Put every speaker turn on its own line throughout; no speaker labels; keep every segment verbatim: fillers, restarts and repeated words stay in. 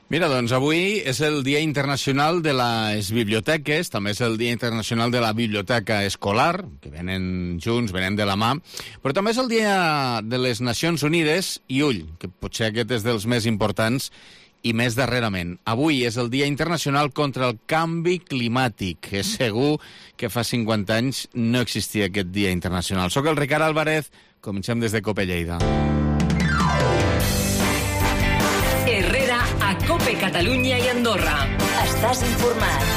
Mira, doncs avui és el Dia Internacional de les Biblioteques, també és el Dia Internacional de la Biblioteca Escolar, que venen junts, venen de la mà, però també és el Dia de les Nacions Unides i ull, que potser aquest és dels més importants i més darrerament. Avui és el Dia Internacional contra el Canvi Climàtic, que segur que fa cinquanta anys no existia aquest Dia Internacional. Soc el Ricard Álvarez, comencem des de Cope Lleida.
Herrera a Cope Catalunya i Andorra.
Estàs informat.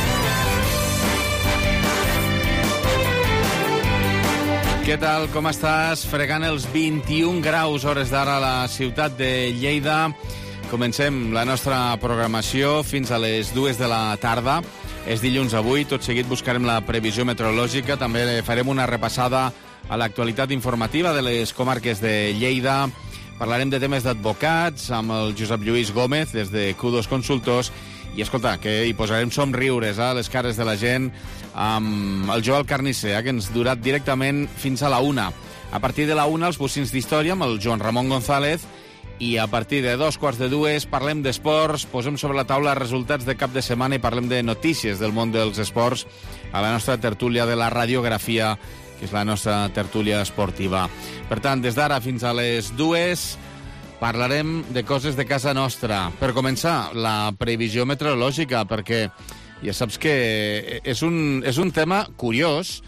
Què tal, com estàs? Fregant els vint-i-un graus hores d'ara a la ciutat de Lleida. Comencem la nostra programació fins a les dues de la tarda. És dilluns avui, tot seguit buscarem la previsió meteorològica. També farem una repassada a l'actualitat informativa de les comarques de Lleida. Parlarem de temes d'advocats amb el Josep Lluís Gómez des de Q dos Consultors i, escolta, que hi posarem somriures a les cares de la gent amb el Joel Carnisser, eh, que ens durà directament fins a la una. A partir de la una, els bocins d'història amb el Joan Ramon González i a partir de dos quarts de dues parlem d'esports, posem sobre la taula resultats de cap de setmana i parlem de notícies del món dels esports a la nostra tertúlia de la radiografia, que és la nostra tertúlia esportiva. Per tant, des d'ara fins a les dues parlarem de coses de casa nostra. Per començar, la previsió meteorològica, perquè ja saps que és un, és un tema curiós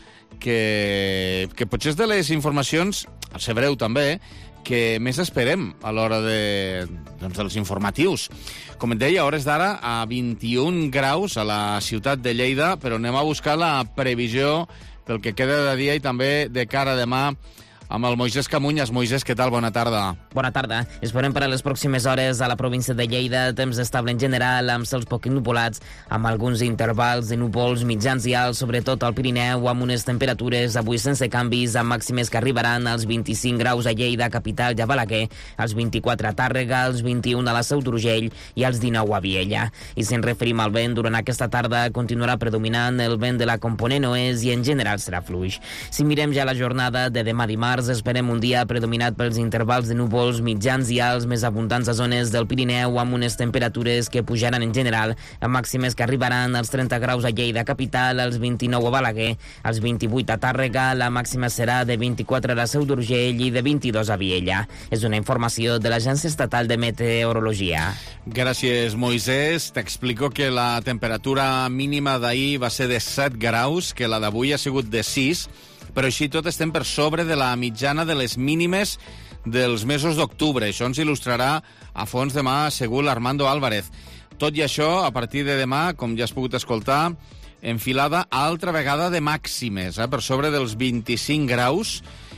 que, que potser és de les informacions, al ser breu també, que més esperem a l'hora de, doncs, dels informatius. Com et deia, a hores d'ara, a vint-i-un graus a la ciutat de Lleida, però anem a buscar la previsió pel que queda de dia i també de cara a demà amb el Moisès Camunyes. Moisès, què tal? Bona tarda.
Bona tarda. Esperem per a les pròximes hores a la província de Lleida temps estable en general, amb cels poc nuvolats, amb alguns intervals de núvols mitjans i alts, sobretot al Pirineu, amb unes temperatures avui sense canvis, amb màximes que arribaran als vint-i-cinc graus a Lleida, capital i a Balaguer, als vint-i-quatre a Tàrrega, als vint-i-un a la Seu d'Urgell i als dinou a Viella. I si ens referim al vent, durant aquesta tarda continuarà predominant el vent de la component oest i en general serà fluix. Si mirem ja la jornada de demà dimarts, esperem un dia predominat pels intervals de núvols mitjans i alts més abundants a zones del Pirineu, amb unes temperatures que pujaran en general, amb màximes que arribaran als trenta graus a Lleida capital, als vint-i-nou a Balaguer, als vint-i-vuit a Tàrrega, la màxima serà de vint-i-quatre a la Seu d'Urgell i de vint-i-dos a Viella. És una informació de l'Agència Estatal de Meteorologia.
Gràcies, Moisès. T'explico que la temperatura mínima d'ahir va ser de set graus, que la d'avui ha sigut de sis, però així tot estem per sobre de la mitjana de les mínimes dels mesos d'octubre. Això ens il·lustrarà a fons demà, segur, l'Armando Álvarez. Tot i això, a partir de demà, com ja has pogut escoltar, enfilada altra vegada de màximes, eh, per sobre dels vint-i-cinc graus,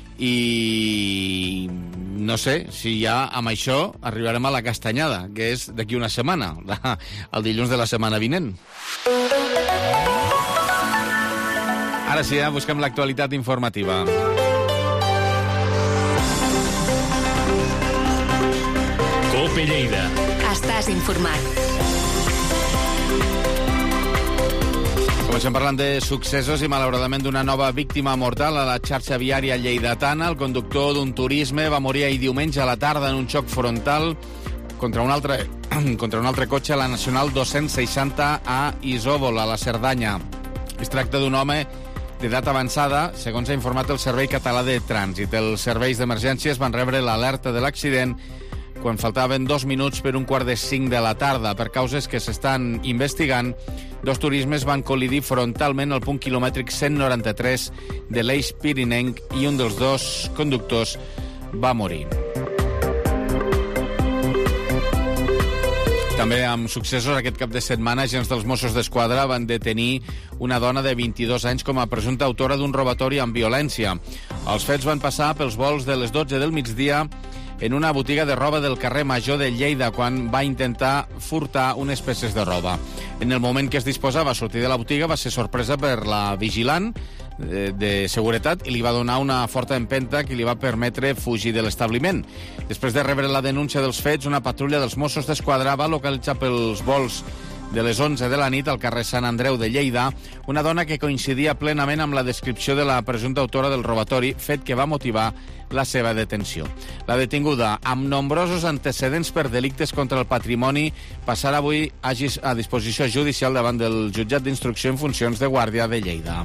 i no sé si ja amb això arribarem a la castanyada, que és d'aquí una setmana, la, el dilluns de la setmana vinent. Ara sí, eh? Busquem l'actualitat informativa.
Cope Lleida. Estàs informat.
Comencem parlant de successos i malauradament d'una nova víctima mortal a la xarxa viària lleidatana. El conductor d'un turisme va morir ahir diumenge a la tarda en un xoc frontal contra un altre, contra un altre cotxe a la Nacional dos-cents seixanta a Isòvol, a la Cerdanya. Es tracta d'un home d'edat avançada, segons ha informat el Servei Català de Trànsit. Els serveis d'emergències van rebre l'alerta de l'accident quan faltaven dos minuts per un quart de cinc de la tarda. Per causes que s'estan investigant, dos turismes van col·lidir frontalment al punt quilomètric cent noranta-tres de l'eix pirinenc i un dels dos conductors va morir. També amb successos aquest cap de setmana, agents dels Mossos d'Esquadra van detenir una dona de vint-i-dos anys com a presumpta autora d'un robatori amb violència. Els fets van passar pels volts de les dotze del migdia en una botiga de roba del carrer Major de Lleida, quan va intentar furtar unes peces de roba. En el moment que es disposava a sortir de la botiga va ser sorpresa per la vigilant de, de seguretat i li va donar una forta empenta que li va permetre fugir de l'establiment. Després de rebre la denúncia dels fets, una patrulla dels Mossos d'Esquadra va localitzar pels vols de les onze de la nit al carrer Sant Andreu de Lleida, una dona que coincidia plenament amb la descripció de la presumpta autora del robatori, fet que va motivar la seva detenció. La detinguda, amb nombrosos antecedents per delictes contra el patrimoni, passarà avui a disposició judicial davant del jutjat d'instrucció en funcions de Guàrdia de Lleida.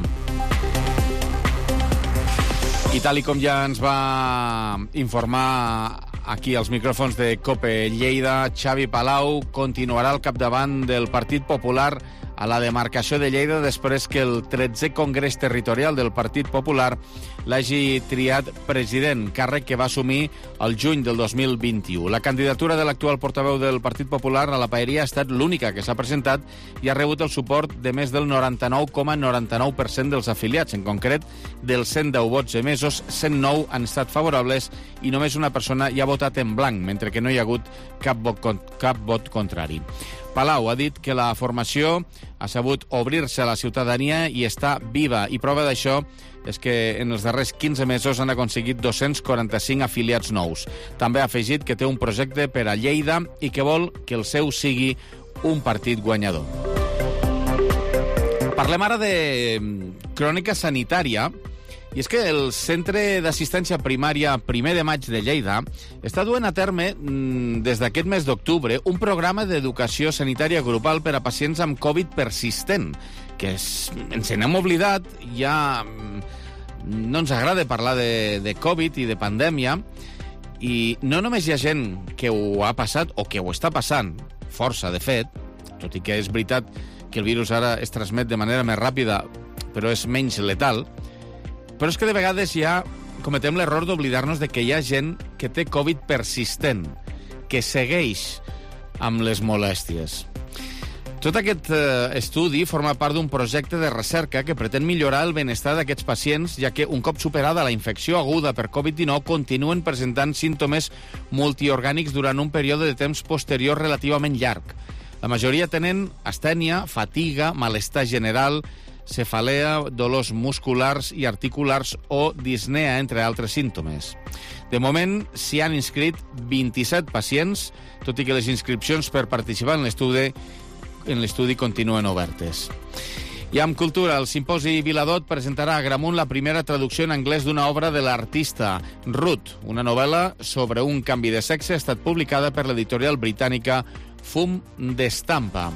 I tal i com ja ens va informar aquí als micròfons de COPE Lleida, Xavi Palau continuarà al capdavant del Partit Popular a la demarcació de Lleida després que el tretzè Congrés Territorial del Partit Popular l'hagi triat president, càrrec que va assumir el juny del dos mil vint-i-u. La candidatura de l'actual portaveu del Partit Popular a la paeria ha estat l'única que s'ha presentat i ha rebut el suport de més del noranta-nou coma noranta-nou per cent dels afiliats. En concret, dels cent deu vots emesos, cent nou han estat favorables i només una persona hi ha votat en blanc, mentre que no hi ha hagut cap vot, cap vot contrari. Palau ha dit que la formació ha sabut obrir-se a la ciutadania i està viva, i prova d'això és que en els darrers quinze mesos han aconseguit dos-cents quaranta-cinc afiliats nous. També ha afegit que té un projecte per a Lleida i que vol que el seu sigui un partit guanyador. Parlem ara de crònica sanitària. I és que el Centre d'Assistència Primària Primer de Maig de Lleida està duent a terme, des d'aquest mes d'octubre, un programa d'educació sanitària grupal per a pacients amb Covid persistent, que és, ens n'hem oblidat, ja no ens agrada parlar de, de Covid i de pandèmia, i no només hi ha gent que ho ha passat o que ho està passant, força, de fet, tot i que és veritat que el virus ara es transmet de manera més ràpida, però és menys letal. Però és que de vegades ja cometem l'error d'oblidar-nos de que hi ha gent que té Covid persistent, que segueix amb les molèsties. Tot aquest eh, estudi forma part d'un projecte de recerca que pretén millorar el benestar d'aquests pacients, ja que un cop superada la infecció aguda per Covid dinou continuen presentant símptomes multiorgànics durant un període de temps posterior relativament llarg. La majoria tenen astènia, fatiga, malestar general, cefalea, dolors musculars i articulars o disnea, entre altres símptomes. De moment, s'hi han inscrit vint-i-set pacients, tot i que les inscripcions per participar en l'estudi en l'estudi continuen obertes. I amb cultura, el Simposi Viladot presentarà a Gramunt la primera traducció en anglès d'una obra de l'artista Ruth, una novel·la sobre un canvi de sexe, ha estat publicada per l'editorial britànica Fum d'Estampa.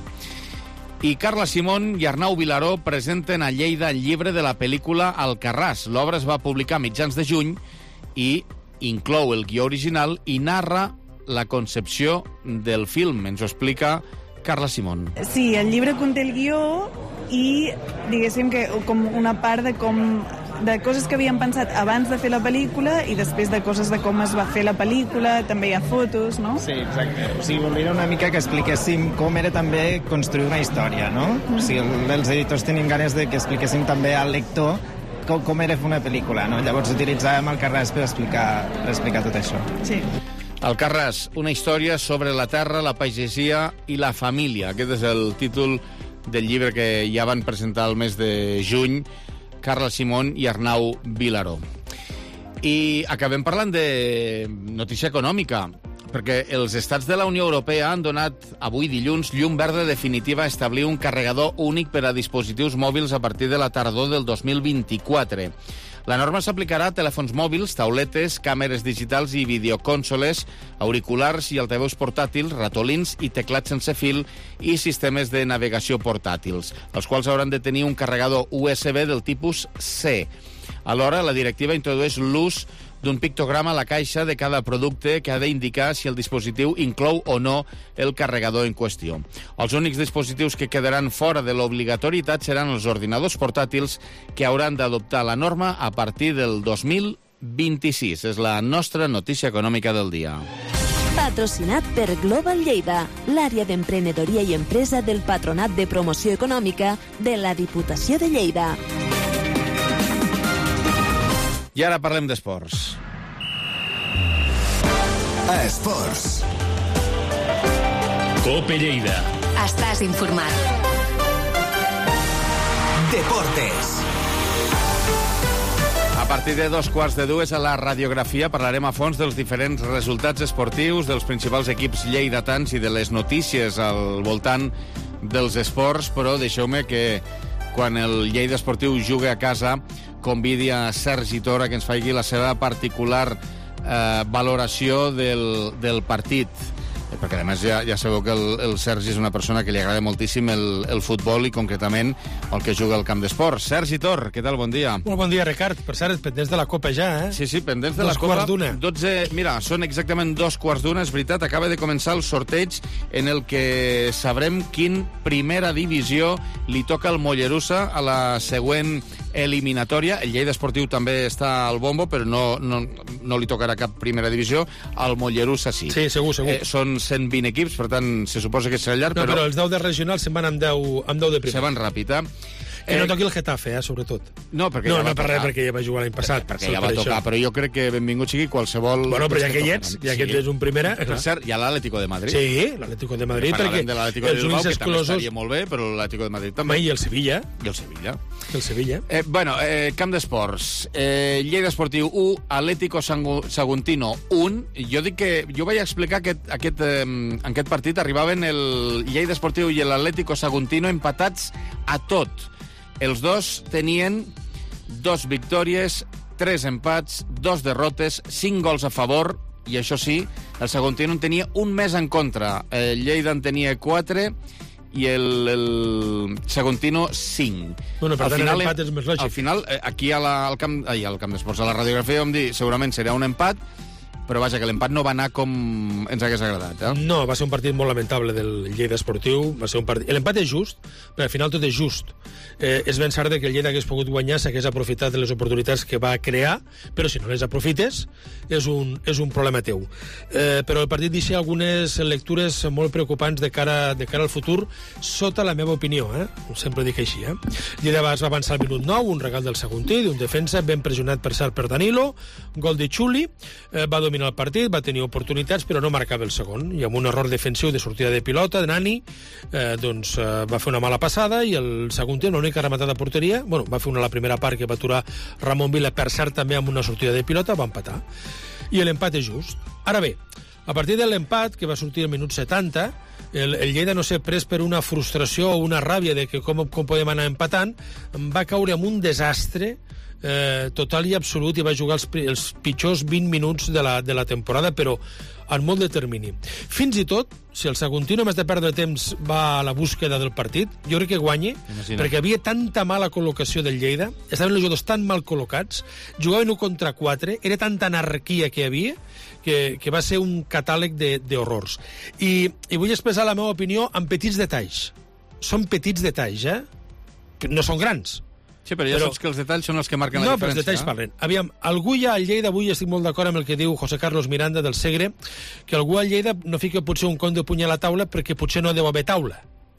I Carla Simón i Arnau Vilaró presenten a Lleida el llibre de la pel·lícula Alcarràs. L'obra es va publicar a mitjans de juny i inclou el guió original i narra la concepció del film. Ens ho explica Carla Simón.
Sí, el llibre conté el guió i, diguéssim, que com una part de com de coses que havíem pensat abans de fer la pel·lícula i després de coses de com es va fer la pel·lícula, també hi ha fotos, no?
Sí, exacte. O sigui, volia una mica que expliquéssim com era també construir una història, no? Mm. O sigui, els editors tenim ganes de que expliquéssim també al lector com, com era fer una pel·lícula, no? Llavors utilitzàvem Alcarràs per explicar, per explicar tot això.
Sí.
Alcarràs, una història sobre la terra, la pagesia i la família. Aquest és el títol del llibre que ja van presentar el mes de juny Carla Simón i Arnau Vilaró. I acabem parlant de notícia econòmica, perquè els estats de la Unió Europea han donat avui dilluns llum verda definitiva a establir un carregador únic per a dispositius mòbils a partir de la tardor del dos mil vint-i-quatre. La norma s'aplicarà a telèfons mòbils, tauletes, càmeres digitals i videocònsoles, auriculars i altaveus portàtils, ratolins i teclats sense fil i sistemes de navegació portàtils, els quals hauran de tenir un carregador U S B del tipus C. Alhora, la directiva introdueix l'ús d'un pictograma a la caixa de cada producte que ha d'indicar si el dispositiu inclou o no el carregador en qüestió. Els únics dispositius que quedaran fora de l'obligatorietat seran els ordinadors portàtils, que hauran d'adoptar la norma a partir del dos mil vint-i-sis. És la nostra notícia econòmica del dia.
Patrocinat per Global Lleida, l'àrea d'emprenedoria i empresa del Patronat de Promoció Econòmica de la Diputació de Lleida.
I ara parlem d'esports.
Esports.
COPE Lleida.
Estàs informat.
Deportes.
A partir de dos quarts de dues a la radiografia parlarem a fons dels diferents resultats esportius dels principals equips lleidatans i de les notícies al voltant dels esports, però deixeu-me que quan el Lleida Esportiu juga a casa convidi a Sergi Tora que ens faci la seva particular eh, valoració del, del partit. Perquè, a més, ja, ja sabeu que el, el Sergi és una persona que li agrada moltíssim el, el futbol i, concretament, el que juga al camp d'esports. Sergi Tor, què tal? Bon dia.
Molt bon dia, Ricard. Per cert, pendents de la Copa ja, eh?
Sí, sí, pendents de
dos
la Copa.
Quarts d'una.
dotze, mira, són exactament dos quarts d'una, és veritat. Acaba de començar el sorteig en el que sabrem quin primera divisió li toca al Mollerussa a la següent eliminatòria. El Lleida Esportiu també està al bombo, però no, no, no li tocarà cap primera divisió. Al Mollerussa sí.
Sí, segur, segur.
Eh, són cent vint equips, per tant, se suposa que serà llarg,
no,
però...
però els deu de regional se'n van amb deu, amb deu de primer.
Se van ràpid, eh?
Que no toqui el Getafe, eh, sobretot.
No, perquè
no,
ja va
no per
tocar.
res, perquè ja va jugar l'any passat.
Perquè, perquè ja va tocar, això. Però jo crec que benvingut sigui qualsevol...
Bueno, però ja que hi ets, ja que ets un primera...
Per cert, hi ha l'Atlético de Madrid.
Sí, l'Atlético de Madrid, perquè
de l'Atlético de
els
Bilbao,
únics
que també
exclosos...
estaria molt bé, però l'Atlético de Madrid també.
I el Sevilla.
I el Sevilla.
El Sevilla.
Eh, bueno, eh, camp d'esports. Eh, Lleida Esportiu u, Atlético Saguntino un. Jo dic que... Jo vaig explicar que aquest, eh, en aquest partit arribaven el Lleida Esportiu i l'Atlético Saguntino empatats a tot. Els dos tenien dos victòries, tres empats, dos derrotes, cinc gols a favor, i això sí, el Saguntino en tenia un més en contra. El Lleida en tenia quatre i el, el Saguntino cinc.
Bueno, per
al
tant,
final,
l'empat és més lògic.
Al final, aquí a la, al camp, ai, al camp d'esports, a la radiografia, vam dir, segurament serà un empat, però vaja, que l'empat no va anar com ens hagués agradat, eh?
No, va ser un partit molt lamentable del Lleida Esportiu. Va ser un partit... L'empat és just, però al final tot és just. Eh, és ben cert que el Lleida hagués pogut guanyar s'hagués aprofitat de les oportunitats que va crear, però si no les aprofites és un, és un problema teu. Eh, però el partit deixa algunes lectures molt preocupants de cara, de cara al futur, sota la meva opinió, eh? Sempre dic així, eh? Lleida va avançar al minut nou, un regal del Saguntí, d'un defensa ben pressionat per cert per Danilo, gol de Xuli, eh, va dominar el partit, va tenir oportunitats, però no marcava el segon. I amb un error defensiu de sortida de pilota, de Nani, eh, doncs eh, va fer una mala passada i el Saguntí, l'única rematada a porteria, bueno, va fer una a la primera part que va aturar Ramon Vila, per cert també amb una sortida de pilota, va empatar. I l'empat és just. Ara bé, a partir de l'empat, que va sortir al minut setanta, el, el Lleida, no sé, pres per una frustració o una ràbia de que com, com podem anar empatant, va caure en un desastre Eh, total i absolut, i va jugar els, els pitjors vint minuts de la, de la temporada, però en molt de termini. Fins i tot, si el Saguntí només de perdre temps va a la búsqueda del partit, jo crec que guanyi, Imagina. perquè havia tanta mala col·locació del Lleida, estaven els jugadors tan mal col·locats, jugaven un contra quatre, era tanta anarquia que hi havia, que, que va ser un catàleg d'horrors. I, I vull expressar la meva opinió en petits detalls. Són petits detalls, eh? Que no són grans.
Sí, però ja però... saps que els detalls són els que marquen
no,
la diferència.
No, però els detalls
eh?
parlen. Aviam, algú ja al Lleida, avui estic molt d'acord amb el que diu José Carlos Miranda del Segre, que algú al Lleida no fica potser un cony de puny a la taula perquè potser no deu haver taula.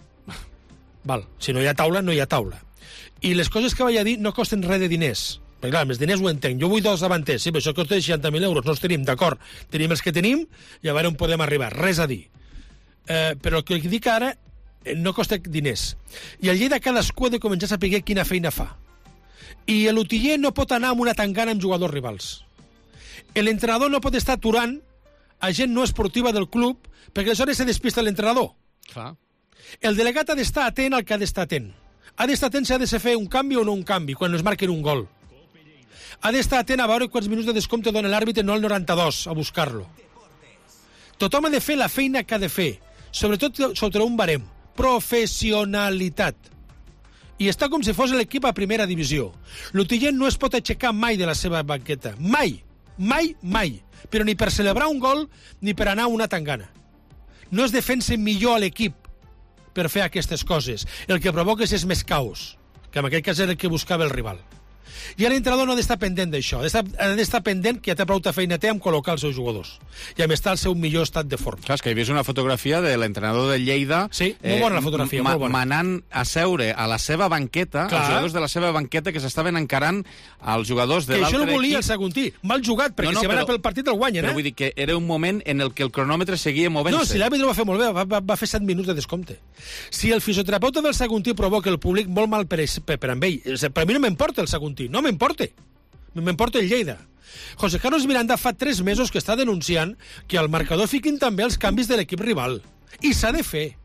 Val, si no hi ha taula, no hi ha taula. I les coses que vaig a dir no costen res de diners. Perquè clar, els diners ho entenc. Jo vull dos davanters, sí, però això costa seixanta mil euros. No els tenim, d'acord. Tenim els que tenim i a veure on podem arribar. Res a dir. Eh, però el que dic ara no costa diners. I al Lleida cadascú ha de començar a saber quina feina fa. I l'utiller no pot anar amb una tangana amb jugadors rivals. L'entrenador no pot estar aturant a gent no esportiva del club perquè aleshores se despista l'entrenador.
Clar.
El delegat ha d'estar atent al que ha d'estar atent. Ha d'estar atent si ha de fer un canvi o no un canvi quan es marquen un gol. Ha d'estar atent a veure quants minuts de descompte dona l'àrbitre, no el noranta-dos, a buscar-lo. Tothom ha de fer la feina que ha de fer, sobretot sobre un barem. Professionalitat. I està com si fos l'equip a primera divisió. L'utiller no es pot aixecar mai de la seva banqueta. Mai. Mai, mai. Però ni per celebrar un gol ni per anar a una tangana. No es defensa millor a l'equip per fer aquestes coses. El que provoca és més caos, que en aquest cas era el que buscava el rival. I l'entrenador no ha d'estar pendent d'això, ha d'estar pendent que ja té prou feina té amb col·locar els seus jugadors i amb estar al seu millor estat de forma.
Clar, és que he vist una fotografia de l'entrenador de Lleida
sí, molt bona la fotografia,
eh,
molt bona.
manant a seure a la seva banqueta, Clar. els jugadors de la seva banqueta que s'estaven encarant als jugadors de l'altre equip.
Que això no volia el Saguntí, mal jugat, perquè no, no, si va anar pel partit el guanyen,
però
eh?
vull dir que era un moment en el que el cronòmetre seguia movent-se.
No, si l'àrbitre ho va fer molt bé, va, va, va fer set minuts de descompte. Si el fisioterapeuta del Saguntí provoca el públic, molt mal per, per, per amb ell. Per a mi no m'importa el Saguntí, no m'importa. M'importa el Lleida. José Carlos Miranda fa tres mesos que està denunciant que al marcador fiquin també els canvis de l'equip rival. I s'ha de fer.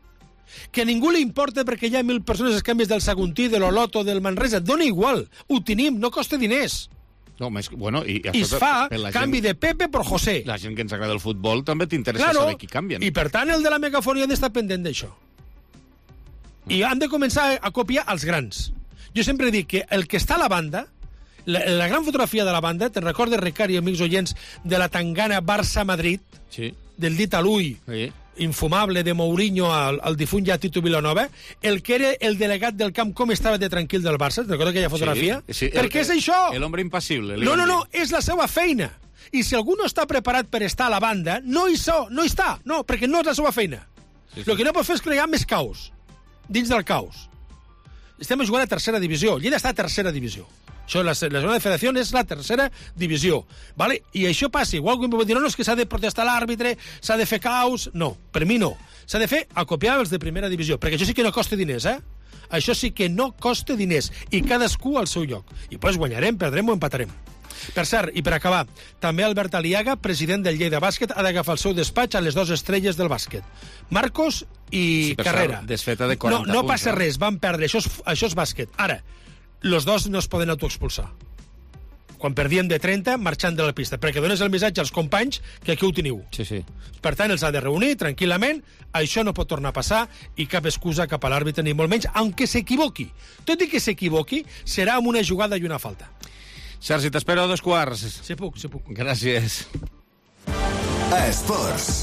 Que a ningú li importa perquè hi ha mil persones als canvis del Saguntí, de l'Oloto, del Manresa. Dona igual, ho tenim, no costa diners.
No, més, bueno, i,
I es fa canvi gent, de Pepe por José.
La gent que ens agrada el futbol també t'interessa
claro,
saber qui canvien.
I per tant el de la megafonia ha d'estar pendent d'això. I han de començar a copiar els grans. Jo sempre dic que el que està a la banda, la, la gran fotografia de la banda, te'n recordes, Ricard i amics oients, de la tangana Barça-Madrid,
sí. del
dit a l'ull, sí. infumable de Mourinho al, al difunt ja Tito Vilanova, el que era el delegat del camp, com estava de tranquil del Barça, te'n recordes aquella fotografia?
Sí, sí.
Per què és això?
L'home impassible.
No, no, no, és la seva feina. I si algú no està preparat per estar a la banda, no hi, so, no hi està, no, perquè no és la seva feina. El sí, sí. que no pot fer és crear més caos, dins del caos. Estem jugant a tercera divisió. Lleida està a tercera divisió. Això, la, la zona de federació és la tercera divisió. Vale? I això passa. Igual que em pot dir, no, no, és que s'ha de protestar l'àrbitre, s'ha de fer caos... No, per mi no. S'ha de fer acopiar els de primera divisió, perquè això sí que no costa diners, eh? Això sí que no costa diners. I cadascú al seu lloc. I després guanyarem, perdrem o empatarem. Per cert, i per acabar, també Albert Aliaga, president del Lleida Bàsquet, ha d'agafar el seu despatx a les dues estrelles del bàsquet. Marcos i sí, Carrera.
Desfeta de quaranta
no, no
punts.
passa res, van perdre. Això és, això és bàsquet. Ara, los dos no es poden autoexpulsar. Quan perdien de trenta, marxant de la pista, perquè dones el missatge als companys que aquí ho teniu.
Sí, sí.
Per tant, els ha de reunir tranquil·lament, això no pot tornar a passar i cap excusa cap a l'àrbitre, ni molt menys, aunque s'equivoqui. Tot i que s'equivoqui, serà amb una jugada i una falta.
Sergi, t'espero a dos quarts.
Sí puc, sí puc.
Gràcies.
Esports.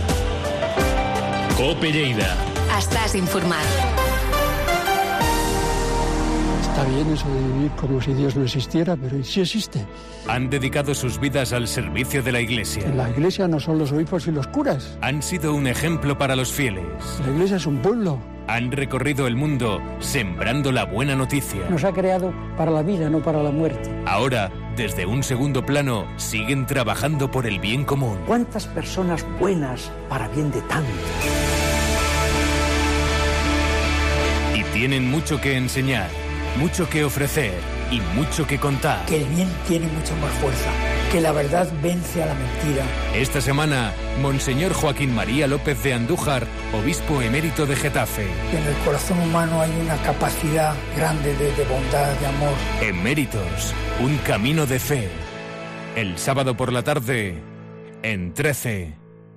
Cope Lleida. Estàs informat.
Está bien eso de vivir como si Dios no existiera, pero sí existe.
Han dedicado sus vidas al servicio de la Iglesia.
En la Iglesia no son los obispos y los curas.
Han sido un ejemplo para los fieles.
La Iglesia es un pueblo.
Han recorrido el mundo sembrando la buena noticia.
Nos ha creado para la vida, no para la muerte.
Ahora, desde un segundo plano, siguen trabajando por el bien común.
¿Cuántas personas buenas para bien de tantos?
Y tienen mucho que enseñar, mucho que ofrecer y mucho que contar.
Que el bien tiene mucha más fuerza, que la verdad vence a la mentira.
Esta semana, Monseñor Joaquín María López de Andújar, obispo emérito de Getafe.
En el corazón humano hay una capacidad grande de, de bondad, de amor.
Eméritos, un camino de fe. El sábado por la tarde, en trece.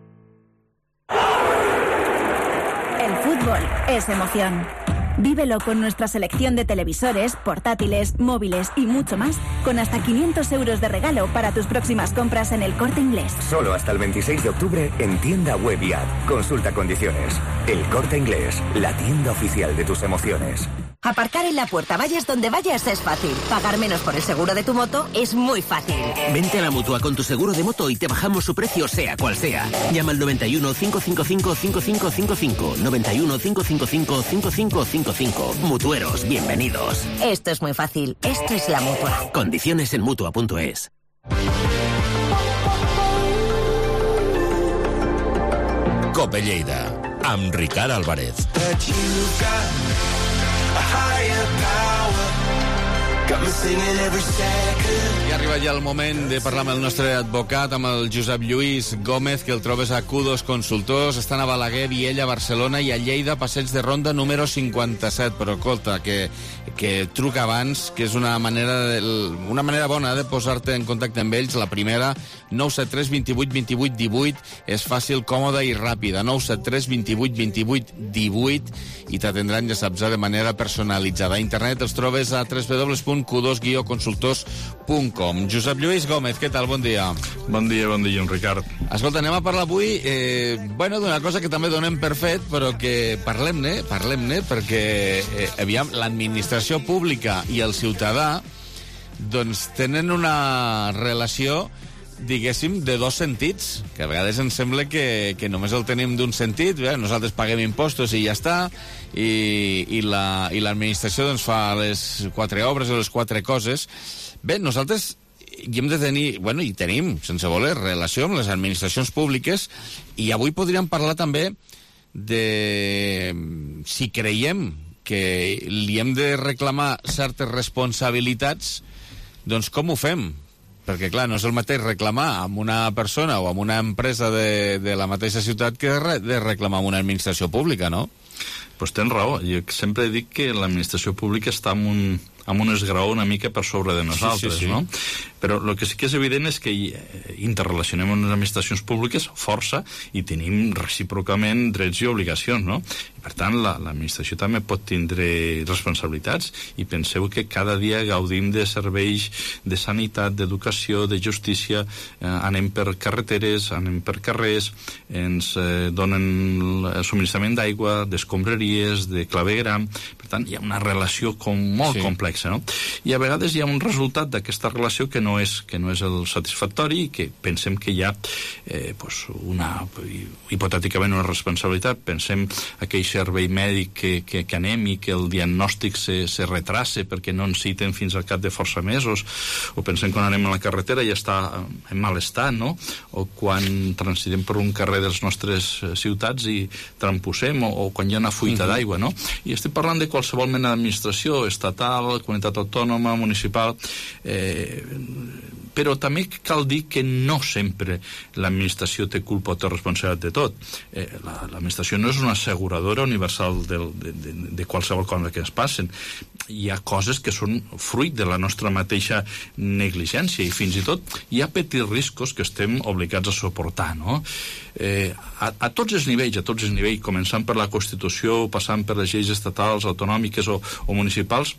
El fútbol es emoción. Vívelo con nuestra selección de televisores, portátiles, móviles y mucho más, con hasta quinientos euros de regalo para tus próximas compras en El Corte Inglés.
Solo hasta el veintiséis de octubre en tienda web y app. Consulta condiciones. El Corte Inglés, la tienda oficial de tus emociones.
Aparcar en la puerta, vayas donde vayas, es fácil. Pagar menos por el seguro de tu moto es muy fácil.
Vente a la Mutua con tu seguro de moto y te bajamos su precio, sea cual sea. Llama al noventa y uno, cinco cinco cinco, cinco cinco cinco cinco. noventa y uno, cinco cinco cinco, cinco cinco cinco cinco. Mutueros, bienvenidos.
Esto es muy fácil. Esto es la Mutua.
Condiciones en Mutua punto es.
Cope Lleida, amb Ricard Álvarez.
I arriba ja el moment de parlar amb el nostre advocat, amb el Josep Lluís Gómez, que el trobes a Q dos Consultors. Estan a Balaguer, Viella, Barcelona i a Lleida, Passeig de Ronda número cinquanta-set. Però escolta, que, que truca abans, que és una manera, de, una manera bona de posar-te en contacte amb ells. La primera, nou set tres, vint vuit, vint vuit, divuit. És fàcil, còmoda i ràpida. nou set tres, vint vuit, vint vuit, divuit. I t'atendran, ja saps, de manera personalitzada. A internet els trobes a w w w punt q dos guió consultors punt com. Josep Lluís Gómez, què tal? Bon dia.
Bon dia, bon dia, en Ricard.
Escolta, anem a parlar avui eh, bueno, d'una cosa que també donem per fet, però que parlem-ne, parlem-ne, perquè eh, aviam, l'administració pública i el ciutadà doncs tenen una relació, diguéssim, de dos sentits, que a vegades ens sembla que, que només el tenim d'un sentit, bé, nosaltres paguem impostos i ja està, i, i la, i l'administració doncs, fa les quatre obres o les quatre coses. Bé, nosaltres hi hem de tenir, bueno, i tenim, sense voler, relació amb les administracions públiques, i avui podríem parlar també de si creiem que li hem de reclamar certes responsabilitats, doncs com ho fem? Perquè, clar, no és el mateix reclamar amb una persona o amb una empresa de, de la mateixa ciutat que de reclamar amb una administració pública, no?
Pues tens raó. Jo sempre dic que l'administració pública està en un, en un esgraó una mica per sobre de nosaltres, sí, sí, sí. no? Però el que sí que és evident és que interrelacionem amb les administracions públiques força i tenim recíprocament drets i obligacions, no? I per tant, la, l'administració també pot tindre responsabilitats i penseu que cada dia gaudim de serveis de sanitat, d'educació, de justícia, eh, anem per carreteres, anem per carrers, ens eh, donen subministrament d'aigua, d'escombraries, de clavegram, per tant, hi ha una relació com molt sí. complexa, no? I a vegades hi ha un resultat d'aquesta relació que no és, que no és el satisfactori i que pensem que hi ha eh, pues una, hipotèticament una responsabilitat. Pensem aquell servei mèdic que, que, que anem i que el diagnòstic se, se retrassa perquè no ens citen fins al cap de força mesos, o pensem quan anem a la carretera i ja està en mal estat, no? O quan transitem per un carrer de les nostres ciutats i trampossem, o, o quan hi ha una fuita uh-huh. d'aigua, no? I estic parlant de qualsevol mena d'administració, estatal, comunitat autònoma, municipal, eh, però també cal dir que no sempre l'administració té culpa o té responsabilitat de tot. Eh, la, l'administració no és una asseguradora universal del, de, de, de qualsevol cosa que ens passen. Hi ha coses que són fruit de la nostra mateixa negligència i fins i tot hi ha petits riscos que estem obligats a suportar, no? Eh, a, a tots els nivells, a tots els nivells, començant per la Constitució, passant per les lleis estatals, autonòmiques o, o municipals,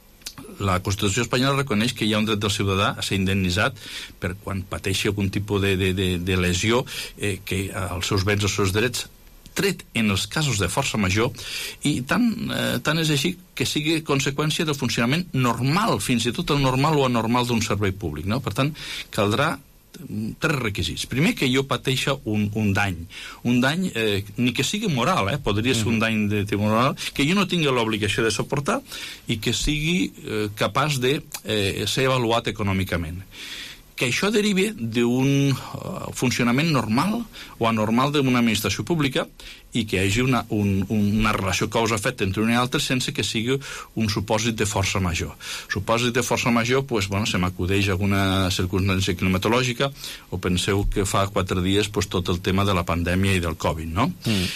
la Constitució espanyola reconeix que hi ha un dret del ciutadà a ser indemnitzat per quan pateixi algun tipus de, de, de, de lesió, eh, que els seus béns o els seus drets, tret en els casos de força major, i tant, eh, tant és així que sigui conseqüència del funcionament normal, fins i tot el normal o anormal d'un servei públic, no? Per tant, caldrà tres requisits. Primer, que jo pateixa un, un dany. Un dany, eh, ni que sigui moral, eh? Podria ser un dany de tipus moral, que jo no tingui l'obligació de suportar i que sigui eh, capaç de eh, ser avaluat econòmicament. Que això derivi d'un uh, funcionament normal o anormal d'una administració pública i que hi hagi una, un, una relació causa-efecte entre una i altra sense que sigui un supòsit de força major. Supòsit de força major, pues, bueno, se m'acudeix alguna circumstància climatològica, o penseu que fa quatre dies pues, tot el tema de la pandèmia i del Covid, no?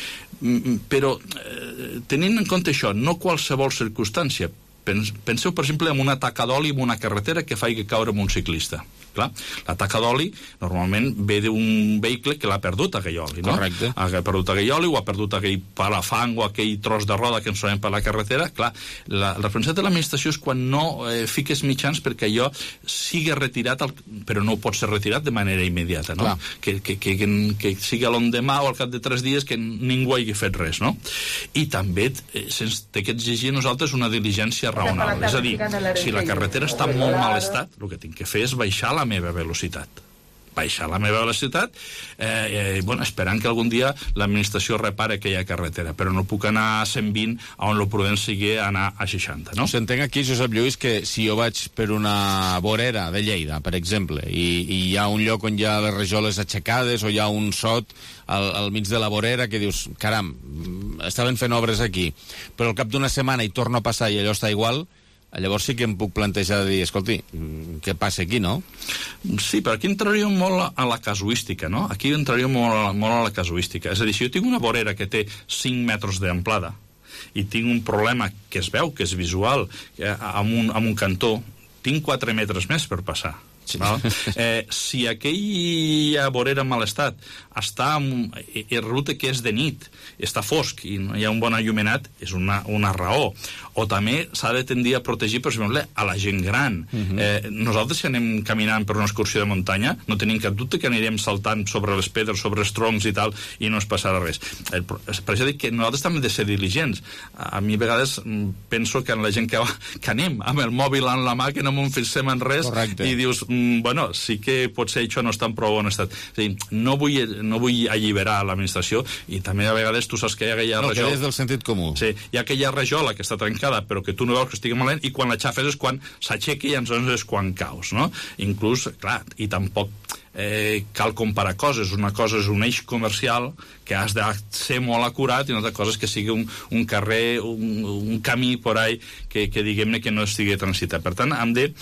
Mm. Però, eh, tenint en compte això, no qualsevol circumstància, penseu, per exemple, en una taca d'oli en una carretera que faci caure en un ciclista. Clar, la taca d'oli normalment ve d'un vehicle que l'ha perdut aquell oli, no? Correcte. Ha perdut aquell oli o ha perdut aquell palafang o aquell tros de roda que ens trobem per la carretera. Clar, la, la responsabilitat de l'administració és quan no eh, fiques mitjans perquè allò sigui retirat, al, però no pot ser retirat de manera immediata, no? Que, que, que, que, que sigui a l'endemà o al cap de tres dies que ningú hagi fet res, no? I també eh, se'ns té que exigir a nosaltres una diligència raonable. És a dir, si la carretera està en molt mal estat, el que tinc que fer és baixar la meva velocitat. Baixar la meva velocitat, eh, eh, bueno, esperant que algun dia l'administració repare aquella carretera, però no puc anar a cent vint on el prudent sigui anar a seixanta, no?
S'entenc aquí, Josep Lluís, que si jo vaig per una vorera de Lleida, per exemple, i, i hi ha un lloc on hi ha les rajoles aixecades o hi ha un sot al, al mig de la vorera que dius, caram, estaven fent obres aquí, però al cap d'una setmana hi torno a passar i allò està igual, llavors sí que em puc plantejar de dir, escolti, què passa aquí, no?
Sí, però aquí entraríem molt a la casuística, no? Aquí entraríem molt, molt a la casuística. És a dir, si jo tinc una vorera que té cinc metres d'amplada i tinc un problema que es veu, que és visual, eh, amb, un, amb un cantó, tinc quatre metres més per passar. Sí. No? Eh, si aquella vorera en mal estat està en, i, i resulta que és de nit, està fosc i no hi ha un bon allumenat, és una, una raó. O també s'ha de tendir a protegir, per exemple, a la gent gran. Uh-huh. eh, nosaltres, si anem caminant per una excursió de muntanya, no tenim cap dubte que anirem saltant sobre les pedres, sobre els troncs i tal, i no es passarà res. El, per això dic que nosaltres també hem de ser diligents. A mi a vegades penso que en la gent que, va, que anem amb el mòbil en la mà, que no m'ho fixem en res. Correcte. I dius, mm, bueno, sí que potser això no està en prou bon estat. És a dir, no vull, no vull alliberar l'administració, i també a vegades tu saps que hi ha aquella
no,
rajola...
No, que és del sentit comú.
Sí, hi ha aquella rajola que està trencada, però que tu no veus que estigui malament, i quan la xafes és quan s'aixeca i entonces és quan caus, no? Inclús, clar, i tampoc eh, cal comparar coses. Una cosa és un eix comercial que has de ser molt acurat, i una altra cosa és que sigui un, un carrer, un, un camí por ahí que, que diguem-ne que no estigui transitat. Per tant, hem de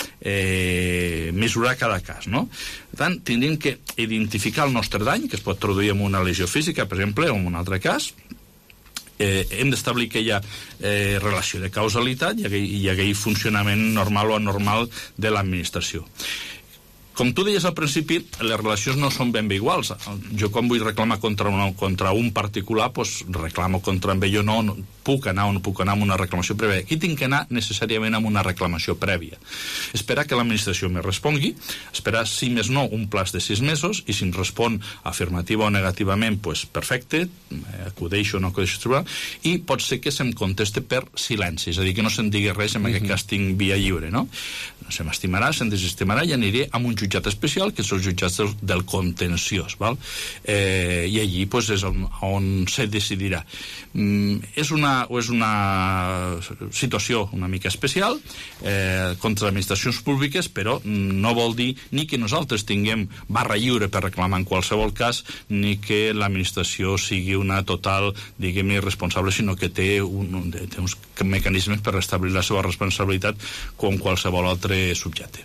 eh, mesurar cada cas, no? Per tant, tindríem que identificar el nostre dany, que es pot traduir en una lesió física, per exemple, o en un altre cas, eh, hem d'establir que hi ha eh, relació de causalitat i hi ha aquell funcionament normal o anormal de l'administració. Com tu deies al principi, les relacions no són ben bé iguals. Jo quan vull reclamar contra, una, contra un particular, doncs reclamo contra ell. Jo no, no puc anar o no puc anar amb una reclamació prèvia. Aquí tinc que anar necessàriament amb una reclamació prèvia. Esperar que l'administració me respongui, esperar, si més no, un plaç de sis mesos, i si em respon afirmativa o negativament, doncs perfecte, acudeixo o no acudeixo a trobar, i pot ser que se'm conteste per silenci, és a dir, que no se'm digui res, en aquest cas tinc via lliure, no? Se m'estimarà, se'm desestimarà i aniré amb un jutjat especial, que són els jutjats del, del contenciós, val? Eh, i allí pues, és on, on se decidirà. Mm, és una, o és una situació una mica especial eh, contra administracions públiques, però no vol dir ni que nosaltres tinguem barra lliure per reclamar en qualsevol cas, ni que l'administració sigui una total, diguem-ne, irresponsable, sinó que té, un, té uns mecanismes per restablir la seva responsabilitat com qualsevol altre subjecte.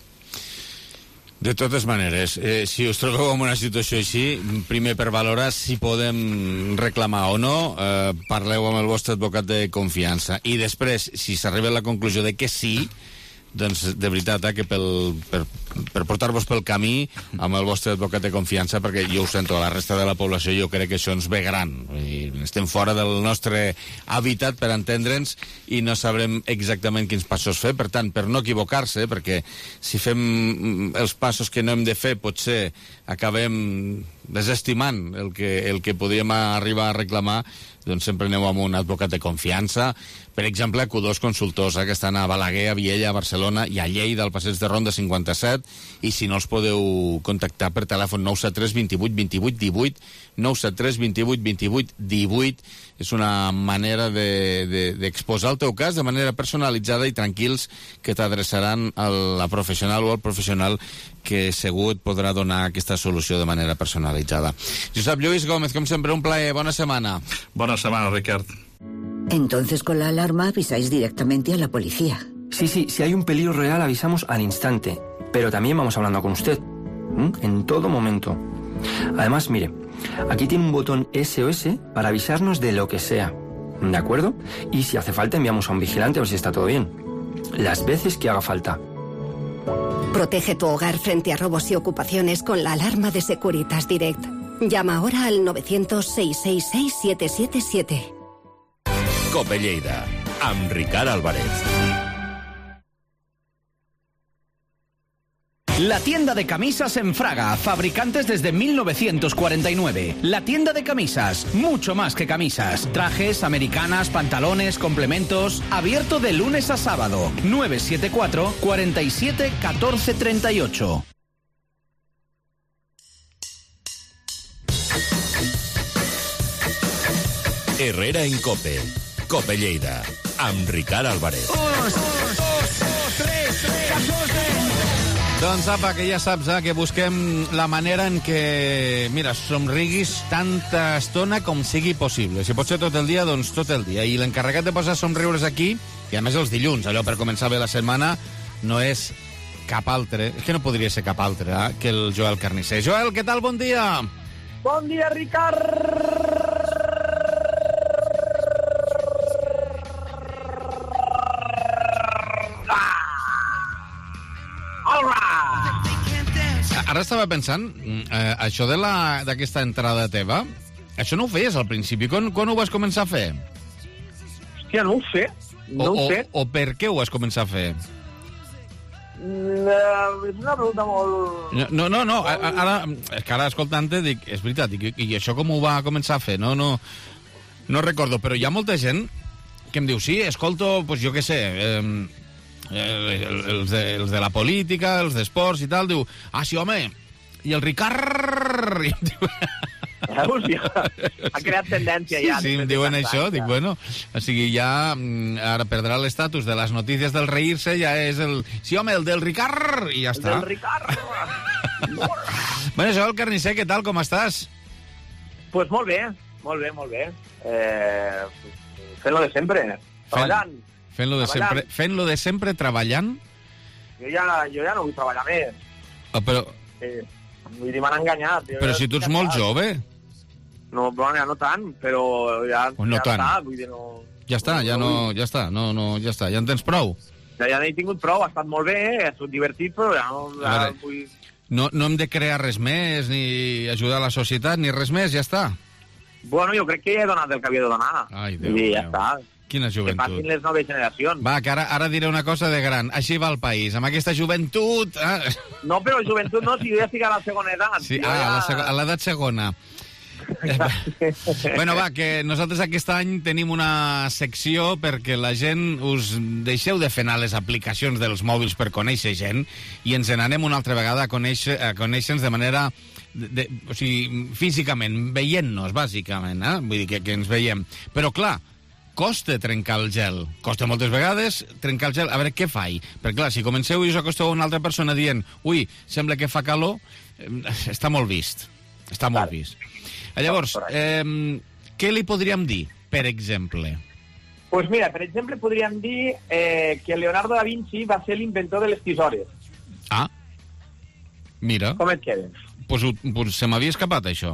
De totes maneres, eh, si us trobeu en una situació així, primer per valorar si podem reclamar o no, eh, parleu amb el vostre advocat de confiança. I després, si s'arriba a la conclusió de que sí, doncs de veritat, eh, que pel, per, per portar-vos pel camí amb el vostre advocat de confiança, perquè jo ho sento, a la resta de la població jo crec que això ens ve gran. I estem fora del nostre hàbitat per entendre'ns i no sabrem exactament quins passos fer. Per tant, per no equivocar-se, perquè si fem els passos que no hem de fer, potser acabem desestimant el que, el que podríem arribar a reclamar, doncs sempre aneu amb un advocat de confiança. Per exemple, a Q dos Consultors, eh, que estan a Balaguer, a Viella, a Barcelona i a Lleida, al passeig de Ronda cinquanta-set, i si no els podeu contactar per telèfon nou set tres vint vuit vint vuit divuit, nou set tres vint vuit vint vuit divuit. És una manera d'exposar de, de, el teu cas de manera personalitzada i tranquils, que t'adreçaran a la professional o al professional que segur et podrà donar aquesta solució de manera personalitzada. Josep Lluís Gómez, com sempre, un plaer. Bona setmana.
Bona setmana, Ricard.
Entonces con la alarma avisáis directamente a la policía.
Sí, sí, si hay un peligro real avisamos al instante, pero también vamos hablando con usted, ¿m? En todo momento. Además, mire, aquí tiene un botón S O S para avisarnos de lo que sea, ¿de acuerdo? Y si hace falta enviamos a un vigilante a ver si está todo bien. Las veces que haga falta.
Protege tu hogar frente a robos y ocupaciones con la alarma de Securitas Direct. Llama ahora al novecientos, seiscientos sesenta y seis, siete siete siete.
Cope Lleida, amb Ricard Álvarez.
La tienda de camisas en Fraga, fabricantes desde mil novecientos cuarenta y nueve. La tienda de camisas, mucho más que camisas. Trajes, americanas, pantalones, complementos. Abierto de lunes a sábado. nueve siete cuatro, cuarenta y siete, catorce treinta y ocho.
Herrera en Cope. Cope Lleida, amb Ricard Álvarez.
Dos, dos, dos, dos, tres, tres, catorze. Doncs apa, que ja saps, eh, que busquem la manera en què, mira, somriguis tanta estona com sigui possible. Si pot ser tot el dia, doncs tot el dia. I l'encarregat de posar somriures aquí, i a més els dilluns, allò per començar bé la setmana, no és cap altre, és que no podria ser cap altre, eh, que el Joel Carnisser. Joel, què tal? Bon dia!
Bon dia, Ricard!
Ara estava pensant, eh, això de la d'aquesta entrada teva, això no ho feies al principi. Quan, quan ho vas començar a fer?
Hòstia, no ho sé. No
o,
ho sé.
O, o per què ho vas començar a fer?
Uh, és una pregunta molt...
No, no, no. Ara, ara, és que ara escoltant-te dic, és veritat, i, i això com ho va començar a fer? No, no, no recordo, però hi ha molta gent que em diu, sí, escolto, pues jo què sé... Eh, els de, els de la política, els d'esports i tal, diu, ah, sí, home, i el Ricard... I diu...
Ha creat tendència ja.
Sí, sí, em diuen això, dic, bueno, o sigui, ja ara perdrà l'estatus de les notícies del reírse, ja és el... Sí, home, el del Ricard, i ja està.
El del Ricard.
Bueno, Joel Carnisser, què tal, com estàs?
Pues molt bé, molt bé, molt bé. Eh, fent-lo de sempre, treballant.
Fent-lo de sempre, fent-lo de sempre, treballant?
Jo ja, jo ja no vull treballar més.
Oh, però...
Eh, vull dir, m'han enganyat.
Però si tu ets molt jove.
No, bueno, ja no tant, però ja,
Pues no
ja
tant.
està. Vull dir, no...
Ja està, ja no, ja està, no, no, ja està, ja en tens prou.
Ja, ja n'he tingut prou, ha estat molt bé, ha estat divertit, però ja no... Ja
A veure,
vull...
no, no hem de crear res més, ni ajudar a la societat, ni res més, ja està.
Bueno, jo crec que ja he donat el que havia de donar.
Ai, Déu
I ja
meu.
està.
Quina
Que
joventut.
passin les noves generacions.
Va, que ara, ara diré una cosa de gran. Així va el país, amb aquesta joventut... Eh?
No, però joventut no, si jo ja estic a la segona edat.
Sí,
Jo
ah,
ja...
a la seg- a l'edat segona. Bueno, va, que nosaltres aquest any tenim una secció perquè la gent us deixeu de fer anar les aplicacions dels mòbils per conèixer gent i ens n'anem una altra vegada a conèixer- a conèixer-nos de manera... De, de, o sigui, físicament, veient-nos, bàsicament, eh? Vull dir que, que ens veiem. Però, clar, costa trencar el gel. Costa moltes vegades trencar el gel. A veure, què faig? Perquè, clar, si comenceu i us acosteu a una altra persona dient ui, sembla que fa calor, eh, està molt vist. Està molt vist. Llavors, eh, què li podríem dir, per exemple?
Pues mira, per exemple, podríem dir eh, que Leonardo da Vinci va ser l'inventor de les tisores.
Ah, mira.
Com et quedes?
Pues, ho- pues se m'havia escapat, això.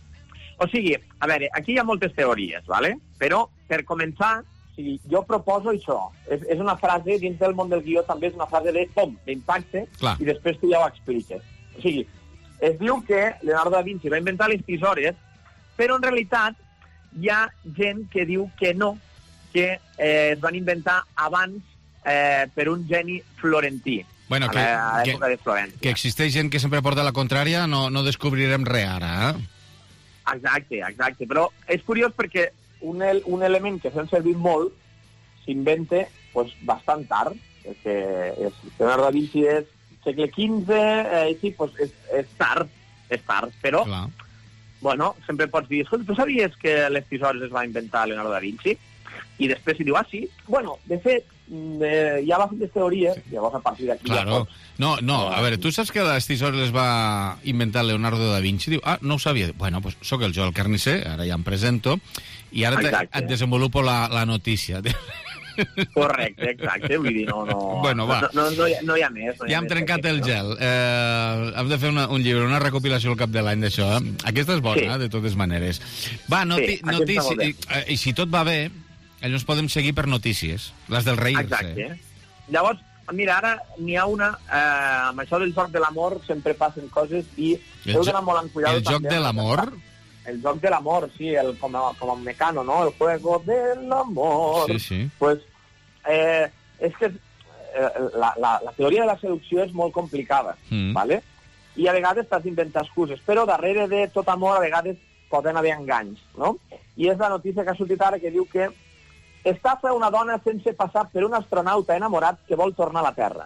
O sigui, a veure, aquí hi ha moltes teories, ¿vale? Però, per començar, si jo proposo això, és, és una frase, dins del món del guió també és una frase de pom, d'impacte,
Clar.
i després tu ja ho expliques. O sigui, es diu que Leonardo da Vinci va inventar les tisores, però en realitat hi ha gent que diu que no, que eh, es van inventar abans eh, per un geni florentí.
Bueno,
a
que,
la- a l'època de
que,
Florència.
que existeix gent que sempre porta la contrària, no, no descobrirem res ara, eh?
Exacte, exacte. Però és curiós perquè un, el, un element que fem servir molt s'inventa pues, bastant tard, perquè és, Leonardo da Vinci és segle quinze, eh, sí, pues, és, és tard, és tard, però,
Clar.
bueno, sempre pots dir, escolta, tu sabies que les tisores es va inventar Leonardo da Vinci? I després si diu, ah, sí, bueno, de fet, eh, hi ha bastantes teories, llavors a partir d'aquí ja
Claro.
pots...
No, no, a veure, tu saps que les tisores les va inventar Leonardo da Vinci? Diu, ah, no ho sabia. Bueno, pues sóc el Joel Carnicer, ara ja em presento, i ara te,
Exacte.
et desenvolupo la, la notícia.
Correcte, exacte, vull dir, no, no...
Bueno, va.
No, no, no, hi, ha, no hi ha més. No hi
Ja
ha
hem
més
trencat
que
el
això.
gel. Eh, hem de fer una, un llibre, una recopilació al cap de l'any d'això. Eh? Aquesta és bona,
Sí.
eh, de totes maneres. Va, noti
Sí, aquesta
notícies...
molt bé.
I, eh, I si tot va bé, ens podem seguir per notícies. Les del reírse.
Exacte. Llavors, mira, ara n'hi ha una... Eh, amb això del joc de l'amor sempre passen coses i
El
heu
jo-
d'anar molt en cuidado.
el joc
també
de
amb
l'amor?
El joc de l'amor, sí, el, com, a, com a mecano, no? El juego de l'amor.
Sí, sí.
Pues, eh, és que eh, la, la, la teoria de la seducció és molt complicada,
Mm.
¿vale? I a vegades t'has d'inventar excuses, però darrere de tot amor a vegades poden haver enganys, no? I és la notícia que ha sortit ara que diu que estafa una dona sense passar per un astronauta enamorat que vol tornar a la Terra.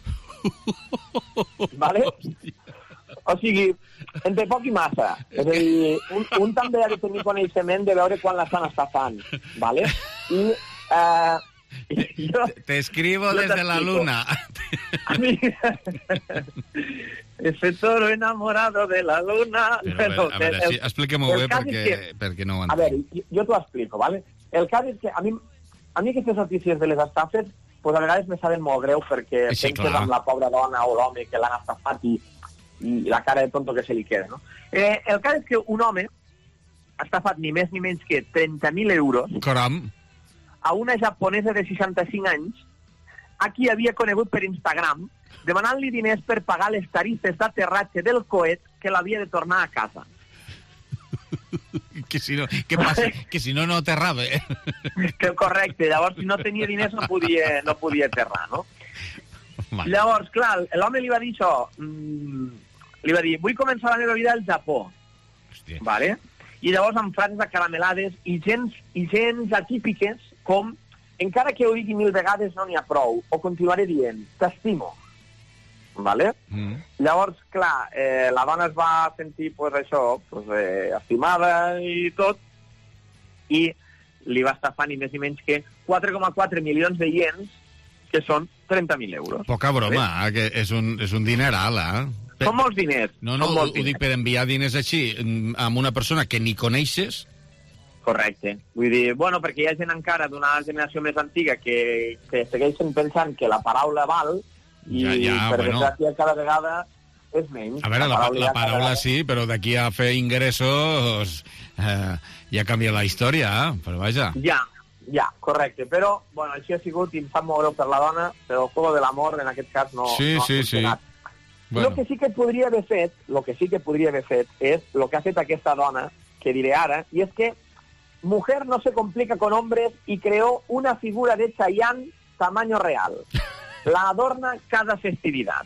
Vale? O sigui, entre poc i massa. És a dir, un, un també ha de tenir coneixement de veure quan l'estan estafant. Vale? I... Eh, jo,
Te escribo
jo
desde la
t'explico.
luna.
A mí... Ese toro enamorado de la luna...
Però, a veure, a veure, sí, expliquem-ho
el
bé
cas és
perquè,
que-
perquè no ho
A
entenc.
veure, jo, jo t'ho explico, ¿vale? El cas és que a mi, a mi aquestes notícies de les estafes pues a vegades me saben molt greu perquè
Sí,
penses
clar.
amb la pobra dona o l'home que l'han estafat i, i la cara de tonto que se li queda, no? Eh, el cas és que un home ha estafat ni més ni menys que trenta mil euros
Caram.
a una japonesa de seixanta-cinc anys a qui havia conegut per Instagram demanant-li diners per pagar les tarifes d'aterratge del coet que l'havia de tornar a casa.
Que si no, què passa? Que si no, no aterrava. Eh?
Que correcte, llavors si no tenia diners no podia, no podia aterrar, no?
Vale.
Llavors, clar, l'home li va dir això, mm, li va dir, vull començar la meva vida al Japó,
Hòstia.
vale? I llavors amb frases acaramelades i gens, i gens atípiques com, encara que ho digui mil vegades no n'hi ha prou, o continuaré dient, t'estimo, vale?
Mm.
Llavors, clar, eh, la dona es va sentir, pues, això, pues, eh, estimada i tot, i li va estafar ni més ni menys que quatre coma quatre milions de iens, que són trenta mil euros.
Poca broma, eh? Que és un, és un dineral, eh? Per-
Són molts diners.
No, no,
són
ho,
molts
ho dic per enviar diners així mm, amb una persona que ni coneixes.
Correcte. Vull dir, bueno, perquè hi ha gent encara d'una generació més antiga que, que segueixen pensant que la paraula val i,
Ja, ja,
per
bueno.
desgràcia, cada vegada és menys.
A veure, la, la, la paraula sí, però d'aquí a fer ingressos eh, ja canvia la història, eh? Però vaja.
Ja, ja, correcte. Però, bueno, així ha sigut i em sap molt greu per la dona, però el juego de l'amor en aquest cas no,
sí,
no ha
sí,
funcionat.
Sí.
Bueno. Lo que sí que podria haver fet, lo que sí que podria haver fet és el que ha fet aquesta dona, que diré ara, i és que mujer no se complica con hombres y creó una figura de Chayanne tamaño real. La adorna cada festividad.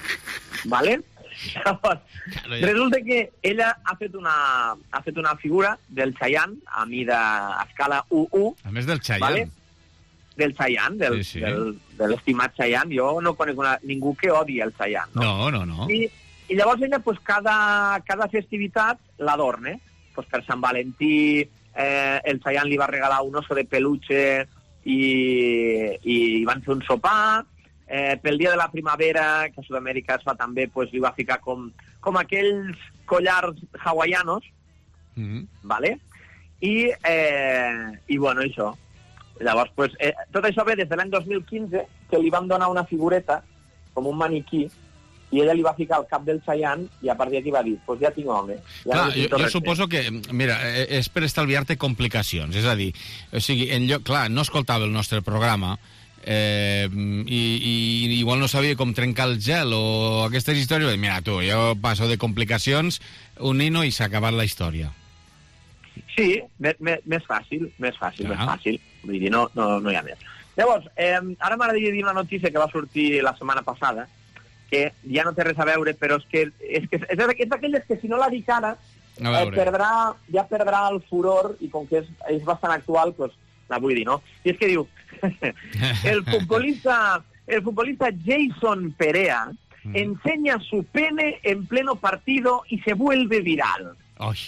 ¿Vale? Llavors, claro, resulta que ella ha fet una, ha fet una figura del Chayanne a mida a escala u u.
A més del Chayanne.
¿vale? Del Chayanne, del,
sí, sí.
del, de l'estimat Chayanne. Jo no conec una, ningú que odi el Chayanne.
No, no, no. no.
I, I llavors ella, pues, cada, cada festivitat l'adorne. Pues, per Sant Valentí, eh, el Chayanne li va regalar un oso de peluche i, i van fer un sopar. Eh, pel dia de la primavera, que a Sud-amèrica es fa també, pues, li va ficar com, com aquells collars hawaianos, mm-hmm. ¿vale? I, eh, i bueno, això. Llavors, pues, eh, tot això ve des de l'any dos mil quinze, que li van donar una figureta, com un maniquí, i ella li va ficar el cap del Chayanne i a partir d'aquí va dir, pues ja tinc home. Ja
clar,
no
jo, jo suposo que, mira, és per estalviar-te complicacions, és a dir, o sigui, en lloc, clar, no escoltava el nostre programa, eh, i, i igual no sabia com trencar el gel o aquestes històries, mira tu, jo passo de complicacions, un nino i s'ha acabat la història.
Sí, més, més fàcil, més fàcil, clar. més fàcil, vull dir, no, no, no hi ha més. Llavors, eh, ara m'agradaria dir una notícia que va sortir la setmana passada, que ja no té res a veure, però és que és, que, és, és d'aquelles que si no la dic ara, eh, perdrà, ja perdrà el furor, i com que és, és bastant actual, pues, la vull dir, no? I és que diu, el futbolista, el futbolista Jason Perea mm. enseña su pene en pleno partido y se vuelve viral.
Oi.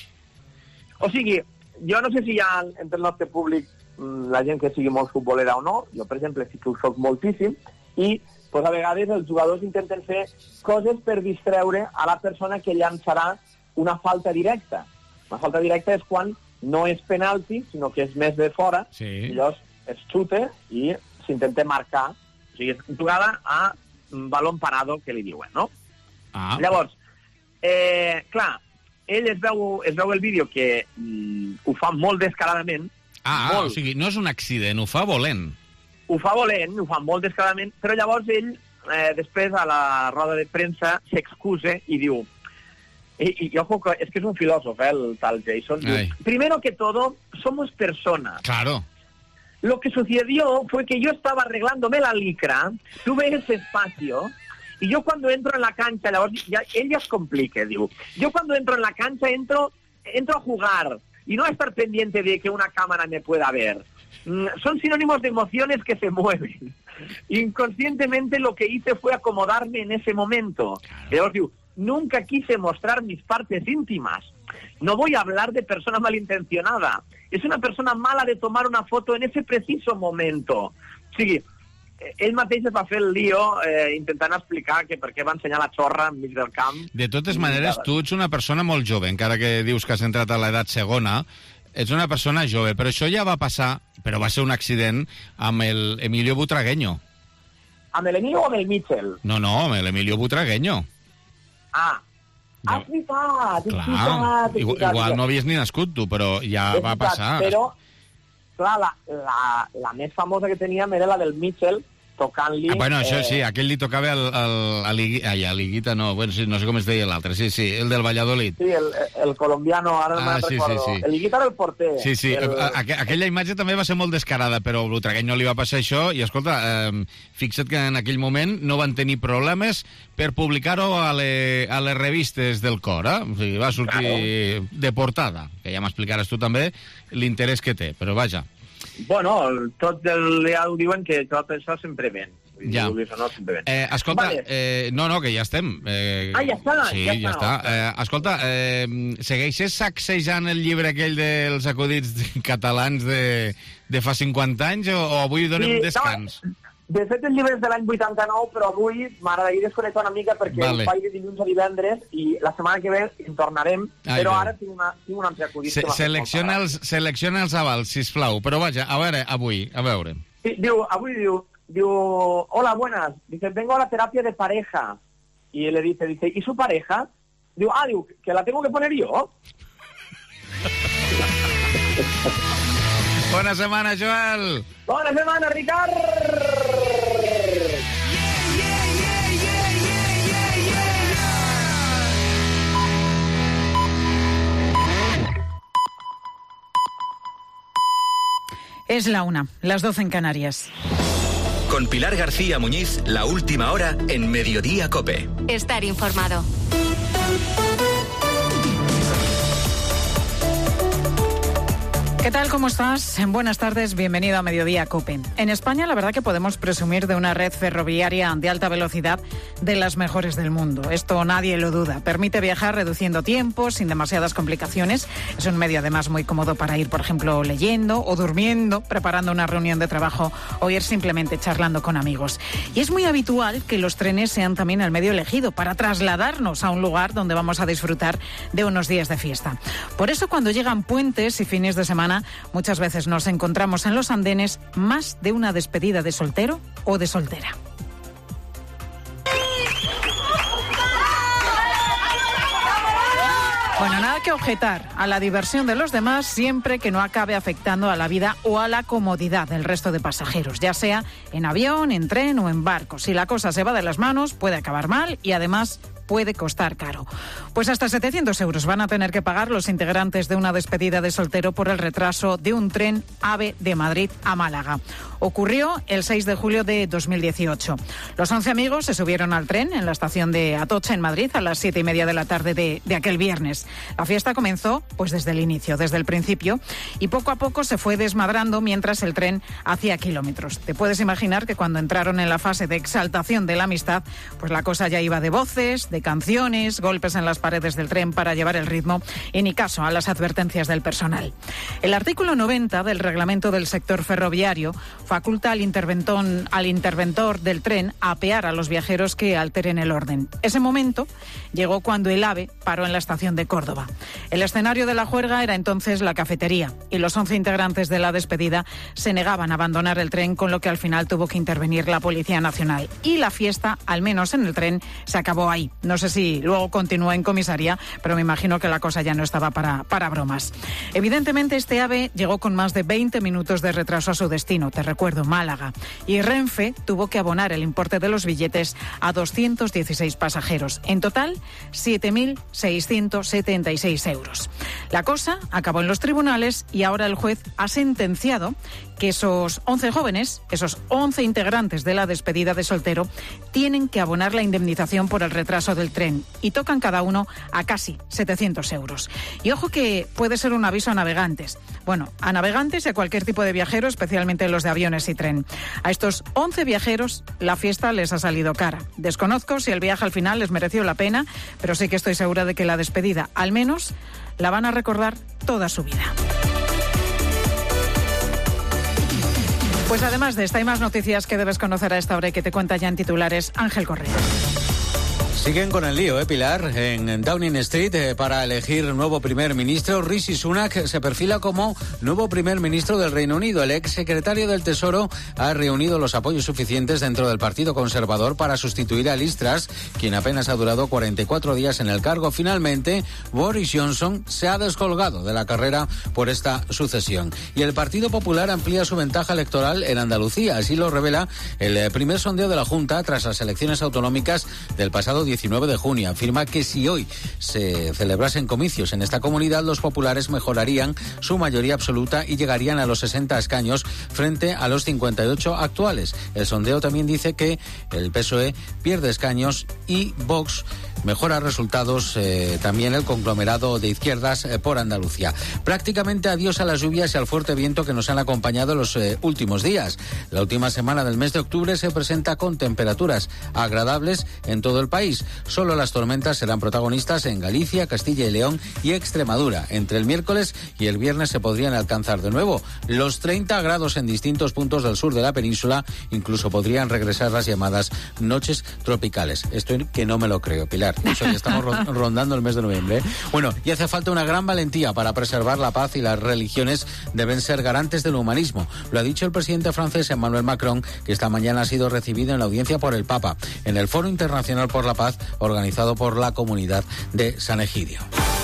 O sigui, jo no sé si hi ha entre el nostre públic la gent que sigui molt futbolera o no, jo, per exemple, sí que ho soc moltíssim, i pues a vegades els jugadors intenten fer coses per distreure a la persona que llançarà una falta directa. Una falta directa és quan no és penalti, sinó que és més de fora, sí. I llavors es xuta i s'intenta marcar. O sigui, és jugada a balón parado, que li diuen, no? Ah. Llavors, eh, clar, ell es veu, es veu el vídeo que mm, ho fa molt descaradament.
Ah, molt. O sigui, no és un accident, ho fa volent.
Ho fa volent, ho fa molt descaradament, però llavors ell, eh, després, a la roda de premsa, s'excusa i diu... I, i ojo, que és que és un filòsof, eh, el tal Jason. Diu, primero que todo, somos personas.
Claro.
Lo que sucedió fue que yo estaba arreglándome la licra, tuve ese espacio, y yo cuando entro en la cancha, llavors, ja, ell ja es complica, diu. Yo cuando entro en la cancha, entro, entro a jugar, y no a estar pendiente de que una cámara me pueda ver. Son sinónimos de emociones que se mueven. Inconscientemente lo que hice fue acomodarme en ese momento. Claro. Digo, nunca quise mostrar mis partes íntimas. No voy a hablar de persona malintencionada. Es una persona mala de tomar una foto en ese preciso momento. Sí, ell mateix es va fer el lío eh, intentant explicar que per què va ensenyar la xorra enmig del camp.
De totes maneres, tu ets una persona molt jove, encara que dius que has entrat a l'edat segona. Ets una persona jove, però això ja va passar, però va ser un accident, amb el Emilio Butragueño.
Amb l'Emilio o amb el Mitchell?
No, no, amb l'Emilio Butragueño.
Ah, has veritat, és
clar,
veritat.
Igual, igual no havies ni nascut tu, però ja
és
va
veritat,
passar.
Però, clar, la, la, la més famosa que teníem era la del Mitchell, tocant-li...
Ah, bueno, això
eh... sí,
aquell li tocava el, el, el, el, ai, a l'Higuita, no, bueno, sí, no sé com es deia l'altre, sí, sí, el del Valladolid.
Sí, el, el colombiano, ara no ah, me'n sí, recordo. Sí, sí. El Higuita era el porter.
Sí, sí, el... Aqu aquella imatge també va ser molt descarada, però a Butragueño li va passar això, i escolta, eh, fixa't que en aquell moment no van tenir problemes per publicar-ho a, le, a les revistes del cor, eh? O sigui, va sortir claro. De portada, que ja m'explicaràs tu també l'interès que té, però vaja.
Bueno, tot el, ja ho diuen que tot això sempre ven.
Ja.
No, sempre ven.
Eh, escolta, vale. eh, no, no, que ja estem. Eh,
ah, ja està?
Sí,
ja,
ja està. està. Eh, escolta, eh, segueixes sacsejant el llibre aquell dels acudits catalans de, de fa cinquanta anys o, o avui donem sí, descans?
No, de fet, el llibre és de l'any vuitanta-nou, però avui m'agradaria desconnectar una mica perquè vale. Ho faig de dilluns a divendres i la setmana que ve en tornarem, Ai, però bé. Ara tinc, una, tinc un altre acudit. Se,
selecciona, els, selecciona els avals, sisplau, però vaja, a veure, avui, a veure.
Sí, diu, avui diu, diu, hola, buenas, dice, vengo a la terapia de pareja. y él le dice, dice, ¿y su pareja? Digo, ah, digo, ¿que la tengo que poner yo?
Bona setmana, Joel.
Bona setmana, Ricard.
Es la una, las doce en Canarias.
Con Pilar García Muñiz, la última hora en Mediodía COPE.
Estar informado.
¿Qué tal? ¿Cómo estás? Buenas tardes, bienvenido a Mediodía COPE. En España, la verdad que podemos presumir de una red ferroviaria de alta velocidad de las mejores del mundo. Esto nadie lo duda. Permite viajar reduciendo tiempos, sin demasiadas complicaciones. Es un medio además muy cómodo para ir, por ejemplo, leyendo o durmiendo, preparando una reunión de trabajo o ir simplemente charlando con amigos. Y es muy habitual que los trenes sean también el medio elegido para trasladarnos a un lugar donde vamos a disfrutar de unos días de fiesta. Por eso, cuando llegan puentes y fines de semana, muchas veces nos encontramos en los andenes más de una despedida de soltero o de soltera. Bueno, nada que objetar a la diversión de los demás siempre que no acabe afectando a la vida o a la comodidad del resto de pasajeros, ya sea en avión, en tren o en barco. Si la cosa se va de las manos, puede acabar mal y además puede costar caro. Pues hasta setecientos euros van a tener que pagar los integrantes de una despedida de soltero por el retraso de un tren AVE de Madrid a Málaga. Ocurrió el seis de julio de dos mil dieciocho. Los once amigos se subieron al tren en la estación de Atocha, en Madrid, a las siete y media de la tarde de, de aquel viernes. La fiesta comenzó pues desde el inicio, desde el principio, y poco a poco se fue desmadrando mientras el tren hacía kilómetros. Te puedes imaginar que cuando entraron en la fase de exaltación de la amistad, pues la cosa ya iba de voces, de canciones, golpes en las paredes del tren para llevar el ritmo y ni caso a las advertencias del personal. El artículo noventa del reglamento del sector ferroviario faculta al interventor, al interventor del tren a apear a los viajeros que alteren el orden. Ese momento llegó cuando el AVE paró en la estación de Córdoba. El escenario de la juerga era entonces la cafetería y los once integrantes de la despedida se negaban a abandonar el tren, con lo que al final tuvo que intervenir la Policía Nacional. Y la fiesta, al menos en el tren, se acabó ahí. No sé si luego continuó en comisaría, pero me imagino que la cosa ya no estaba para, para bromas. Evidentemente, este AVE llegó con más de veinte minutos de retraso a su destino, te recuerdo, Málaga. Y Renfe tuvo que abonar el importe de los billetes a doscientos dieciséis pasajeros. En total, siete mil seiscientos setenta y seis euros. La cosa acabó en los tribunales y ahora el juez ha sentenciado que esos once jóvenes, esos once integrantes de la despedida de soltero, tienen que abonar la indemnización por el retraso del tren y tocan cada uno a casi setecientos euros. Y ojo que puede ser un aviso a navegantes. Bueno, a navegantes y a cualquier tipo de viajero, especialmente los de aviones y tren. A estos once viajeros la fiesta les ha salido cara. Desconozco si el viaje al final les mereció la pena, pero sí que estoy segura de que la despedida, al menos, la van a recordar toda su vida. Pues además de esta hay más noticias que debes conocer a esta hora y que te cuenta ya en titulares Ángel Correa.
Siguen con el lío, ¿eh, Pilar? En Downing Street, eh, para elegir nuevo primer ministro, Rishi Sunak se perfila como nuevo primer ministro del Reino Unido. El ex secretario del Tesoro ha reunido los apoyos suficientes dentro del Partido Conservador para sustituir a Liz Truss, quien apenas ha durado cuarenta y cuatro días en el cargo. Finalmente, Boris Johnson se ha descolgado de la carrera por esta sucesión. Y el Partido Popular amplía su ventaja electoral en Andalucía. Así lo revela el primer sondeo de la Junta tras las elecciones autonómicas del pasado diecinueve de junio. Afirma que si hoy se celebrasen comicios en esta comunidad, los populares mejorarían su mayoría absoluta y llegarían a los sesenta escaños frente a los cincuenta y ocho actuales. El sondeo también dice que el P S O E pierde escaños y Vox mejora resultados, eh, también el conglomerado de izquierdas eh, por Andalucía. Prácticamente adiós a las lluvias y al fuerte viento que nos han acompañado los eh, últimos días. La última semana del mes de octubre se presenta con temperaturas agradables en todo el país. Solo las tormentas serán protagonistas en Galicia, Castilla y León y Extremadura. Entre el miércoles y el viernes se podrían alcanzar de nuevo los treinta grados en distintos puntos del sur de la península. Incluso podrían regresar las llamadas noches tropicales. Esto que no me lo creo, Pilar. Pilar. Eso ya estamos rondando el mes de noviembre. ¿eh? Bueno, y hace falta una gran valentía para preservar la paz y las religiones deben ser garantes del humanismo. Lo ha dicho el presidente francés Emmanuel Macron, que esta mañana ha sido recibido en la audiencia por el Papa, en el Foro Internacional por la Paz, organizado por la Comunidad de San Egidio.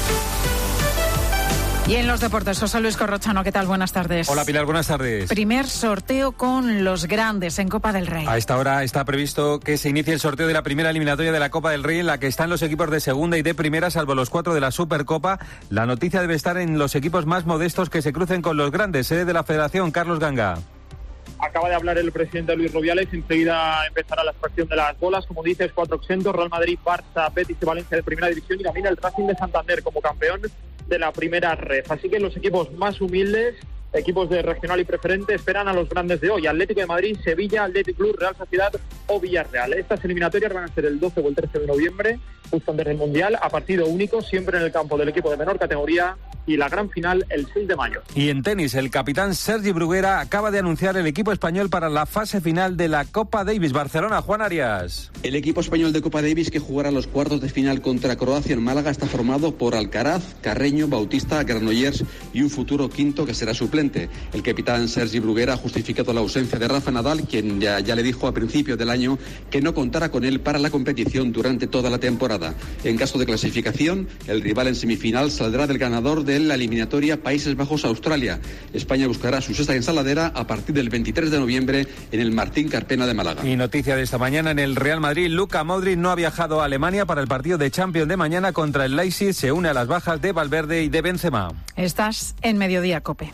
Y en los deportes, José Luis Corrochano, ¿qué tal? Buenas tardes.
Hola Pilar, buenas tardes.
Primer sorteo con los grandes en Copa del Rey.
A esta hora está previsto que se inicie el sorteo de la primera eliminatoria de la Copa del Rey, en la que están los equipos de segunda y de primera, salvo los cuatro de la Supercopa. La noticia debe estar en los equipos más modestos que se crucen con los grandes. Sede de la Federación, Carlos Ganga.
Acaba de hablar el presidente Luis Rubiales, enseguida empezará la extracción de las bolas, como dices, cuatro exentos, Real Madrid, Barça, Betis y Valencia de primera división y también el Racing de Santander como campeón de la primera ref. Así que los equipos más humildes, equipos de regional y preferente, esperan a los grandes de hoy: Atlético de Madrid, Sevilla, Athletic Club, Real Sociedad o Villarreal. Estas eliminatorias van a ser el doce o el trece de noviembre, justo antes del Mundial, a partido único, siempre en el campo del equipo de menor categoría, y la gran final el seis de mayo.
Y en tenis, el capitán Sergi Bruguera acaba de anunciar el equipo español para la fase final de la Copa Davis. Barcelona, Juan Arias.
El equipo español de Copa Davis, que jugará los cuartos de final contra Croacia en Málaga, está formado por Alcaraz, Carreño, Bautista, Granollers y un futuro quinto que será suplente. El capitán Sergi Bruguera ha justificado la ausencia de Rafa Nadal, quien ya, ya le dijo a principios del año que no contara con él para la competición durante toda la temporada. En caso de clasificación, el rival en semifinal saldrá del ganador de la eliminatoria Países Bajos-Australia. España buscará su sexta ensaladera a partir del veintitrés de noviembre en el Martín Carpena de Málaga.
Y noticia de esta mañana en el Real Madrid: Luka Modric no ha viajado a Alemania para el partido de Champions de mañana contra el Leipzig. Se une a las bajas de Valverde y de Benzema.
Estás en Mediodía Cope.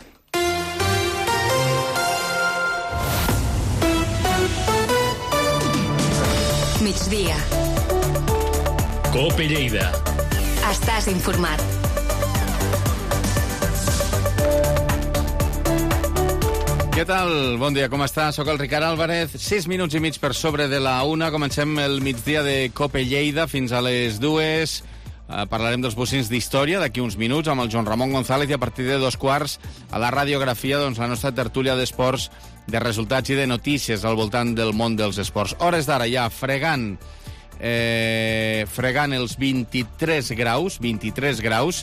Migdia.
Cope Lleida.
Estàs informat.
Què tal? Bon dia, com està? Soc el Ricard Álvarez. Sis minuts i mig per sobre de la una. Comencem el migdia de Cope Lleida fins a les dues. Uh, parlarem dels bocins d'història d'aquí uns minuts amb el Joan Ramon González, i a partir de dos quarts a la radiografia, doncs, la nostra tertúlia d'esports, de resultats i de notícies al voltant del món dels esports. Hores d'ara ja fregant eh, fregant els vint-i-tres graus, vint-i-tres graus,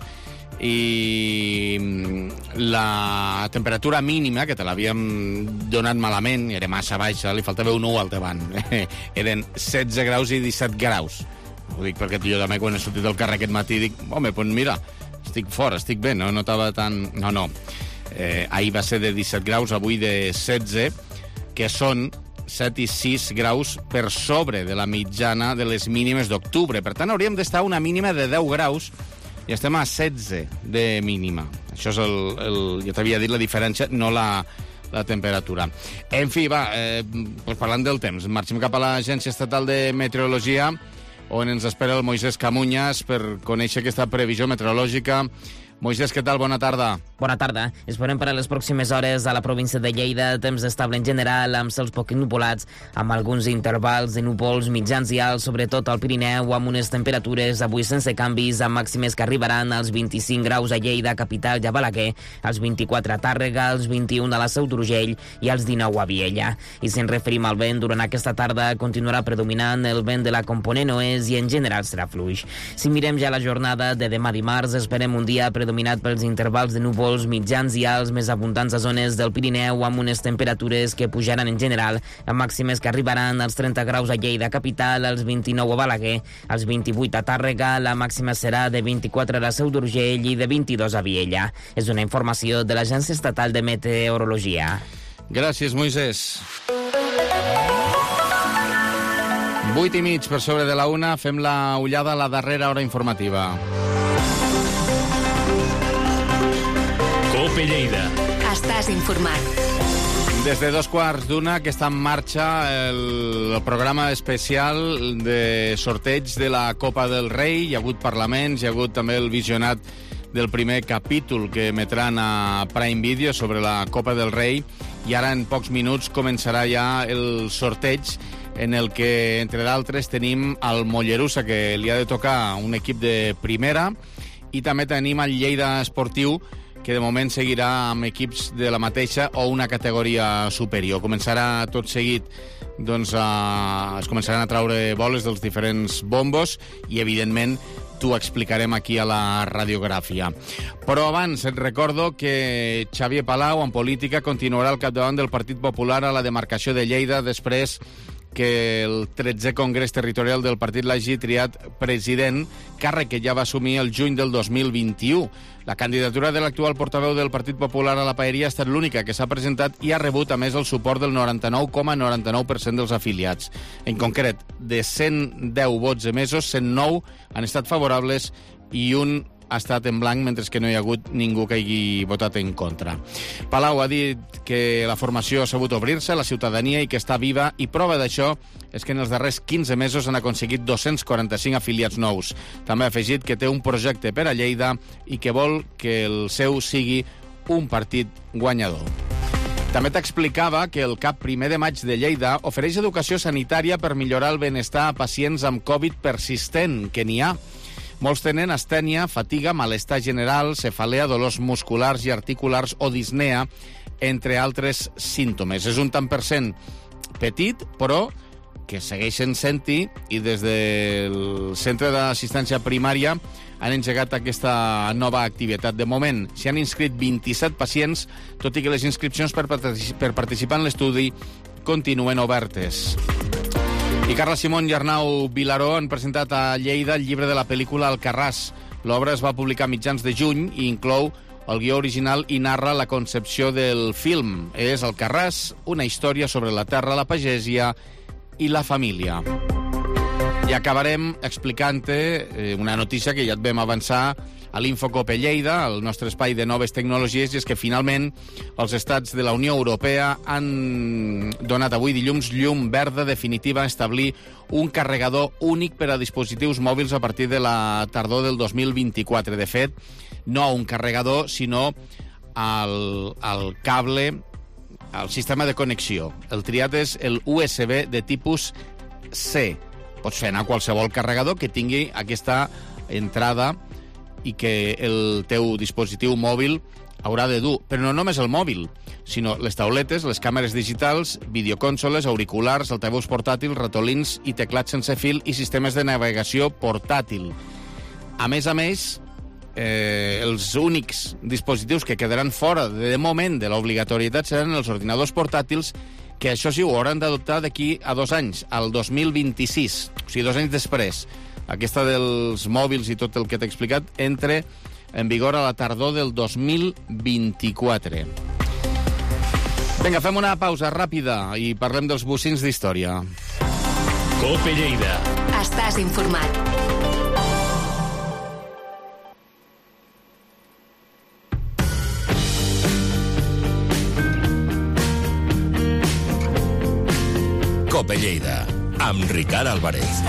i la temperatura mínima, que te l'havíem donat malament, era massa baixa, li faltava un u al davant, eren setze graus i disset graus. Ho dic perquè jo també, quan he sortit del carrer aquest matí, dic, home, doncs mira, estic fora, estic bé, no notava tant... No, no. Eh, ahir va ser de disset graus, avui de setze, que són set i sis graus per sobre de la mitjana de les mínimes d'octubre. Per tant, hauríem d'estar a una mínima de deu graus i estem a setze de mínima. Això és el... el jo t'havia dit la diferència, no la, la temperatura. En fi, va, eh, doncs parlant del temps, marxem cap a l'Agència Estatal de Meteorologia, on ens espera el Moisés Camuñas per conèixer aquesta previsió meteorològica. Moisés, què tal? Bona tarda.
Bona tarda. Esperem per a les pròximes hores a la província de Lleida temps estable en general, amb cels poc nupolats, amb alguns intervals de núvols mitjans i alts, sobretot al Pirineu, amb unes temperatures avui sense canvis, amb màximes que arribaran als vint-i-cinc graus a Lleida, capital, i a Balaguer, als vint-i-quatre a Tàrrega, als vint-i-un a la Seu d'Urgell i als dinou a Viella. I si ens referim al vent, durant aquesta tarda continuarà predominant el vent de la component oest i en general serà fluix. Si mirem ja la jornada de demà dimarts, esperem un dia predominant dominat pels intervals de núvols mitjans i alts més abundants a zones del Pirineu, amb unes temperatures que pujaran en general, amb màximes que arribaran als trenta graus a Lleida capital, als vint-i-nou a Balaguer, als vint-i-vuit a Tàrrega, la màxima serà de vint-i-quatre a la Seu d'Urgell i de vint-i-dos a Viella. És una informació de l'Agència Estatal de Meteorologia.
Gràcies, Moisés. Vuit i mig per sobre de la una, fem la ullada a la darrera hora informativa.
Cope Lleida.
Estàs informat.
Des de dos quarts d'una que està en marxa el, el programa especial de sorteig de la Copa del Rei. Hi ha hagut parlaments, hi ha hagut també el visionat del primer capítol que emetran a Prime Video sobre la Copa del Rei, i ara en pocs minuts començarà ja el sorteig en el que, entre d'altres, tenim el Mollerussa, que li ha de tocar un equip de primera, i també tenim el Lleida Esportiu, que de moment seguirà amb equips de la mateixa o una categoria superior. Començarà tot seguit, doncs, a... es començaran a traure boles dels diferents bombos i, evidentment, t'ho explicarem aquí a la radiografia. Però abans et recordo que Xavier Palau, en política, continuarà al capdavant del Partit Popular a la demarcació de Lleida després que el tretzè Congrés Territorial del partit l'hagi triat president, càrrec que ja va assumir el juny del dos mil vint-i-u. La candidatura de l'actual portaveu del Partit Popular a la paeria ha estat l'única que s'ha presentat i ha rebut, a més, el suport del noranta-nou coma noranta-nou per cent dels afiliats. En concret, de cent deu vots emesos, cent nou han estat favorables i un ha estat en blanc, mentre que no hi ha hagut ningú que hagi votat en contra. Palau ha dit que la formació ha sabut obrir-se a la ciutadania i que està viva, i prova d'això és que en els darrers quinze mesos han aconseguit dos-cents quaranta-cinc afiliats nous. També ha afegit que té un projecte per a Lleida i que vol que el seu sigui un partit guanyador. També t'explicava que el CAP primer de maig de Lleida ofereix educació sanitària per millorar el benestar a pacients amb Covid persistent, que n'hi ha. Molts tenen astènia, fatiga, malestar general, cefalea, dolors musculars i articulars o disnea, entre altres símptomes. És un tant per cent petit, però que segueixen sent-hi, i des del Centre d'Assistència Primària han engegat aquesta nova activitat. De moment, s'hi han inscrit vint-i-set pacients, tot i que les inscripcions per, per participar en l'estudi continuen obertes. I Carla Simón i Arnau Vilaró han presentat a Lleida el llibre de la pel·lícula Alcarràs. L'obra es va publicar a mitjans de juny i inclou el guió original i narra la concepció del film. És Alcarràs, una història sobre la terra, la pagesia i la família. I acabarem explicant-te una notícia que ja et vam avançar a l'Infocope Lleida, el nostre espai de noves tecnologies, i és que finalment els estats de la Unió Europea han donat avui dilluns llum verda definitiva a establir un carregador únic per a dispositius mòbils a partir de la tardor del dos mil vint-i-quatre. De fet, no un carregador, sinó el, el cable, el sistema de connexió. El triat és el U S B de tipus C. Pots fer anar qualsevol carregador que tingui aquesta entrada i que el teu dispositiu mòbil haurà de dur. Però no només el mòbil, sinó les tauletes, les càmeres digitals, videoconsoles, auriculars, altaveus portàtils, ratolins i teclats sense fil i sistemes de navegació portàtil. A més a més, eh, els únics dispositius que quedaran fora de moment de l'obligatorietat seran els ordinadors portàtils, que això sí ho hauran d'adoptar d'aquí a dos anys, al dos mil vint-i-sis, o sigui, dos anys després. Aquesta dels mòbils i tot el que t'he explicat entra en vigor a la tardor del dos mil vint-i-quatre. Vinga, fem una pausa ràpida i parlem dels bocins d'història.
Cope Lleida.
Estàs informat.
Cope Lleida, amb Ricard Álvarez.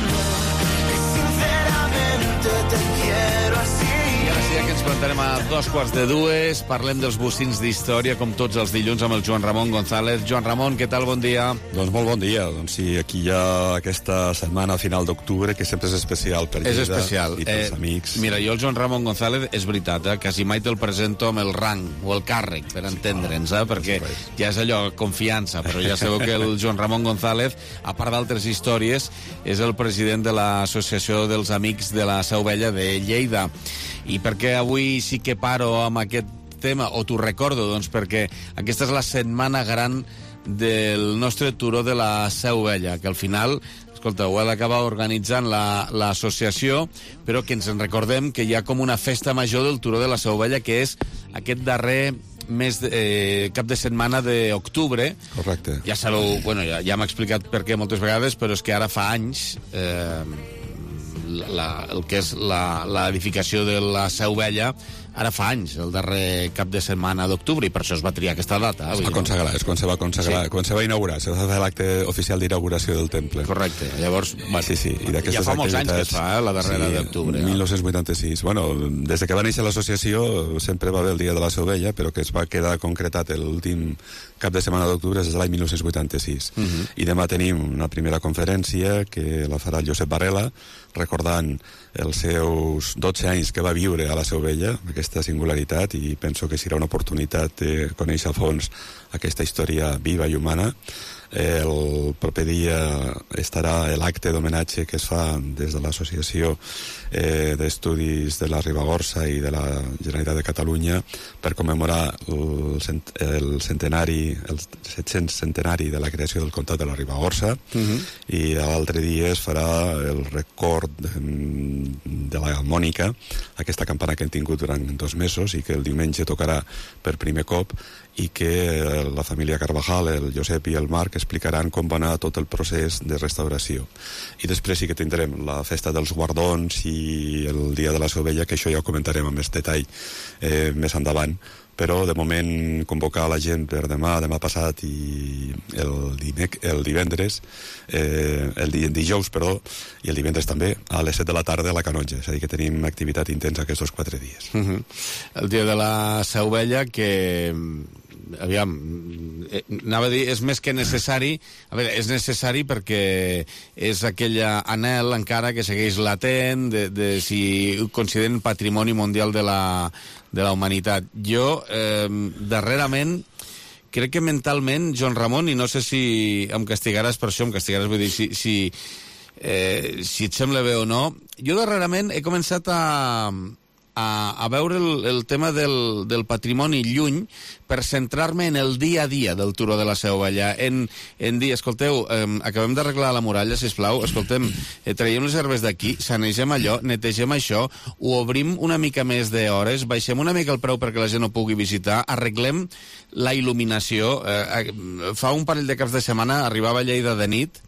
I ara sí que ens plantarem a dos quarts de dues. Parlem dels bocins d'història, com tots els dilluns, amb el Joan Ramon González. Joan Ramon, què tal? Bon dia.
Doncs molt bon dia. Doncs sí, aquí hi ha aquesta setmana a final d'octubre, que sempre és especial per Lleida.
És especial.
I pels
eh,
amics.
Mira, jo el Joan Ramon González, és veritat, eh, quasi mai te'l presento amb el rang o el càrrec, per entendre'ns, eh, perquè ja és allò, confiança, però ja sabeu que el Joan Ramon González, a part d'altres històries, és el president de l'Associació dels Amics de la Seu Vella de Lleida. I per què avui sí que paro amb aquest tema, o t'ho recordo? Doncs perquè aquesta és la setmana gran del nostre turó de la Seu Vella, que al final, escolta, ho ha d'acabar organitzant l'associació, la, però que ens en recordem que hi ha com una festa major del turó de la Seu Vella, que és aquest darrer mes de, eh, cap de setmana d'octubre.
Correcte.
Ja sabeu, bueno, ja, ja m'ha explicat per què moltes vegades, però és que ara fa anys... Eh, La, el que és l'edificació de la Seu Vella, ara fa anys, el darrer cap de setmana d'octubre, i per això es va triar aquesta data.
Es va consagrar, és quan se va consagrar, sí. Quan se va inaugurar, se va fer l'acte oficial d'inauguració del temple.
Correcte, llavors...
Va, sí, sí. I
ja fa molts anys que es fa, eh, la darrera sí, d'octubre.
mil nou-cents vuitanta-sis. Bueno, des que va néixer l'associació sempre va haver el dia de la Seu Vella, però que es va quedar concretat l'últim cap de setmana d'octubre és l'any mil nou-cents vuitanta-sis. Uh -huh. I demà tenim una primera conferència que la farà el Josep Varela, recordant els seus dotze anys que va viure a la Seu Vella, aquesta aquesta singularitat i penso que serà una oportunitat de conèixer a fons aquesta història viva i humana. El proper dia estarà l'acte d'homenatge que es fa des de l'Associació eh, d'Estudis de la Ribagorça i de la Generalitat de Catalunya per commemorar el, cent, el centenari, el set-cents centenari de la creació del Comtat de la Ribagorça. Uh-huh. I l'altre dia es farà el record de la Mònica, aquesta campana que hem tingut durant dos mesos i que el diumenge tocarà per primer cop, i que la família Carvajal, el Josep i el Marc, explicaran com va anar tot el procés de restauració. I després sí que tindrem la festa dels guardons i el dia de la Sovella, que això ja ho comentarem amb més detall eh, més endavant, però de moment convocar la gent per demà, demà passat i el, dimec, el divendres, eh, el di, dijous, perdó, i el divendres també, a les set de la tarda a la Canonja. És a dir, que tenim activitat intensa aquests quatre dies.
Uh-huh. El dia de la Seu Vella, que aviam, eh, anava a dir, és més que necessari. A veure, és necessari perquè és aquell anhel encara que segueix latent de, de si ho consideren patrimoni mundial de la, de la humanitat. Jo, eh, darrerament, crec que mentalment, Joan Ramon, i no sé si em castigaràs per això, em castigaràs, vull dir, si, si, eh, si et sembla bé o no, jo darrerament he començat a... A, a veure el, el tema del, del patrimoni lluny per centrar-me en el dia a dia del Turó de la Seu Vella, en, en dir, escolteu, eh, acabem d'arreglar la muralla, sisplau, escoltem, eh, traiem les herbes d'aquí, sanegem allò, netegem això, ho obrim una mica més d'hores, baixem una mica el preu perquè la gent no pugui visitar, arreglem la il·luminació. Eh, fa un parell de caps de setmana arribava a Lleida de nit,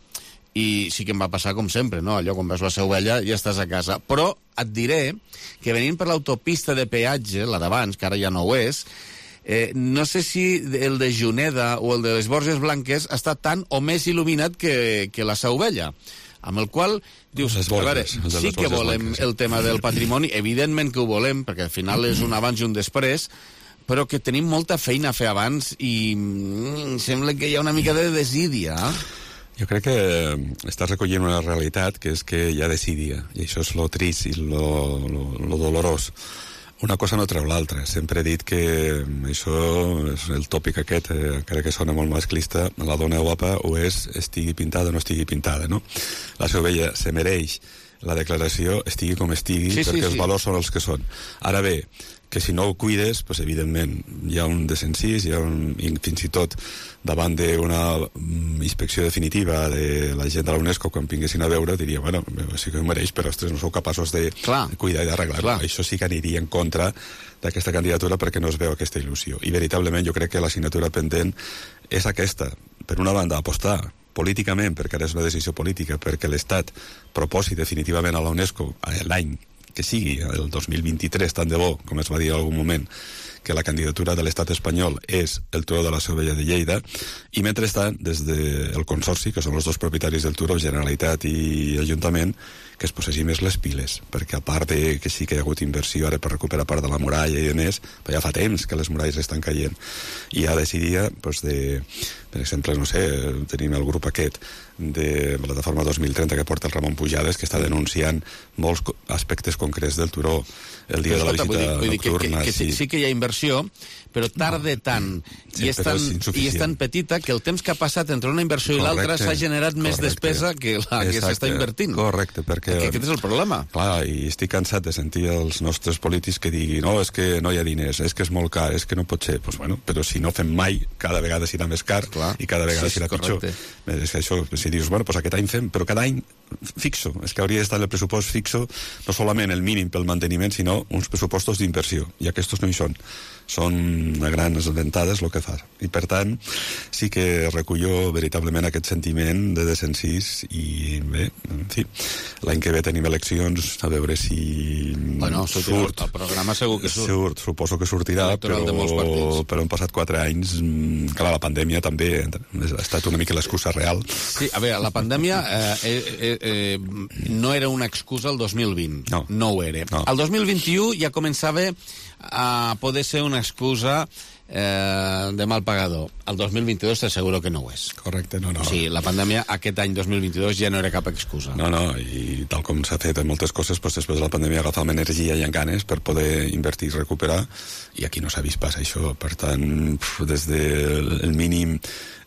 i sí que em va passar com sempre, no? Allò, quan veus la Seu Vella ja estàs a casa. Però et diré que venint per l'autopista de peatge, la d'abans, que ara ja no ho és, eh, no sé si el de Juneda o el de les Borges Blanques està tan o més il·luminat que, que la Seu Vella. Amb el qual dius, a veure, sí que volem el tema del patrimoni, evidentment que ho volem, perquè al final és un abans i un després, però que tenim molta feina a fer abans i mm, sembla que hi ha una mica de desídia, eh?
Jo crec que estàs recollint una realitat que és que hi ha desídia, i això és lo trist i lo, lo, lo dolorós. Una cosa no treu l'altra. Sempre he dit que això és el tòpic aquest, eh, encara que sona molt masclista, la dona guapa o és estigui pintada o no estigui pintada, no? La Seu Vella se mereix la declaració, estigui com estigui, sí, perquè sí, els sí. valors són els que són. Ara bé, que si no ho cuides, pues, evidentment, hi ha un desencís, hi ha un, fins i tot davant d'una inspecció definitiva de la gent de la UNESCO, quan vinguessin a veure, diria, bueno, sí que ho mereix, però ostres, no sou capaços de Clar. cuidar i d'arreglar. Això sí que aniria en contra d'aquesta candidatura perquè no es veu aquesta il·lusió. I veritablement jo crec que l'assignatura pendent és aquesta. Per una banda, apostar políticament, perquè ara és una decisió política, perquè l'Estat proposi definitivament a la UNESCO l'any que sigui, el dos mil vint-i-tres, tant de bo, com es va dir en algun moment, que la candidatura de l'estat espanyol és el Turó de la Seu Vella de Lleida, i mentrestant, des del Consorci, que són els dos propietaris del Turó, Generalitat i Ajuntament, que es possessin més les piles, perquè a part de que sí que hi ha hagut inversió ara per recuperar part de la muralla i de més, però ja fa temps que les muralles estan caient. I ja decidia, doncs, de, per exemple, no sé, tenim el grup aquest de Plataforma dos mil trenta que porta el Ramon Pujades, que està denunciant molts aspectes concrets del Turó el dia però, de la visita vull dir, vull nocturna.
Que, que, que sí. sí que hi ha inversió, però tarda tant sí, i, és tan, és i és tan petita que el temps que ha passat entre una inversió correcte, i l'altra s'ha generat correcte. més despesa que la Exacte, que s'està invertint.
Correcte, perquè,
perquè aquest és el problema.
Clar, i estic cansat de sentir els nostres polítics que diguin no, és que no hi ha diners, és que és molt car, és que no pot ser. Pues bueno, però si no fem mai, cada vegada serà més car clar. i cada vegada sí, serà pitjor. És que això, si dius, bueno, pues aquest any fem, però cada any fixo, és que hauria d'estar en el pressupost fixo, no solament el mínim pel manteniment, sinó uns pressupostos d'inversió, i aquests no hi són. Són grans ventades el que fa. I per tant, sí que recullo veritablement aquest sentiment de desencís i bé, en fi, l'any que ve tenim eleccions, a veure si
bueno, surt. El programa segur que surt.
surt suposo que sortirà, però, però han passat quatre anys. Clar, la pandèmia també ha estat una mica l'excusa real.
Sí, a veure, la pandèmia eh, eh, eh, no era una excusa el dos mil vint. No. No ho era. No. El dos mil vint-i-u ja començava a poder ser una excusa eh, de mal pagador. El dos mil vint-i-dos t'asseguro que no ho és.
Correcte, no, no.
O sigui, la pandèmia aquest any dos mil vint-i-dos ja no era cap excusa.
No, no, i tal com s'ha fet en moltes coses, doncs després de la pandèmia agafàvem energia i en ganes per poder invertir i recuperar, i aquí no s'ha vist pas això. Per tant, des del mínim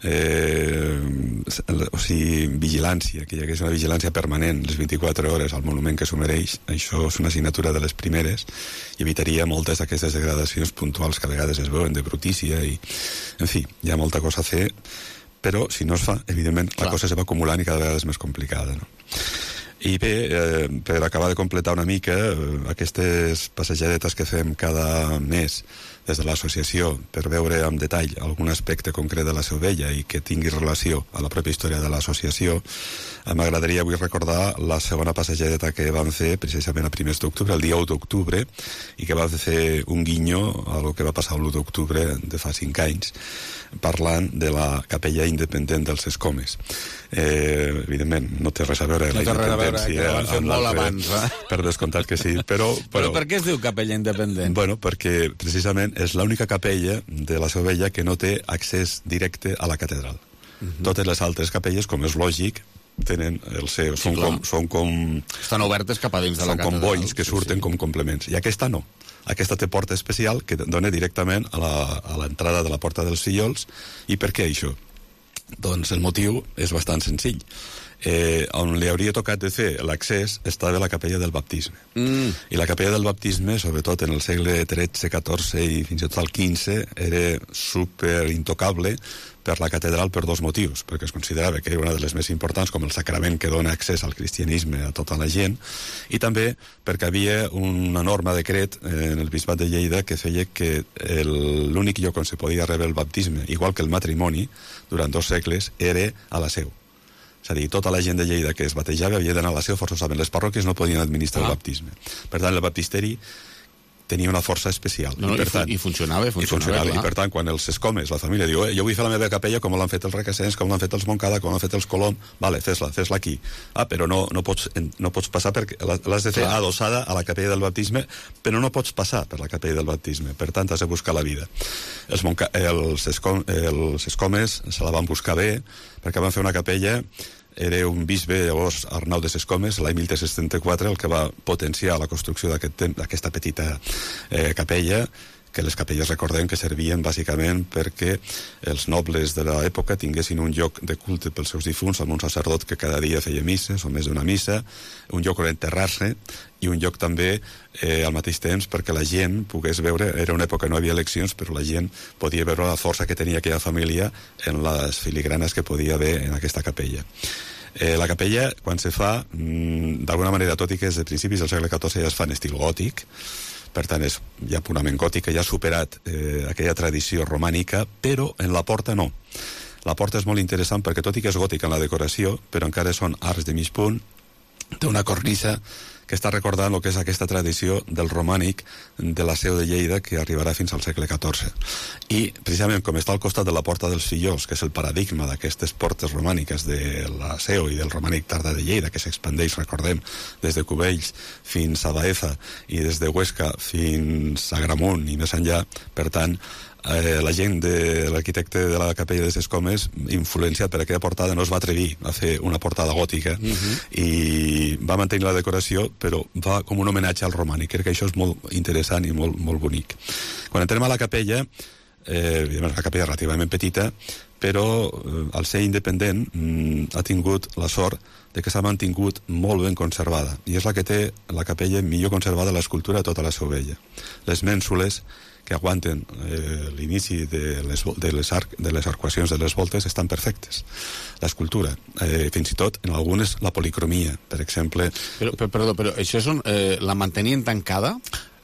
eh, o sigui, vigilància, que hi hagués una vigilància permanent les vint-i-quatre hores al monument que s'ho mereix, això és una assignatura de les primeres i evitaria moltes d'aquestes degradacions puntuals que a vegades es veuen de brutícia i, en fi, hi ha molta cosa a fer, però si no es fa, evidentment, Clar. la cosa se va acumulant i cada vegada és més complicada, no? I bé, eh, per acabar de completar una mica, eh, aquestes passejadetes que fem cada mes des de l'associació per veure amb detall algun aspecte concret de la Seu Vella i que tingui relació a la pròpia història de l'associació, m'agradaria avui recordar la segona passejadeta que vam fer precisament a primers d'octubre, el dia u d'octubre, i que va fer un guinyo a lo que va passar l'u d'octubre de fa cinc anys, parlant de la capella independent dels Escomes. Eh, evidentment, no té res a veure
no
la independència
veure, amb molt abans, eh?
Per descomptat que sí, però,
però... Però per què es diu capella independent?
Bueno, perquè precisament és l'única capella de la Seu Vella que no té accés directe a la catedral. Uh-huh. Totes les altres capelles, com és lògic, tenen el seu...
Sí,
són, com, són com...
Estan obertes cap a dins de la catedral.
Són com bonys que surten sí, sí. com complements. I aquesta no. Aquesta té porta especial que dona directament a l'entrada de la porta dels Fillols. I per què això? Doncs el motiu és bastant senzill. Eh, on li hauria tocat de fer l'accés estava la capella del baptisme. Mm. I la capella del baptisme, sobretot en el segle tretze, catorze i fins i tot al quinze, era super intocable per la catedral per dos motius, perquè es considerava que era una de les més importants com el sacrament que dona accés al cristianisme a tota la gent, i també perquè havia una norma decret en el bisbat de Lleida que feia que l'únic lloc on se podia rebre el baptisme, igual que el matrimoni, durant dos segles, era a la Seu. És a dir, tota la gent de Lleida que es batejava havia d'anar a la Seu forçosament. Les parròquies no podien administrar ah. el baptisme. Per tant, el baptisteri tenia una força especial.
No,
I, per tant,
i funcionava, i funcionava.
I, funcionava i per tant, quan els Escomes, la família, diu eh, jo vull fer la meva capella com l'han fet els Requesens, com l'han fet els Montcada, com l'han fet els Colom, vale, fes-la, fes-la aquí. Ah, però no, no, pots, no pots passar perquè l'has de fer Clar. adossada a la capella del baptisme, però no pots passar per la capella del baptisme. Per tant, has de buscar la vida. Els, Monca, els, Escom, els Escomes se la van buscar bé, perquè van fer una capella. Era un bisbe, llavors, Arnau de Sescomes, l'any mil tres-cents setanta-quatre, el que va potenciar la construcció d'aquesta aquest petita eh, capella, que les capelles, recordem, que servien bàsicament perquè els nobles de l'època tinguessin un lloc de culte pels seus difunts, amb un sacerdot que cada dia feia misses, o més d'una missa, un lloc on enterrar-se, i un lloc també, eh, al mateix temps, perquè la gent pogués veure, era una època no hi havia eleccions, però la gent podia veure la força que tenia aquella família en les filigranes que podia haver en aquesta capella. Eh, la capella, quan se fa, mmm, d'alguna manera, tot i que és de principis del segle catorze, ja es fa en estil gòtic, per tant és ja purament gòtica, ja ha superat eh, aquella tradició romànica, però en la porta no. La porta és molt interessant perquè tot i que és gòtica en la decoració, però encara són arcs de mig punt, té una cornisa que està recordant el que és aquesta tradició del romànic de la Seu de Lleida que arribarà fins al segle catorze. I precisament com està al costat de la porta dels Fillols, que és el paradigma d'aquestes portes romàniques de la Seu i del romànic tardà de Lleida, que s'expandeix, recordem, des de Cubells fins a Baeza i des de Huesca fins a Gramunt i més enllà, per tant, Eh, la gent de l'arquitecte de la capella de Sescomes, influenciat per aquella portada, no es va atrevir a fer una portada gòtica uh-huh. i va mantenir la decoració, però va com un homenatge al romànic. Crec que això és molt interessant i molt, molt bonic. Quan entrem a la capella, eh, la capella és relativament petita, però eh, al ser independent mm, ha tingut la sort de que s'ha mantingut molt ben conservada, i és la que té la capella millor conservada de l'escultura de tota la Seu Vella. Les mènsules que aguanten eh, l'inici de les, de, les arc, de les arcuacions de les voltes estan perfectes. L'escultura, eh, fins i tot en algunes la policromia, per exemple.
Però, però, perdó, però això és un, eh, la mantenien tancada?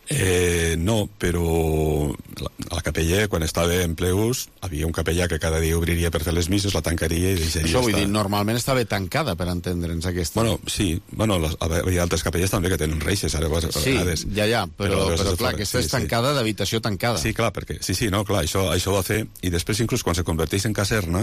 Eh, no, però la, la capella, quan estava en ple ús, havia un capellà que cada dia obriria per fer les misses, la tancaria i deixaria
Això vull
estar.
dir, normalment estava tancada, per entendre'ns aquesta.
Bueno, sí, bueno, les, hi ha altres capelles també que tenen reixes, ara a
sí, vegades. Ja, ja, però, però, però, però clar, aquesta sí, és tancada sí. d'habitació tancada.
Sí, clar, perquè, sí, sí, no, clar, això, això va fer, i després inclús quan se converteix en caserna,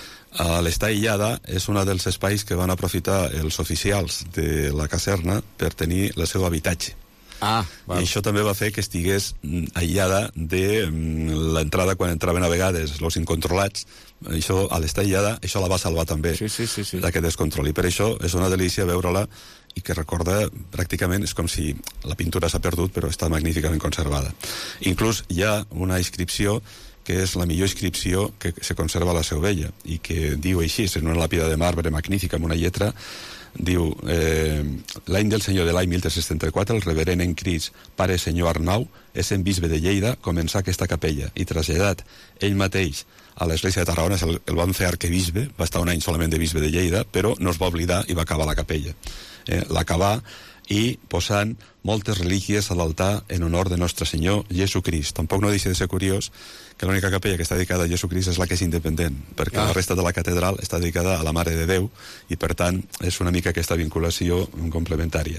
a l'estar aïllada és un dels espais que van aprofitar els oficials de la caserna per tenir el seu habitatge.
Ah,
val. I això també va fer que estigués aïllada de l'entrada quan entraven a vegades els incontrolats. Això, a l'estar aïllada, això la va salvar també
sí, sí, sí, sí.
d'aquest descontrol. I per això és una delícia veure-la i que recorda pràcticament, és com si la pintura s'ha perdut, però està magníficament conservada. Inclús hi ha una inscripció que és la millor inscripció que se conserva a la Seu Vella i que diu així, en una làpida de marbre magnífica amb una lletra, diu eh, l'any del senyor de l'any mil tres-cents setanta-quatre el reverend en Crist, pare senyor Arnau, essent bisbe de Lleida, començà aquesta capella i traslladat ell mateix a l'església de Tarragona, el, el van fer arquebisbe, va estar un any solament de bisbe de Lleida, però no es va oblidar i va acabar la capella. Eh, l'acabà i posant moltes relíquies a l'altar en honor de Nostre Senyor Jesucrist. Tampoc no deixa de ser curiós que l'única capella que està dedicada a Jesucrist és la que és independent, perquè ah. la resta de la catedral està dedicada a la Mare de Déu i, per tant, és una mica aquesta vinculació complementària.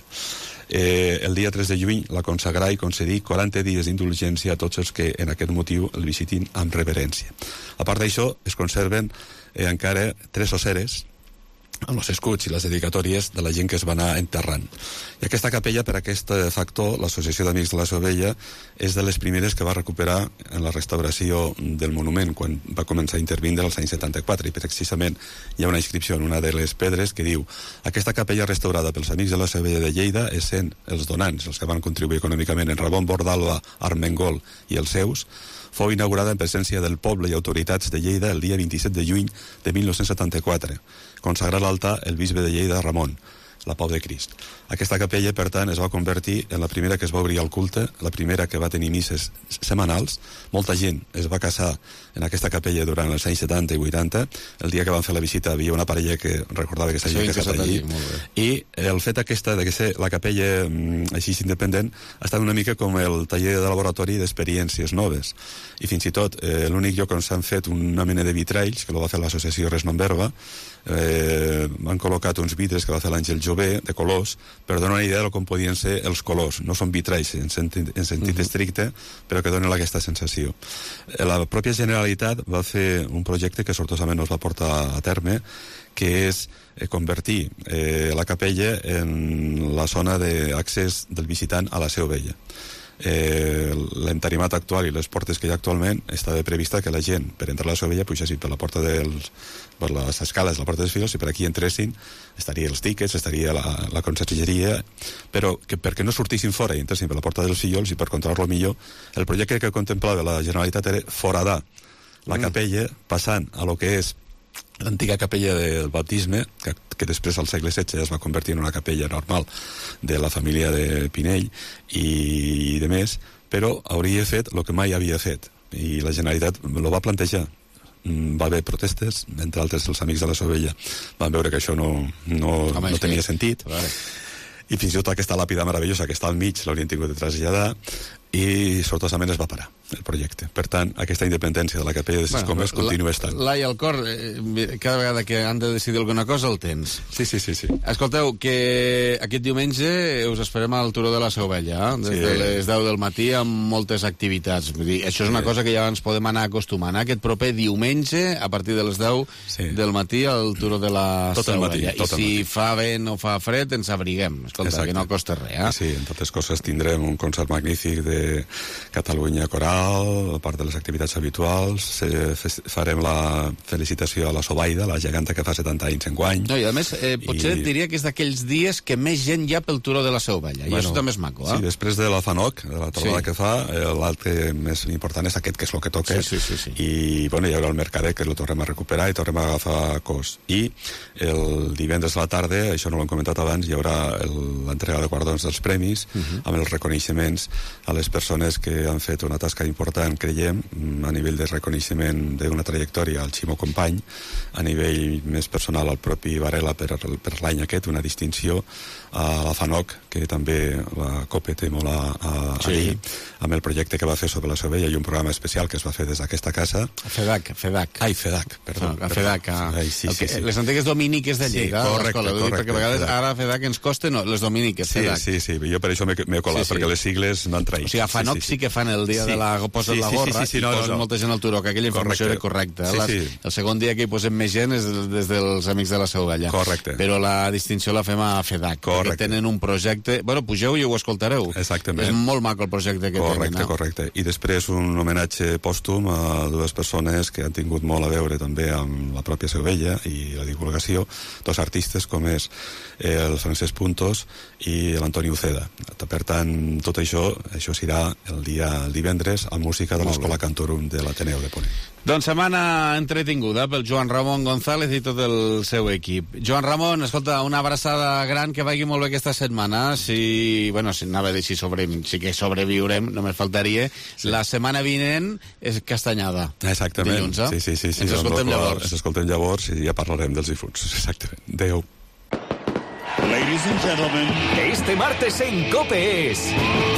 Eh, el dia tres de juny la consagrà i concedí quaranta dies d'indulgència a tots els que en aquest motiu el visitin amb reverència. A part d'això, es conserven eh, encara tres osseres amb els escuts i les dedicatòries de la gent que es va anar enterrant. I aquesta capella, per aquest factor, l'Associació d'Amics de la Seu Vella és de les primeres que va recuperar en la restauració del monument, quan va començar a intervindre als anys setanta-quatre, i precisament hi ha una inscripció en una de les pedres que diu: aquesta capella restaurada pels Amics de la Seu Vella de Lleida, essent els donants, els que van contribuir econòmicament, en Ramon Bordalba, Armengol i els seus, fou inaugurada en presència del poble i autoritats de Lleida el dia vint-i-set de juny de mil nou-cents setanta-quatre. Consagrar l'altar el bisbe de Lleida, Ramon, la Pau de Crist. Aquesta capella, per tant, es va convertir en la primera que es va obrir al culte, la primera que va tenir misses setmanals. Molta gent es va casar en aquesta capella durant els anys setanta i vuitanta. El dia que van fer la visita havia una parella que recordava que s'havia casat allí. I el fet aquesta de que ser la capella mm, així independent ha estat una mica com el taller de laboratori d'experiències noves. I fins i tot eh, l'únic lloc on s'han fet una mena de vitralls, que lo va fer l'associació Res no en Verba, eh, han col·locat uns vidres que va fer l'Àngel Jové, de colors, per donar una idea de com podien ser els colors. No són vitralls en sentit, en sentit uh-huh. estricte, però que donen aquesta sensació. La pròpia Generalitat va fer un projecte que sortosament nos va portar a terme, que és eh, convertir eh, la capella en la zona d'accés del visitant a la Seu Vella. Eh, l'entarimat actual i les portes que hi ha actualment estava prevista que la gent per entrar a la Seu Vella pujassin per la porta dels per les escales, la porta dels Fills, i per aquí entressin estaria els tíquets, estaria la, la consergeria, però que perquè no sortissin fora i entressin per la porta dels Fills, i per controlar-lo millor, el projecte que contemplava la Generalitat era foradar la mm. capella passant a lo que és l'antiga capella del baptisme, que, que després al segle setze es va convertir en una capella normal de la família de Pinell i, i de més, però hauria fet el que mai havia fet, i la Generalitat lo va plantejar. Va haver protestes, entre altres els Amics de la Seu Vella van veure que això no, no, Home, no tenia sentit, vale. I fins i tot aquesta làpida meravellosa que està al mig l'haurien tingut de traslladar, i sortosament es va parar el projecte. Per tant, aquesta independència de la capella de Sis bueno, Comes continua estant.
L'ai al cor, eh, cada vegada que han de decidir alguna cosa el tens.
Sí, sí, sí, sí.
Escolteu, que aquest diumenge us esperem al Turó de la Seu Vella, eh? Des sí. de les deu del matí amb moltes activitats. Vull dir, això és una sí. cosa que ja ens podem anar acostumant, eh? Aquest proper diumenge, a partir de les deu sí. del matí, al Turó de la tot Seu matí, Vella. I si matí. fa vent o fa fred, ens abriguem. Escolta, Exacte. que no costa res, eh?
Sí, en totes coses tindrem un concert magnífic de Catalunya Coral, a part de les activitats habituals, eh, farem la felicitació a la Sobaida, la geganta que fa setanta anys enguany.
No, i a més, eh, potser I... diria que és d'aquells dies que més gent hi ha pel Turó de la Seu Vella, bueno, i això també és maco, eh?
Sí, després de la FANOC, de la trobada sí. que fa, eh, l'altre més important és aquest, que és el que toca,
sí, sí, sí, sí.
i bueno, hi haurà el mercadet, que el tornem a recuperar i tornem a agafar cos. I el divendres a la tarda, això no ho hem comentat abans, hi haurà l'entrega de guardons dels premis, uh -huh. amb els reconeixements a les persones que han fet una tasca important, creiem, a nivell de reconeixement d'una trajectòria al Ximo Company, a nivell més personal al propi Varela per, per l'any aquest, una distinció a la FANOC, que també la COPE té molt a, a, sí. ahir, amb el projecte que va fer sobre la Seu Vella i un programa especial que es va fer des d'aquesta casa.
FEDAC, FEDAC.
Ai, FEDAC, perdó.
No, a FEDAC, a...
Ai, sí, sí, sí.
Les antigues dominiques de Lleida.
Sí, correcte, correcte.
Perquè a vegades ara FEDAC ens costa, no, les dominiques,
sí,
FEDAC.
Sí, sí, jo per això m'he colat, sí, sí. perquè les sigles no han traït.
O sigui, a Fanoc sí, sí, sí. sí que fan el dia sí. de la posa sí, la gorra sí, sí, sí, sí, no, i posen no, no. molta gent al turó, que aquella informació Correcte. era correcta. Sí, sí. El segon dia que hi posem més gent és des dels Amics de la Seu Vella.
Correcte.
Però la distinció la fem a FEDAC, Correcte. perquè tenen un projecte... Bueno, pugeu i ho escoltareu.
Exactament.
És molt maco el projecte que
correcte,
tenen.
Correcte, correcte. I després un homenatge pòstum a dues persones que han tingut molt a veure també amb la pròpia Seu Vella i la divulgació, dos artistes com és el Francesc Puntos i l'Antoni Uceda. Per tant, tot això, això serà el dia el divendres a música de l'Escola Cantorum de l'Ateneu de Ponent.
Doncs setmana entretinguda pel Joan Ramon González i tot el seu equip. Joan Ramon, escolta, una abraçada gran, que vagi molt bé aquesta setmana. Si, bueno, si anava a dir si, sobre, si que sobreviurem, només faltaria. Sí. La setmana vinent és Castanyada.
Exactament.
Dilluns, eh?
Sí, sí, sí, sí.
Ens escoltem llavors.
Ens escoltem llavors i ja parlarem dels difunts. Exactament. Adéu.
Ladies and gentlemen, este martes en COPE es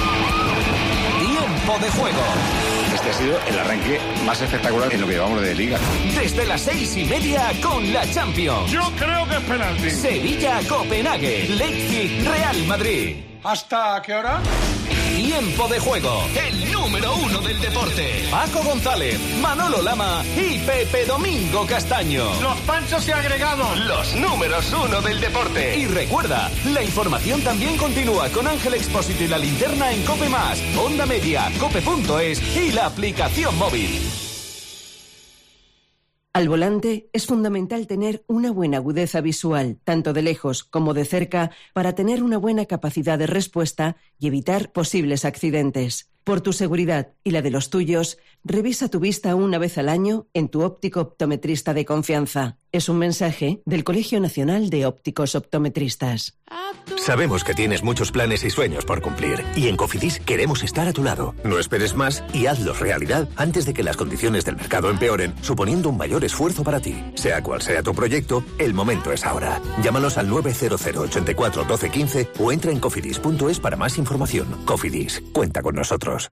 Tiempo de Juego.
Este ha sido el arranque más espectacular en lo que llevamos de Liga.
Desde las seis y media con la Champions.
Yo creo que es penalti.
Sevilla, Copenhague, Leipzig, Real Madrid.
¿Hasta qué hora?
Tiempo de Juego, el número uno del deporte. Paco González, Manolo Lama y Pepe Domingo Castaño.
Los panchos y agregados.
Los números uno del deporte. Y recuerda, la información también continúa con Ángel Expósito y La Linterna en COPE Más, Onda Media, cope punto es y la aplicación móvil.
Al volante es fundamental tener una buena agudeza visual, tanto de lejos como de cerca, para tener una buena capacidad de respuesta y evitar posibles accidentes. Por tu seguridad y la de los tuyos, revisa tu vista una vez al año en tu óptico optometrista de confianza. Es un mensaje del Colegio Nacional de Ópticos Optometristas.
Sabemos que tienes muchos planes y sueños por cumplir, y en Cofidis queremos estar a tu lado. No esperes más y hazlos realidad antes de que las condiciones del mercado empeoren, suponiendo un mayor esfuerzo para ti. Sea cual sea tu proyecto, el momento es ahora. Llámanos al nueve cero cero, ochenta y cuatro, doce, quince o entra en cofidis punto es para más información. Cofidis, cuenta con nosotros.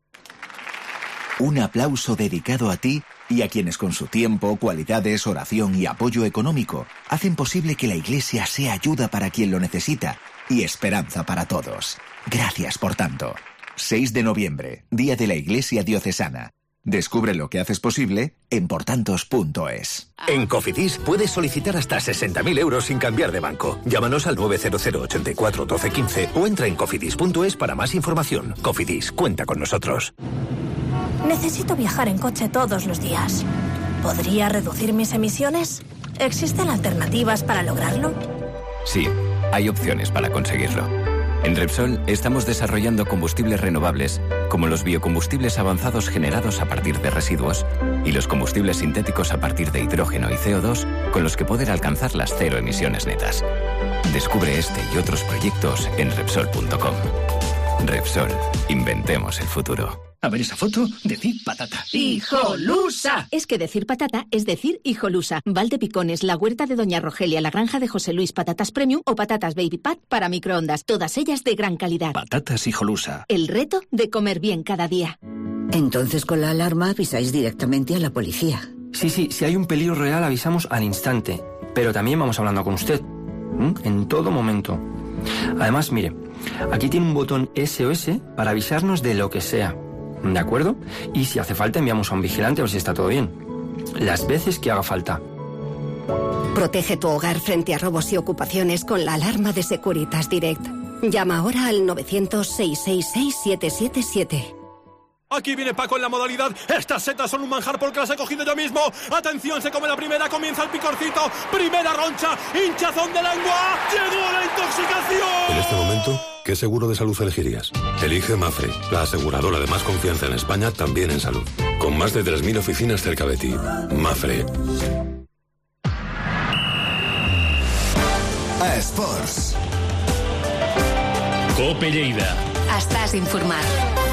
Un aplauso dedicado a ti y a quienes con su tiempo, cualidades, oración y apoyo económico hacen posible que la Iglesia sea ayuda para quien lo necesita y esperanza para todos. Gracias por tanto. seis de noviembre, Día de la Iglesia Diocesana. Descubre lo que haces posible en portantos punto es.
En Cofidis puedes solicitar hasta sesenta mil euros sin cambiar de banco. Llámanos al nueve cero cero, ochenta y cuatro, doce, quince o entra en cofidis punto es para más información. Cofidis, cuenta con nosotros.
Necesito viajar en coche todos los días. ¿Podría reducir mis emisiones? ¿Existen alternativas para lograrlo?
Sí, hay opciones para conseguirlo. En Repsol estamos desarrollando combustibles renovables, como los biocombustibles avanzados generados a partir de residuos y los combustibles sintéticos a partir de hidrógeno y C O dos, con los que poder alcanzar las cero emisiones netas. Descubre este y otros proyectos en Repsol punto com. Repsol, inventemos el futuro.
A ver esa foto, decir patata.
¡Hijolusa! Es que decir patata es decir hijolusa. Valdepicones, la huerta de Doña Rogelia, la granja de José Luis, patatas premium o patatas baby pat para microondas. Todas ellas de gran calidad.
Patatas hijolusa.
El reto de comer bien cada día.
Entonces con la alarma avisáis directamente a la policía.
Sí, sí, si hay un peligro real avisamos al instante. Pero también vamos hablando con usted. ¿Mm? En todo momento. Además, mire, aquí tiene un botón S O S para avisarnos de lo que sea. ¿De acuerdo? Y si hace falta enviamos a un vigilante a ver si está todo bien. Las veces que haga falta.
Protege tu hogar frente a robos y ocupaciones con la alarma de Securitas Direct. Llama ahora al novecientos, seiscientos sesenta y seis, siete siete siete.
Aquí viene Paco en la modalidad. Estas setas son un manjar porque las he cogido yo mismo. Atención, se come la primera, comienza el picorcito. Primera roncha, hinchazón de lengua. ¡Llegó la intoxicación!
En este momento, ¿qué seguro de salud elegirías? Elige Mafre, la aseguradora de más confianza en España, también en salud. Con más de tres mil oficinas cerca de ti. Mafre.
A Esports.
Cope Lleida.
Estàs informat.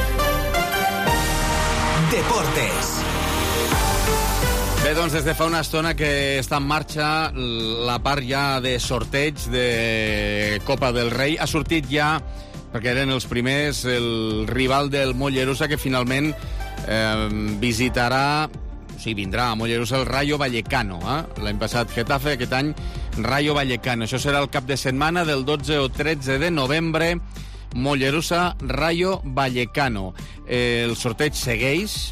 Deportes.
Bé, doncs des de fa una estona que està en marxa la part ja de sorteig de Copa del Rei. Ha sortit ja, perquè eren els primers, el rival del Mollerussa, que finalment eh, visitarà, o sigui, vindrà a Mollerussa el Rayo Vallecano. Eh? L'any passat Getafe, aquest any Rayo Vallecano. Això serà el cap de setmana del dotze o tretze de novembre. Mollerussa, Rayo Vallecano. El sorteig segueix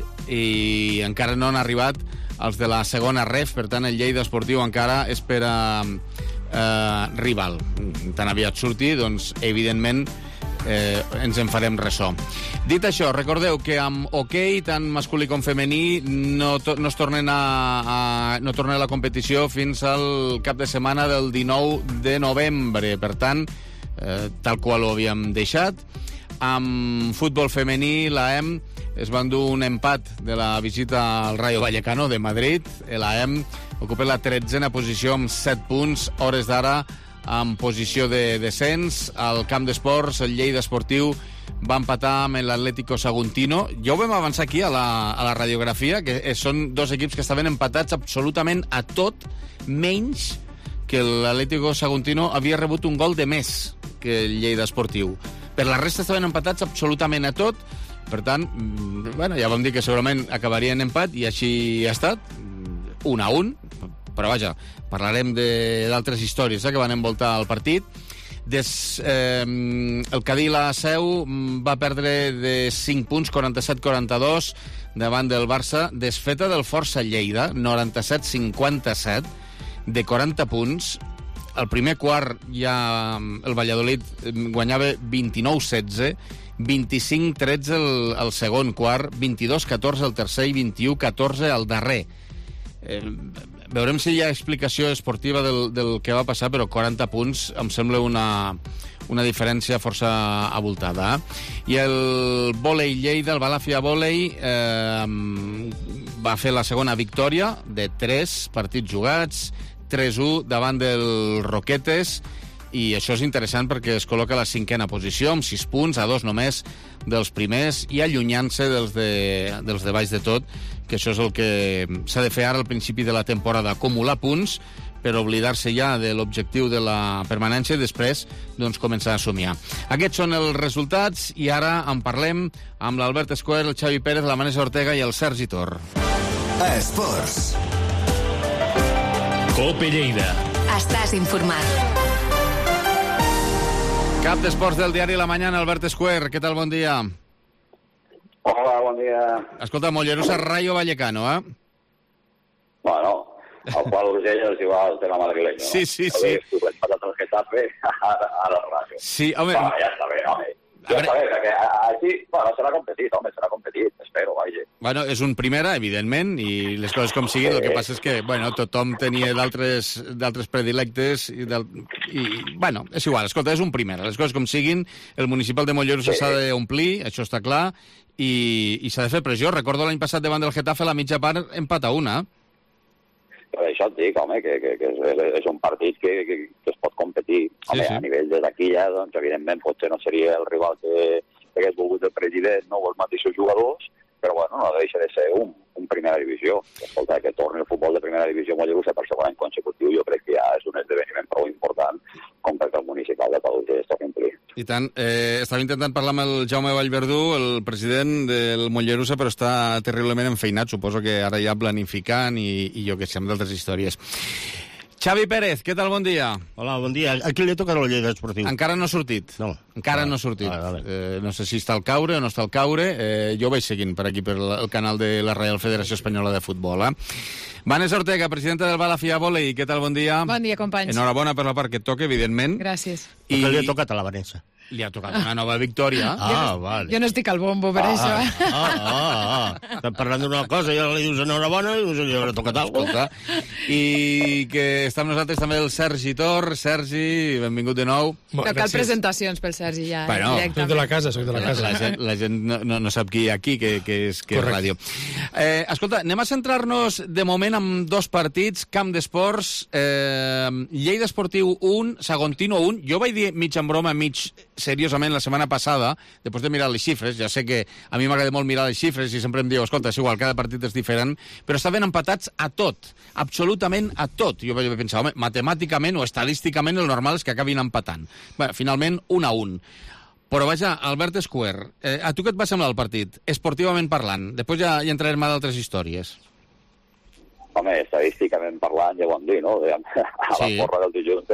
i encara no han arribat els de la segona ref, per tant el Lleida Esportiu encara espera eh, rival. Tan aviat surti, doncs evidentment eh, ens en farem ressò. Dit això, recordeu que amb hoquei, tant masculí com femení, no, to no es tornen a, a, no torna a la competició fins al cap de setmana del dinou de novembre. Per tant, eh, tal qual ho havíem deixat. Amb futbol femení, l'A E M es va endur un empat de la visita al Rayo Vallecano de Madrid. L'A E M ocupa la tretzena posició amb set punts, hores d'ara en posició de descens. Al camp d'esports, el Lleida Esportiu va empatar amb l'Atlético Saguntino. Ja ho vam avançar aquí a la, a la radiografia, que són dos equips que estaven empatats absolutament a tot, menys que l'Atlético Saguntino havia rebut un gol de més que el Lleida Esportiu. Per la resta estaven empatats absolutament a tot. Per tant, bueno, ja vam dir que segurament acabaria en empat i així ha estat, un a un, però vaja, parlarem d'altres històries eh, que van envoltar el partit. Des, eh, el Cadí la Seu va perdre de cinc punts, quaranta-set a quaranta-dos, davant del Barça, desfeta del Força Lleida, noranta-set a cinquanta-set, de quaranta punts. Al primer quart ja el Valladolid guanyava vint-i-nou a setze, vint-i-cinc a tretze el, el segon quart, vint-i-dos a catorze el tercer i vint-i-u a catorze el darrer. Eh, veurem si hi ha explicació esportiva del, del que va passar, però quaranta punts em sembla una, una diferència força abultada. I el vòlei Lleida, el Balàfia Vòlei, eh, va fer la segona victòria de tres partits jugats, tres a u davant del Roquetes, i això és interessant perquè es col·loca a la cinquena posició, amb sis punts, a dos només dels primers, i allunyant-se dels de, dels de baix de tot, que això és el que s'ha de fer ara al principi de la temporada, acumular punts per oblidar-se ja de l'objectiu de la permanència i després doncs, començar a somiar. Aquests són els resultats i ara en parlem amb l'Albert Escuer, el Xavi Pérez, la Vanessa Ortega i el Sergi Tor.
Esports.
Cope Lleida.
Estàs informat.
Cap d'esports del diari La Mañana, Albert Escuer. Què tal, bon dia?
Hola, bon dia.
Escolta, Mollerussa, Rayo Vallecano, eh?
Bueno, al qual Urgell és igual el tema madrileny, no?
Sí, sí, sí.
Tu l'has passat el Getafe a la Rayo.
Sí, home...
Bueno, ja està bé, home. Ja està bé, perquè així, bueno, serà competit, home, serà competit, espero, vaja.
Bueno, és un primera, evidentment, i les coses com siguin, el que passa és que, bueno, tothom tenia d'altres d'altres predilectes i, del, i, bueno, és igual, escolta, és un primera, les coses com siguin, el municipal de Mollerussa s'ha sí. d'omplir, això està clar, i, i s'ha de fer pressió. Recordo l'any passat davant del Getafe, la mitja part empat a una.
Per això et dic, home, que, que, que és, és un partit que, que, que es pot competir. Home, sí, sí. A nivell de taquilla, doncs, evidentment, potser no seria el rival que, que hagués volgut el president, no, o els mateixos jugadors, però, bueno, no deixa de ser un, un primera divisió. Escolta, que torni el futbol de primera divisió Mollerussa per segon any consecutiu, jo crec que ja és un esdeveniment prou important com perquè el municipal de Padulla es toqui omplir.
I tant. Eh, estava intentant parlar amb el Jaume Vallverdú, el president del Mollerussa, però està terriblement enfeinat. Suposo que ara ja planificant i, i jo que sé, amb d'altres històries. Xavi Pérez, què tal? Bon dia.
Hola, bon dia. A qui li toca el Lleida Esportiu?
Encara no ha sortit.
No.
Encara
vale.
no ha sortit.
Vale, vale.
Eh, no sé si està al caure o no està al caure. Eh, jo ho vaig seguint per aquí, per el canal de la Reial Federació Espanyola de Futbol. Eh? Vanessa Ortega, presidenta del Balàfia Vòlei, què tal? Bon dia.
Bon dia, companys.
Enhorabona per la part que et toca, evidentment.
Gràcies.
I... Perquè li ha tocat a la Vanessa.
Li ha tocat una nova victòria.
Ah, vale.
Jo no estic al bombo per
ah,
això. Eh?
Ah, ah, ah. Estem parlant d'una cosa i ara li dius enhorabona i li haurà tocat alguna cosa.
I que està amb nosaltres també el Sergi Tor. Sergi, benvingut de nou.
No cal presentacions pel Sergi ja.
Bueno,
soc
de la casa, soc de la casa.
La gent, la gent no, no, no sap qui hi ha aquí, que, que és, que és ràdio. Eh, escolta, anem a centrar-nos de moment en dos partits. Camp d'Esports, eh, Lleida Esportiu un, Saguntino un. Jo vaig dir mig en broma, mig seriosament la setmana passada, després de mirar les xifres, ja sé que a mi m'agrada molt mirar les xifres i sempre em diu, escolta, és igual, cada partit és diferent, però estaven empatats a tot, absolutament a tot. Jo vaig pensar, home, matemàticament o estadísticament el normal és que acabin empatant. Bé, finalment, un a un. Però vaja, Albert Escuer, eh, a tu què et va semblar el partit, esportivament parlant? Després ja hi entrarem a d'altres històries.
Home, estadísticament parlant, ja ho hem dit, no? A la sí. porra del dilluns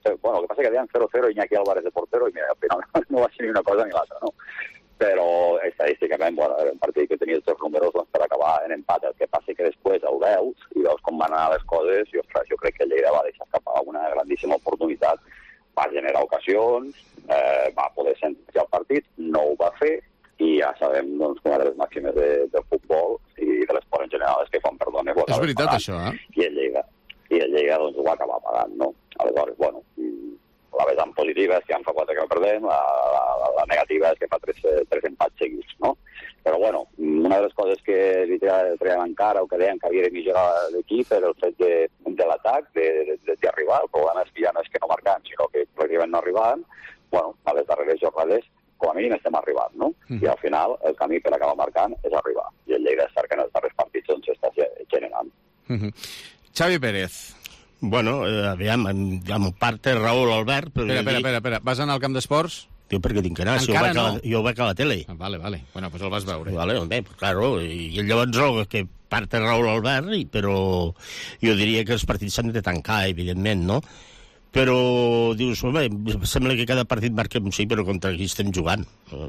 bueno, el que passa que deien cero cero Iñaki Álvarez de portero, i mira, al final no va ser ni una cosa ni l'altra, no? Però estadísticament, bueno, era un partit que tenia els dos números doncs, per acabar en empat. El que passa que després el veus i veus com van anar les coses i, ostres, jo crec que el Lleida va deixar escapar una grandíssima oportunitat, va generar ocasions, eh, va poder sentir el partit, no ho va fer, i ja sabem doncs, que una de les màximes de, del futbol i de l'esport en general és que quan perdones ho
acabes pagant. És veritat, això, eh?
I el Lleida, i el Lleida doncs, ho va acabar pagant, no? Aleshores, bueno, la vessant positiva és que en fa quatre que no perdem, la, la, la negativa és que fa tres, tres empats seguits, no? Però, bueno, una de les coses que li treien encara o que deien que havia de millorar l'equip era el fet de, de l'atac, d'arribar. El problema és que ja no és que no marcant, sinó que pràcticament no arribaven. Bueno, a les darreres jornades com a mínim estem arribant, no? Mm. I al final el camí per acabar marcant és arribar. I el Lleida és cert que en els darrers partits doncs està generant.
Mm -hmm. Xavi Pérez.
Bueno, eh, aviam, amb, amb part té Raúl Albert... Però
espera, espera, espera, espera, vas anar al camp d'esports?
Jo perquè tinc que anar, si
Encara
jo,
no.
la, jo ho veig a la tele.
Ah, vale, vale. Bueno, pues el vas veure.
Vale, bé, pues, claro, i, i llavors el que part té Raúl Albert, i, però jo diria que els partits s'han de tancar, evidentment, no? Però, dius, home, sembla que cada partit marquem sí, però contra qui estem jugant?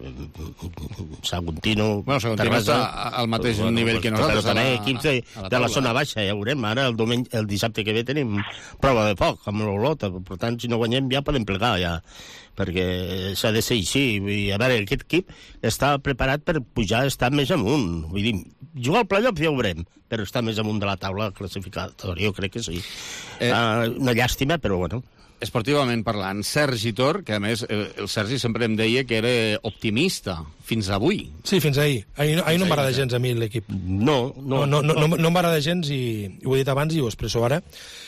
Saguntino...
Bueno, Saguntino està al mateix bueno, nivell que nosaltres.
Però també equips de, la de la zona baixa, ja veurem. Ara, el, diumenge, el dissabte que ve, tenim prova de foc amb l'Olota. Per tant, si no guanyem, ja podem plegar, ja. Perquè s'ha de ser així. I, a veure, aquest equip està preparat per pujar, estar més amunt. Vull dir, jugar al playoff ja ho veurem, però està més amunt de la taula classificatòria, jo crec que sí. Eh... Uh, una llàstima, però bueno.
Esportivament parlant, Sergi Tor, que a més el, el Sergi sempre em deia que era optimista, fins avui.
Sí, fins ahir. Ahir, ahir no m'agrada gens a mi l'equip.
No, no.
No, no, no, no, no m'agrada gens i, i ho he dit abans i ho expresso ara.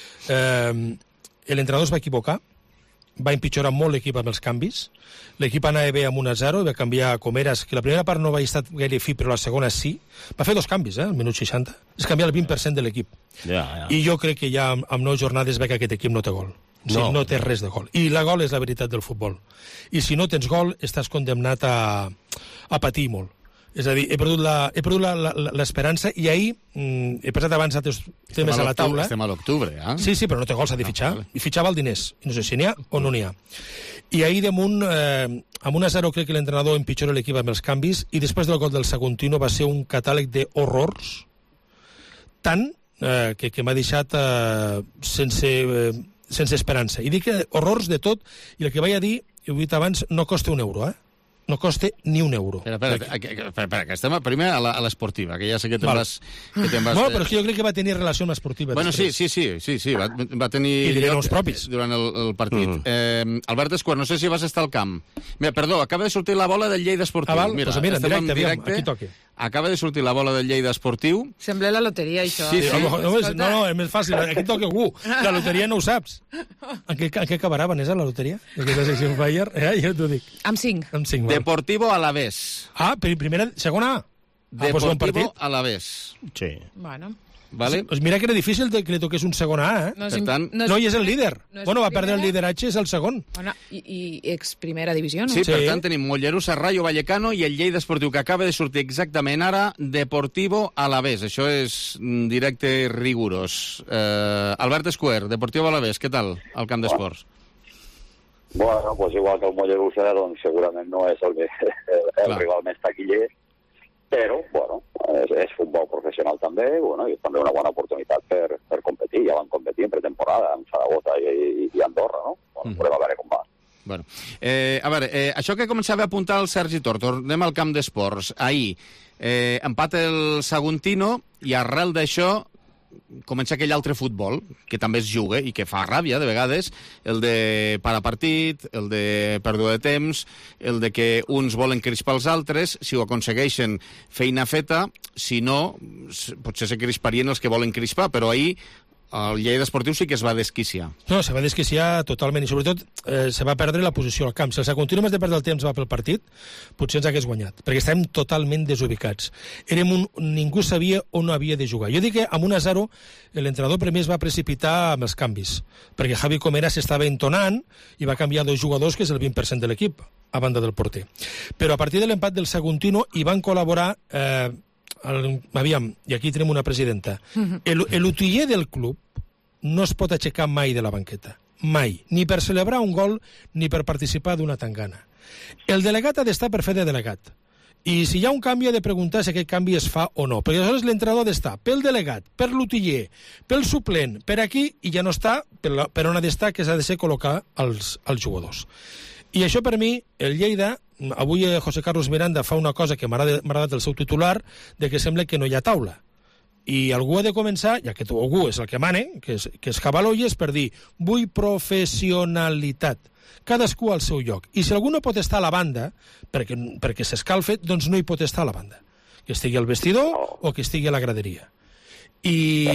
Eh, L'entrenador es va equivocar, va empitjorar molt l'equip amb els canvis. L'equip anava bé amb un a zero i va canviar Comeras, que la primera part no va estar gaire fi, però la segona sí. Va fer dos canvis, eh, al minut seixanta. És canviar el vint per cent de l'equip.
Ja, ja.
I jo crec que ja amb, amb nou jornades ve que aquest equip no té gol. O sigui, no. no té res de gol. I la gol és la veritat del futbol. I si no tens gol, estàs condemnat a, a patir molt. És a dir, he perdut l'esperança i ahir, mm, he passat abans altres temes a, a la taula.
Estem a l'octubre, eh?
Sí, sí, però no té gol, s'ha de fitxar. Ah, vale. I fitxar val diners. No sé si n'hi ha o no n'hi ha. I ahir damunt, eh, amb un a zero, crec que l'entrenador empitjora l'equip amb els canvis i després del gol del Saguntino va ser un catàleg d'horrors tant eh, que, que m'ha deixat eh, sense... Eh, sense esperança. I dic que horrors de tot, i el que vaig a dir, i ho he dit abans, no costa un euro, eh? No costa ni un euro.
Espera, espera, espera, espera que estem primer a l'esportiva, que ja sé que te'n vas... Que te vas
bueno, però és que jo crec que va tenir relació amb l'esportiva.
Bueno, sí, sí, sí, sí, sí, va, va tenir...
I diré els propis.
Durant el, el partit. Mm. Eh, Albert Escuer, no sé si vas estar al camp. Mira, perdó, acaba de sortir la bola del Lleida Esportiu.
Ah, val?
Mira,
pues mira, en directe,
directe,
aviam, aquí toque.
Acaba de sortir la bola del Lleida Esportiu.
Sembla la loteria, això.
Sí, sí.
No, no, no, no, és més fàcil. Aquí toca algú. La loteria no ho saps. En què, en què acabarà, Vanessa, la loteria? Aquesta secció Fire? Eh, jo t'ho dic.
Amb cinc.
Amb cinc,
Deportivo Alavés.
Ah, primera, segona A. Ah,
Deportivo pues Alavés.
Sí.
Bueno.
Vale.
Pues mira que era difícil que li toqués un segon A, eh?
No,
per tant,
no, és, no, i és el líder.
No és
bueno, va
primera.
perdre el lideratge, és el segon.
Bueno, i, i ex primera divisió, no?
Sí, sí, per tant tenim Mollerussa, Rayo Vallecano i el Lleida Esportiu, que acaba de sortir exactament ara, Deportivo Alavés. Això és directe rigorós. Eh, Albert Escuer, Deportivo Alavés, què tal al camp d'esports?
Bueno, pues igual que el Mollerussa, doncs segurament no és el, el, el rival més taquiller, però, bueno, és, és futbol professional també, bueno, i també una bona oportunitat per, per competir. Ja van competir en pretemporada amb Zaragoza i, i, i Andorra, no? Bueno, mm. podem a veure com va.
Bueno, eh, a veure, eh, això que començava a apuntar el Sergi Tor, tornem al camp d'esports. Ahir, eh, empat el Saguntino i arrel d'això comença aquell altre futbol, que també es juga i que fa ràbia, de vegades, el de parapartit, el de pèrdua de temps, el de que uns volen crispar els altres, si ho aconsegueixen, feina feta, si no, potser se crisparien els que volen crispar, però ahir el Lleida Esportiu sí que es va desquiciar.
No, se va desquiciar totalment, i sobretot eh, se va perdre la posició al camp. Si el Saguntino més de perdre el temps va pel partit, potser ens hagués guanyat, perquè estàvem totalment desubicats. Érem un... Ningú sabia on havia de jugar. Jo dic que amb un a zero l'entrenador primer es va precipitar amb els canvis, perquè Javi Comeras s'estava entonant i va canviar dos jugadors, que és el vint per cent de l'equip, a banda del porter. Però a partir de l'empat del Saguntino hi van col·laborar... Eh, El, aviam, i aquí tenim una presidenta. El, l'utiller del club no es pot aixecar mai de la banqueta. mai, ni per celebrar un gol ni per participar d'una tangana. El delegat ha d'estar per fer de delegat. I si hi ha un canvi, ha de preguntar si aquest canvi es fa o no. Perquè aleshores l'entrenador ha d'estar pel delegat, per l'utiller, pel suplent, per aquí, i ja no està per, la, per on ha d'estar, que s'ha de ser col·locar els, els jugadors. I això per mi, el Lleida, avui José Carlos Miranda fa una cosa que m'ha agradat el seu titular, de que sembla que no hi ha taula. I algú ha de començar, ja que algú és el que mane, que és, que és Cavalolles, per dir, vull professionalitat. Cadascú al seu lloc. I si algú no pot estar a la banda, perquè, perquè s'escalfe, doncs no hi pot estar a la banda. Que estigui al vestidor o que estigui a la graderia. I,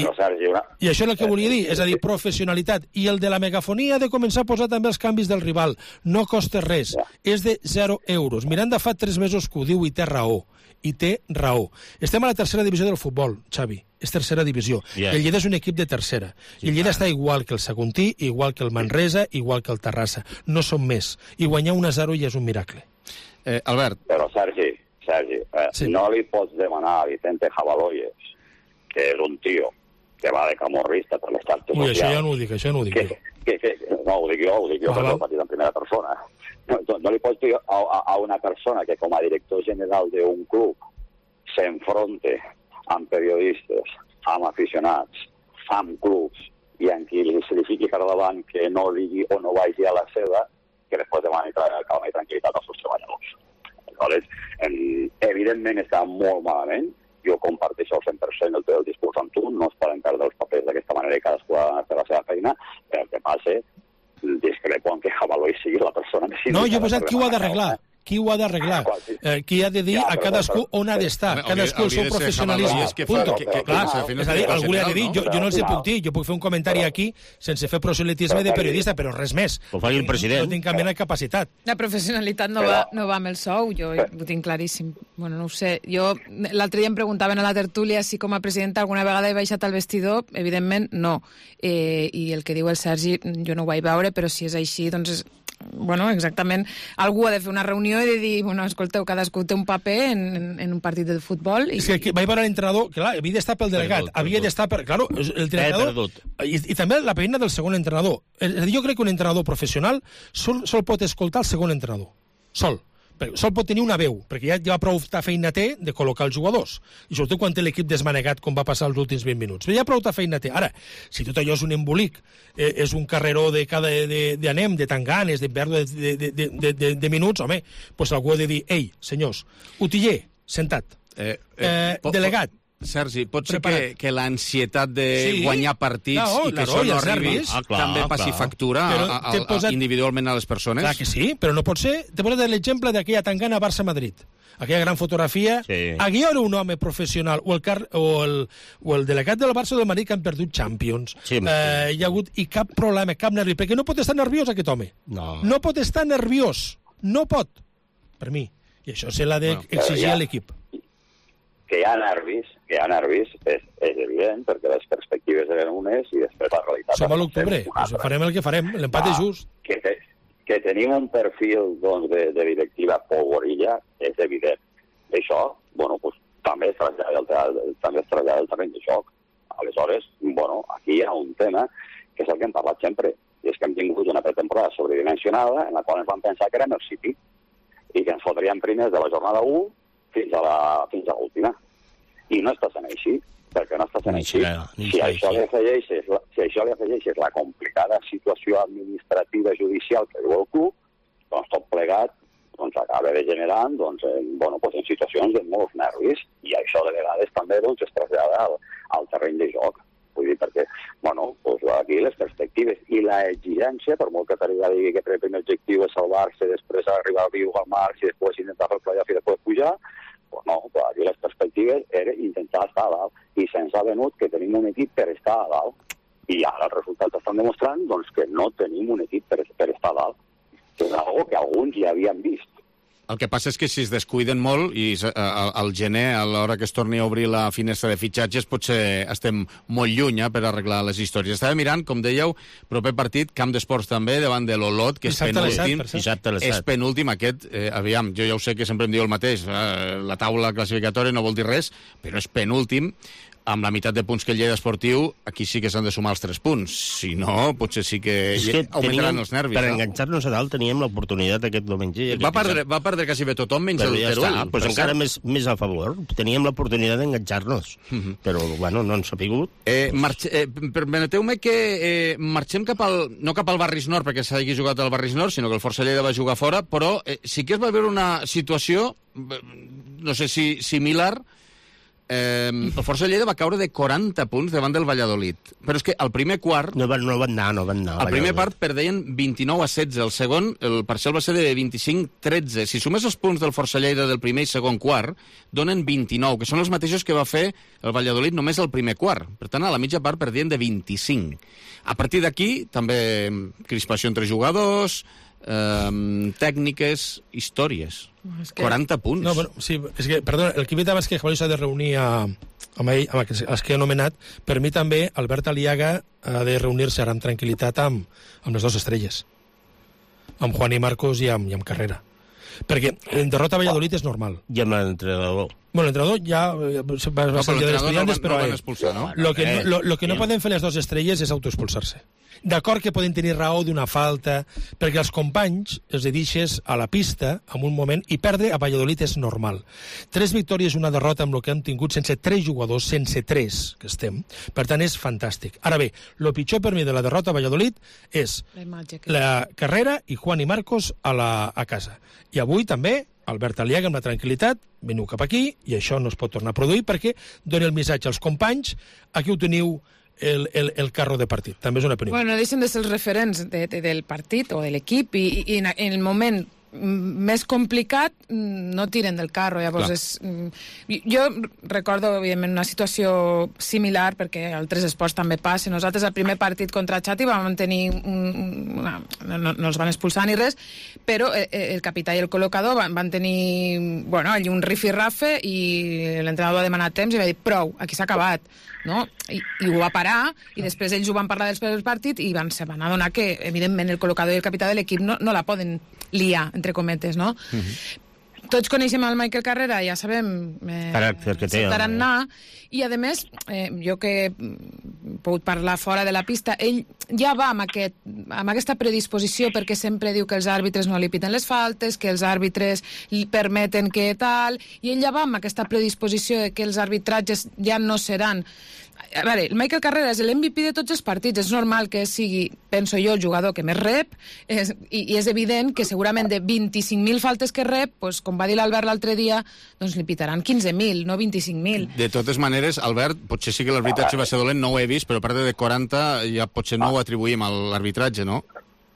i això és el que volia dir, és a dir, professionalitat. I el de la megafonia ha de començar a posar també els canvis del rival. No costa res. És de zero euros. Miranda fa tres mesos que ho diu i té raó. I té raó. Estem a la tercera divisió del futbol, Xavi. És tercera divisió. Yeah. El Lleida és un equip de tercera. Sí, I el Lleida clar. Està igual que el Saguntí, igual que el Manresa, igual que el Terrassa. No són més. I guanyar un a zero ja és un miracle.
Eh, Albert.
Però, Sergi, Sergi eh, sí. no li pots demanar a Vicente Cavalolles, que és un tio que va de camorrista per les xarxes socials...
Ui, això ja no ho dic, això no ho dic
que, que, que, no, ho dic jo, ho dic jo, perquè ho he patit en primera persona. No, no, no li pots dir a, a, a una persona que com a director general d'un club s'enfronte amb periodistes, amb aficionats, amb clubs, i en qui li, se li fiqui per davant que no digui o no vagi a la seva, que després demani calma i tranquil·litat als seus treballadors. Aleshores, evidentment està molt malament, jo comparteixo al cent per cent el teu discurs amb tu, no es poden perdre els papers d'aquesta manera i cadascú ha de fer la seva feina, però el que passa, discrepo en que Cavalolles sigui la persona que...
No, jo he posat qui ho ha d'arreglar. Qui ho ha d'arreglar? Eh, qui ha de dir a cadascú on ha d'estar? Cadascú el seu professionalisme. Punto. Clar, és a dir, algú li ha de dir, jo, jo no els hi puc dir, jo puc fer un comentari aquí sense fer proselitisme de periodista, però res més.
Ho fa el president.
No tinc cap mena de capacitat.
La professionalitat no va, no va amb el sou, jo ho tinc claríssim. Bueno, no ho sé. Jo, l'altre dia em preguntaven a la tertúlia si com a presidenta alguna vegada he baixat al vestidor, evidentment no. Eh, I el que diu el Sergi, jo no ho vaig veure, però si és així, doncs és... Bueno, exactament, algú ha de fer una reunió i de dir, bueno, escolteu, cadascú té un paper en, en un partit de futbol. I...
És que vaig veure l'entrenador, clar, havia d'estar pel delegat, perdut, havia d'estar per... Claro, el entrenador... I, I també la feina del segon entrenador. És a dir, jo crec que un entrenador professional sol, sol pot escoltar el segon entrenador. Sol. Sol pot tenir una veu, perquè ja, ja prou feina té de col·locar els jugadors. I sobretot quan té l'equip desmanegat, com va passar els últims vint minuts. Però ja prou feina té. Ara, si tot allò és un embolic, eh, és un carreró de cada d'anem, de, de tanganes, de pèrdua de, de, de, de, de, de minuts, home, doncs algú ha de dir, ei, senyors, utiller, sentat, eh, eh, eh, delegat,
Sergi, pot ser que, que l'ansietat de sí, guanyar partits no, i que això no arribi ah, clar, també passi clar. factura a, a, a, posat... individualment a les persones?
Clar que sí, però no pot ser. T'he posat l'exemple d'aquella tangana Barça-Madrid. Aquella gran fotografia. Sí. Aquí hi ha un home professional, o el, car... o, el, o el delegat del Barça o del Madrid que han perdut Champions. Sí, eh, hi ha hagut i cap problema, cap nervi, perquè no pot estar nerviós aquest home. No. No pot estar nerviós. No pot. Per mi. I això se l'ha d'exigir no, a l'equip.
Que hi ha nervis, que hi ha nervis, és, és evident, perquè les perspectives eren unes i després la realitat...
Som a l'octubre, doncs farem el que farem, l'empat és just.
Que, te, que tenim un perfil doncs, de, de directiva polvorilla és evident. Això, bueno, pues, també es trasllada el, també es trasllada el terreny de joc. Aleshores, bueno, aquí hi ha un tema que és el que hem parlat sempre, i és que hem tingut una pretemporada sobredimensionada en la qual ens vam pensar que érem el City i que ens fotríem primers de la jornada u fins a la fins a l'última. I no està sent així, perquè no està sent així. Si això li afegeixes, si això li afegeixes la complicada situació administrativa judicial que viu el club, doncs tot plegat doncs acaba degenerant doncs, en, bueno, doncs en situacions de molts nervis, i això de vegades també doncs, es trasllada al, al terreny de joc. Vull dir, perquè, bueno, doncs aquí les perspectives i la exigència, per molt que t'arriba a dir que el primer objectiu és salvar-se, després arribar viu al març i després intentar fer el playoff i després pujar, pues no, pues aquí les perspectives era intentar estar a dalt, i se'ns ha venut que tenim un equip per estar a dalt, i ara els resultats estan demostrant doncs, que no tenim un equip per, per estar a dalt, que és una que alguns ja havien vist.
El que passa és que si es descuiden molt i al gener, a l'hora que es torni a obrir la finestra de fitxatges, potser estem molt lluny eh, per arreglar les històries. Estava mirant, com dèieu, proper partit, Camp d'Esports també, davant de l'Olot, que és penúltim. És penúltim aquest, eh, aviam, jo ja ho sé que sempre em diu el mateix, eh, la taula classificatòria no vol dir res, però és penúltim. amb la meitat de punts que el Lleida Esportiu, aquí sí que s'han de sumar els tres punts. Si no, potser sí que, que augmentaran els nervis.
Per
no?
enganxar-nos a dalt teníem l'oportunitat aquest diumenge.
Va perdre, va perdre quasi bé tothom, menys
però
el
ja
Teruel.
Està, pues encara més, més a favor. Teníem l'oportunitat d'enganxar-nos. Uh -huh. Però, bueno, no ens ha pigut.
Eh, marxe, eh, permeteu-me que eh, marxem cap al... No cap al Barris Nord, perquè s'hagi jugat al Barris Nord, sinó que el Força Lleida va jugar fora, però eh, sí que es va veure una situació, no sé si similar. Eh, el Força Lleida va caure de quaranta punts davant del Valladolid. Però és que al primer quart...
No van, no van anar, no van anar.
Al primer part perdeien vint-i-nou a setze. El segon, el parcial va ser de vint-i-cinc a tretze. Si sumes els punts del Força Lleida del primer i segon quart, donen vint-i-nou, que són els mateixos que va fer el Valladolid només al primer quart. Per tant, a la mitja part perdien de vint-i-cinc. A partir d'aquí, també crispació entre jugadors, eh, tècniques, històries. Es que... quaranta punts.
No, però, sí, és que, perdona, el que he dit abans que Javier s'ha de reunir a, amb, ell, amb els que he anomenat, per mi també Albert Aliaga ha de reunir-se ara amb tranquil·litat amb, amb les dues estrelles, amb Juan i Marcos i amb, i amb Carrera. Perquè en derrota a Valladolid és normal.
I amb l'entrenador.
Bueno, l'entrenador ja va, va ser el dia de l'estudiantes,
no,
però
no van expulsar, no?
Lo que, eh, lo, lo que no poden fer les dues estrelles és autoexpulsar-se. D'acord que poden tenir raó d'una falta, perquè els companys els deixes a la pista en un moment i perdre a Valladolid és normal. Tres victòries, una derrota amb el que han tingut sense tres jugadors, sense tres que estem. Per tant, és fantàstic. Ara bé, el pitjor per mi de la derrota a Valladolid és la, la Carrera i Juan i Marcos a, la, a casa. I avui també Albert Aliaga amb la tranquil·litat, veniu cap aquí i això no es pot tornar a produir perquè dona el missatge als companys, aquí ho teniu el, el, el carro de partit. També és una opinió.
Bueno, deixen de ser els referents de, de, del partit o de l'equip i, i en, en el moment més complicat no tiren del carro. Llavors és, jo recordo evidentment una situació similar perquè altres esports també passa. Nosaltres al primer partit contra Xati vam tenir un, una, no, no els van expulsar ni res, però el capità i el col·locador van, van tenir bueno, allí un rifirrafe i l'entrenador va demanar temps i va dir prou, aquí s'ha acabat, no? I, i ho va parar i després ells ho van parlar després del partit i van, se van adonar que evidentment el col·locador i el capità de l'equip no, no la poden liar, entre cometes, no? Uh-huh. Tots coneixem el Michael Carrera, ja sabem eh,
caràcter que té,
tarannà, i a més, eh, jo que he pogut parlar fora de la pista, ell ja va amb, aquest, amb aquesta predisposició perquè sempre diu que els àrbitres no li piten les faltes, que els àrbitres li permeten que tal, i ell ja va amb aquesta predisposició de que els arbitratges ja no seran... A veure, el Michael Carrera és l'M V P de tots els partits, és normal que sigui, penso jo, el jugador que més rep, és, i, i és evident que segurament de vint-i-cinc mil faltes que rep, doncs, com va dir l'Albert l'altre dia, doncs li pitaran quinze mil, no vint-i-cinc mil.
De totes maneres, Albert, potser sí que l'arbitratge va ser dolent, no ho he vist, però a part de quaranta ja potser no ho atribuïm a l'arbitratge, no?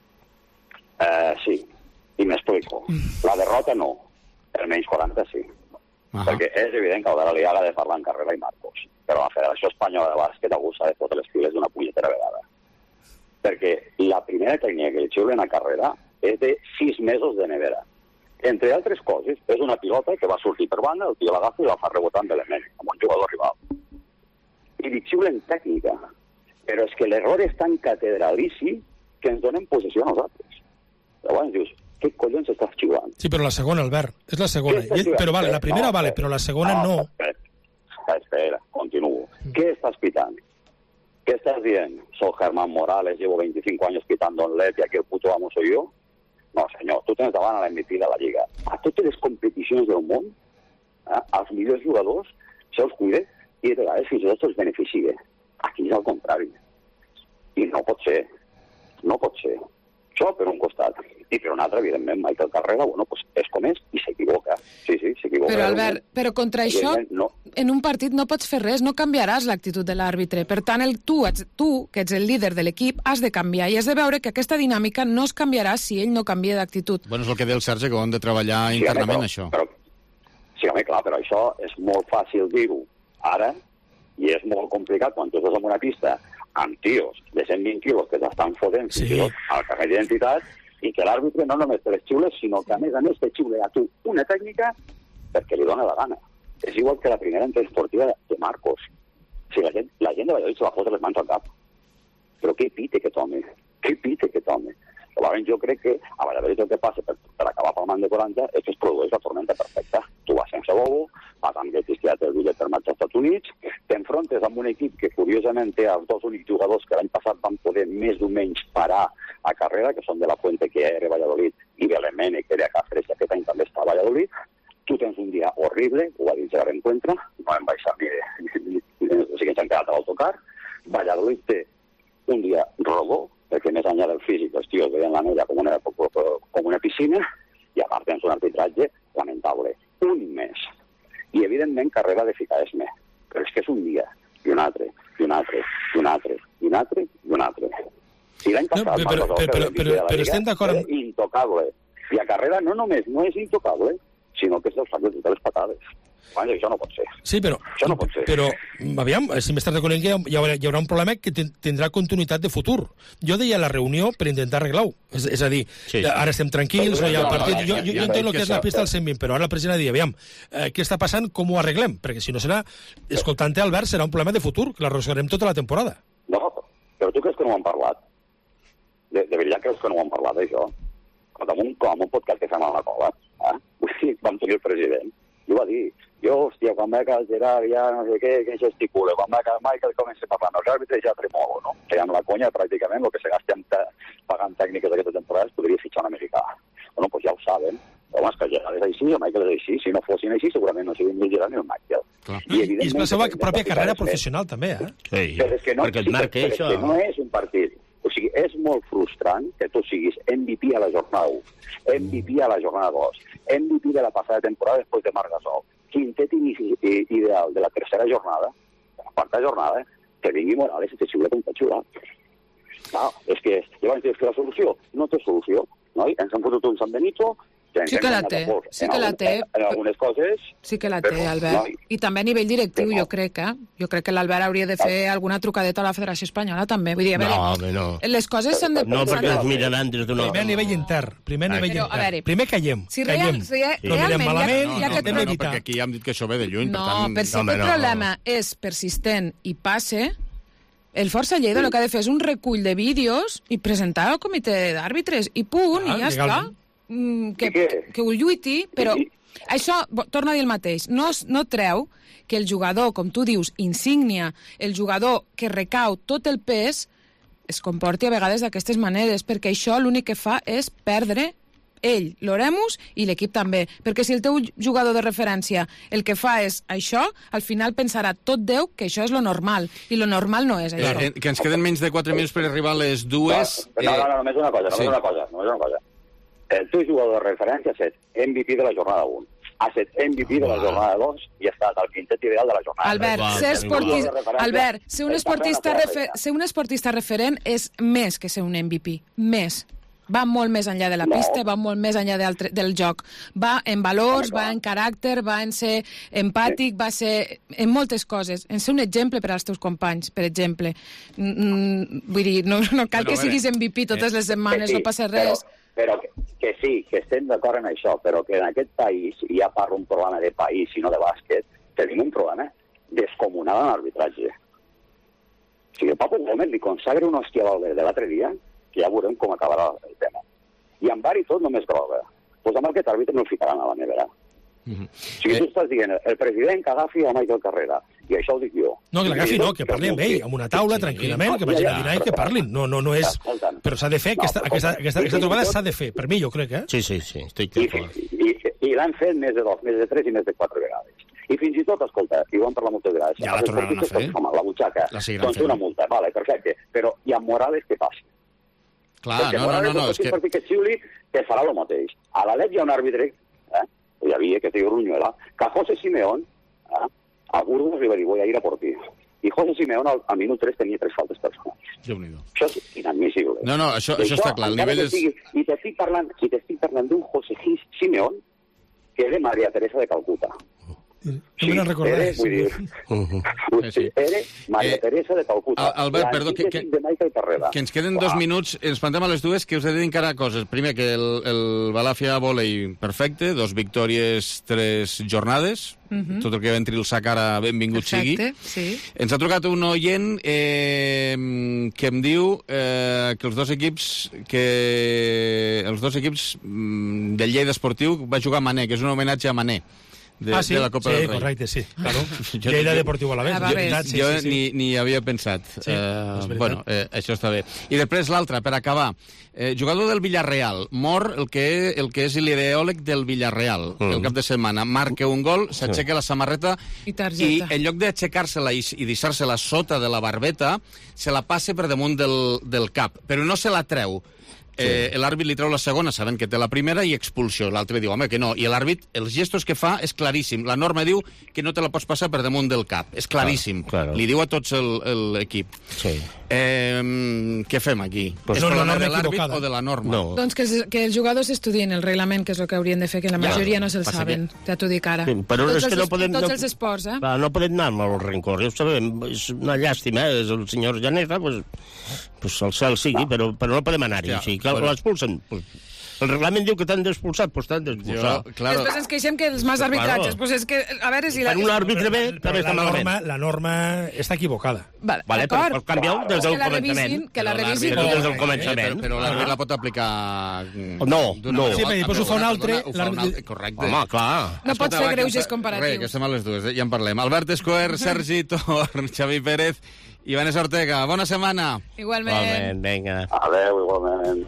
Uh, sí, i m'explico. La derrota no, almenys quaranta sí. Uh-huh. Perquè és evident que Albert Aliaga ha de parlar en Carrera i Marcos, però la Federació Espanyola de Bàsquet algú s'ha de fotre les piles d'una punyetera vegada. Perquè la primera tècnica que li xiulen a Carrera és de sis mesos de nevera. Entre altres coses, és una pilota que va sortir per banda, el tio l'agafa i la fa rebotar amb element, amb un jugador rival. I li xiulen tècnica, però és que l'error és tan catedralici que ens donen possessió a nosaltres. Llavors dius, què collons estàs xiulant?
Sí, però la segona, Albert, és la segona. I, però vale, la primera no, vale, però la segona no.
no. Espera, espera, continuo. Mm. ¿Qué estás pitando? ¿Qué estás diciendo? Soy Germán Morales, llevo veinticinco años pitando en L E D y aquí el puto amo soy yo. No, senyor, tu tens davant a la M V P de la Lliga. A totes les competicions del món, eh, als millors jugadors, se'ls cuida i de vegades fins i tot se'ls beneficia. Aquí és al contrari. I no pot ser. No pot ser. Això per un costat. I per un altre, evidentment, Michael Carrera, bueno, pues és com és i s'equivoca. Sí, sí, s'equivoca.
Però, Albert, però contra això, no. En un partit no pots fer res, no canviaràs l'actitud de l'àrbitre. Per tant, el, tu, tu, que ets el líder de l'equip, has de canviar i has de veure que aquesta dinàmica no es canviarà si ell no canvia d'actitud.
Bueno, és el que deia el Sergi, que ho hem de treballar sí, internament, però, això.
Però, sí, home, clar, però això és molt fàcil dir-ho ara i és molt complicat quan tu estàs en una pista amb tios de cent vint quilos que t'estan fotent sí. al carrer d'identitat i que l'àrbitre no només te les xiules, sinó que a més a més te xiule a tu una tècnica perquè li dona la gana. És igual que la primera entresportiva de Marcos. Si la gent, la gent de Valladolid se va fotre les mans al cap. Però què pite que tome? Què pite que tome? Llavors jo crec que a Valladolid el que passa per, per acabar palmant de quaranta és que es produeix la tormenta perfecta. Tu vas sense bobo, vas amb el cristiat del bitllet per marxar als Estats Units t'enfrontes amb un equip que curiosament té els dos únics jugadors que l'any passat van poder més o menys parar a carrera, que són de la Fuente, que era Valladolid, i Belemene, que era Cáceres, que aquest any també està a Valladolid. Tu tens un dia horrible, ho va dir Gerard Encuentra, no hem baixat ni, ni, ni o sigui, ens han quedat a l'autocar. Valladolid té un dia rodó, perquè més enllà del físic, els tios veien la nella com una, com una piscina, i a part tens un arbitratge lamentable. Un mes. I evidentment Carrera de ficar esme. Però és que és un dia, i un altre, i un altre, i un altre, i un altre, i un altre. Si l'any passat...
No, però, però, però, però, però estem d'acord amb...
Intocable. I a Carrera no només no és intocable, sinó que és dels sacos de les patades. Bueno, això no pot ser.
Sí, però,
això no pot ser.
Però, aviam, si m'estàs reconeixent que hi haurà, hi haurà un problema que tindrà continuïtat de futur. Jo deia la reunió per intentar arreglar-ho. És, és a dir, sí, sí. Ara estem tranquils, no hi ha el partit... Jo, jo, jo entenc el que és la pista del cent vint, però ara el president ha dit, aviam, eh, què està passant, com ho arreglem? Perquè si no serà, escoltant-te, Albert, serà un problema de futur, que l'arrossegarem tota la temporada.
No, però tu creus que no ho han parlat? De, de veritat creus que no ho han parlat, això? Com un, com un podcast que fem a la cola, eh? Vam tenir el president, i ho va dir. Jo, hòstia, quan va que el Gerard ja no sé què, que gesticula, quan va que el Michael comença a parlar, els àrbitres ja tremolo, no? Que amb la conya, pràcticament, el que se gastem pagant tècniques d'aquesta temporada es podria fitxar un americà. Bueno, doncs ja ho saben. Home, és que el Gerard és així, el Michael és així. Si no fossin així, segurament no siguin ni el Gerard ni el Michael.
Clar. I, I és la seva pròpia carrera professional, també, eh?
Sí, però és que no,
perquè et marca
sí,
això.
Que no és un partit. O sigui, és molt frustrant que tu siguis M V P a la jornada u, M V P a la jornada dos, M V P de la passada temporada després de Marc Gasol, quintet ideal de la tercera jornada, de la quarta jornada, que vingui Morales i te xiula com t'ha xiulat. No, és que llavors dius que la solució no té solució, no? Ens han fotut un San Benito.
Sí que la té, sí que la té.
En algunes coses...
Sí que la té, Albert. I també a nivell directiu, jo crec, eh? Jo crec que l'Albert hauria de fer alguna trucadeta a la Federació Espanyola, també. Vull dir, a veure...
No, no.
Les coses s'han de...
No, perquè es miraran des d'un...
Primer nivell intern. Primer nivell intern. Primer callem.
Si realment...
No mirem malament i
no, no, no, perquè aquí ja hem dit que això ve de lluny.
No, per si aquest problema és persistent i passe, el Força Lleida el que ha de fer és un recull de vídeos i presentar al comitè d'àrbitres i punt, i ja està. Que, que ho lluiti, però això, torna a dir el mateix, no, no treu que el jugador, com tu dius, insígnia, el jugador que recau tot el pes, es comporti a vegades d'aquestes maneres, perquè això l'únic que fa és perdre ell, l'Oremus, i l'equip també. Perquè si el teu jugador de referència el que fa és això, al final pensarà tot Déu que això és lo normal, i lo normal no és això.
Que, que ens queden menys de quatre minuts per arribar a les dues...
No, no, no, només una cosa, només sí. una cosa, només una cosa. El teu jugador de referència ha estat M V P de la jornada u, ha estat M V P de la jornada dos i ha estat el quintet ideal de la jornada.
Albert, ser, esportis... Albert ser, un esportista refer... ser un esportista referent és més que ser un M V P, més. Va molt més enllà de la pista, no. va molt més enllà de del joc. Va en valors, va en caràcter, va en ser empàtic, va ser en moltes coses. En ser un exemple per als teus companys, per exemple. Mm, vull dir, no, no cal que siguis M V P totes les setmanes, no passa res.
Però, però que, que sí, que estem d'acord en això, però que en aquest país, i ja parlo un problema de país i no de bàsquet, tenim un problema descomunal en l'arbitratge. O sigui, el Papu Gómez li consagra una hòstia a Valverde l'altre dia, que ja veurem com acabarà el tema. I en Bari tot només groga. Doncs amb aquest àrbitre no el ficaran a la nevera. Mm-hmm. O sigui, eh... tu estàs dient, el president que agafi a Michael Carrera, i això ho dic jo.
No, que l'agafi no, que parli amb ell, amb una taula, sí, tranquil·lament, que vagin a dinar i que parlin. No, no, no és... Però s'ha de fer, aquesta, aquesta, aquesta, aquesta trobada s'ha de fer, per mi jo crec, eh?
Sí, sí, sí, estic
d'acord. I, i, i, i l'han fet més de dos, més de tres i més de quatre vegades. I fins i tot, escolta, i ho hem parlat moltes vegades.
Ja la tornaran a fer.
Home, la butxaca, doncs una multa, vale, perfecte. Però i amb Morales què passa?
Clar, no, no, no, no, és que...
Perquè Xiuli que farà el mateix. A la L E P hi ha un àrbitre, eh? Hi havia, que es diu Ruñuela, que José Simeón, eh? a Burgos li va dir, voy a ir a por ti. I José Simeón al, al minut tres tenia tres faltes personals. Això és inadmissible.
No, no, això, això, això està clar. El nivell és...
Sigui, I t'estic parlant, i t'estic parlant d'un José Simeón que és de Maria Teresa de Calcuta.
Sí, no era,
vull dir, uh-huh. sí. Era Maria eh, Teresa de Calcuta.
Albert, perdó, que, que, que ens queden dos minuts, ens plantem a les dues, que us he de dir encara coses. Primer, que el, el Balàfia volei perfecte, dos victòries, tres jornades, uh-huh. tot el que va entri el sac ara benvingut
Perfecte,
sigui.
Sí.
Ens ha trucat un oient eh, que em diu eh, que els dos equips que els dos equips mm, del Lleida Esportiu va jugar a Mané, que és un homenatge a Mané. de,
ah, sí?
de la Copa
sí,
del Rei.
Correcte, sí, claro. Lleida Deportivo Alavés.
Ah, jo sí, jo sí, sí. Ni, ni havia pensat.
Sí,
eh, bueno, eh, això està bé. I després l'altre, per acabar. Eh, jugador del Villarreal. Mor el que, el que és l'ideòleg del Villarreal. Mm. El cap de setmana. Marca un gol, s'aixeca la samarreta
i,
i en lloc d'aixecar-se-la i, i deixar-se-la sota de la barbeta, se la passa per damunt del, del cap. Però no se la treu. Eh, l'àrbit li treu la segona, sabent que té la primera, i expulsió. L'altre diu, home, que no. I l'àrbit, els gestos que fa és claríssim. La norma diu que no te la pots passar per damunt del cap. És claríssim.
Claro, claro.
Li diu a tots l'equip.
Sí.
Eh, què fem aquí?
Pues
és
no,
problema
la
de l'àrbit o de la norma?
No.
Doncs que, que els jugadors estudien el reglament, que és el que haurien de fer, que la majoria
ja,
no se'l saben. Que... Ja t'ho dic ara.
Sí, però
tots
és que
els,
no podem...
tots
no,
els esports, eh?
Va, no podem anar amb el rencor, ja ho sabem. És una llàstima, eh? És el senyor Llaneza, pues, pues el cel sigui, no. però, però no podem anar-hi ja, així. Que però... l'expulsen... Pues, el reglament diu que t'han d'expulsar, doncs t'han d'expulsar.
Claro. Després ens queixem que els mals arbitratges, pues és que, a veure si...
La... Per un àrbitre bé, també està malament.
Norma, la norma està equivocada.
Vale,
vale, però pots canviar-ho des del començament.
Que la revisin.
Però des del començament.
Eh, però, però l'àrbit la pot aplicar...
No, no.
Sí, però després ho fa un altre...
Correcte.
Home, clar.
No pots fer greuges comparatius.
Res, que estem a les dues, ja en parlem. Albert Escoer, Sergi Torn, Xavi Pérez i Vanessa Ortega. Bona setmana.
Igualment.
Igualment, vinga.
Adéu, igualment.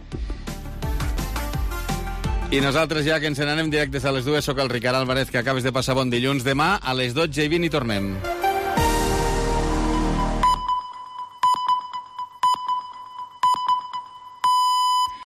I nosaltres ja que ens n'anem directes a les dues, soc el Ricard Álvarez, que acabes de passar bon dilluns. Demà a les dotze i vint hi tornem.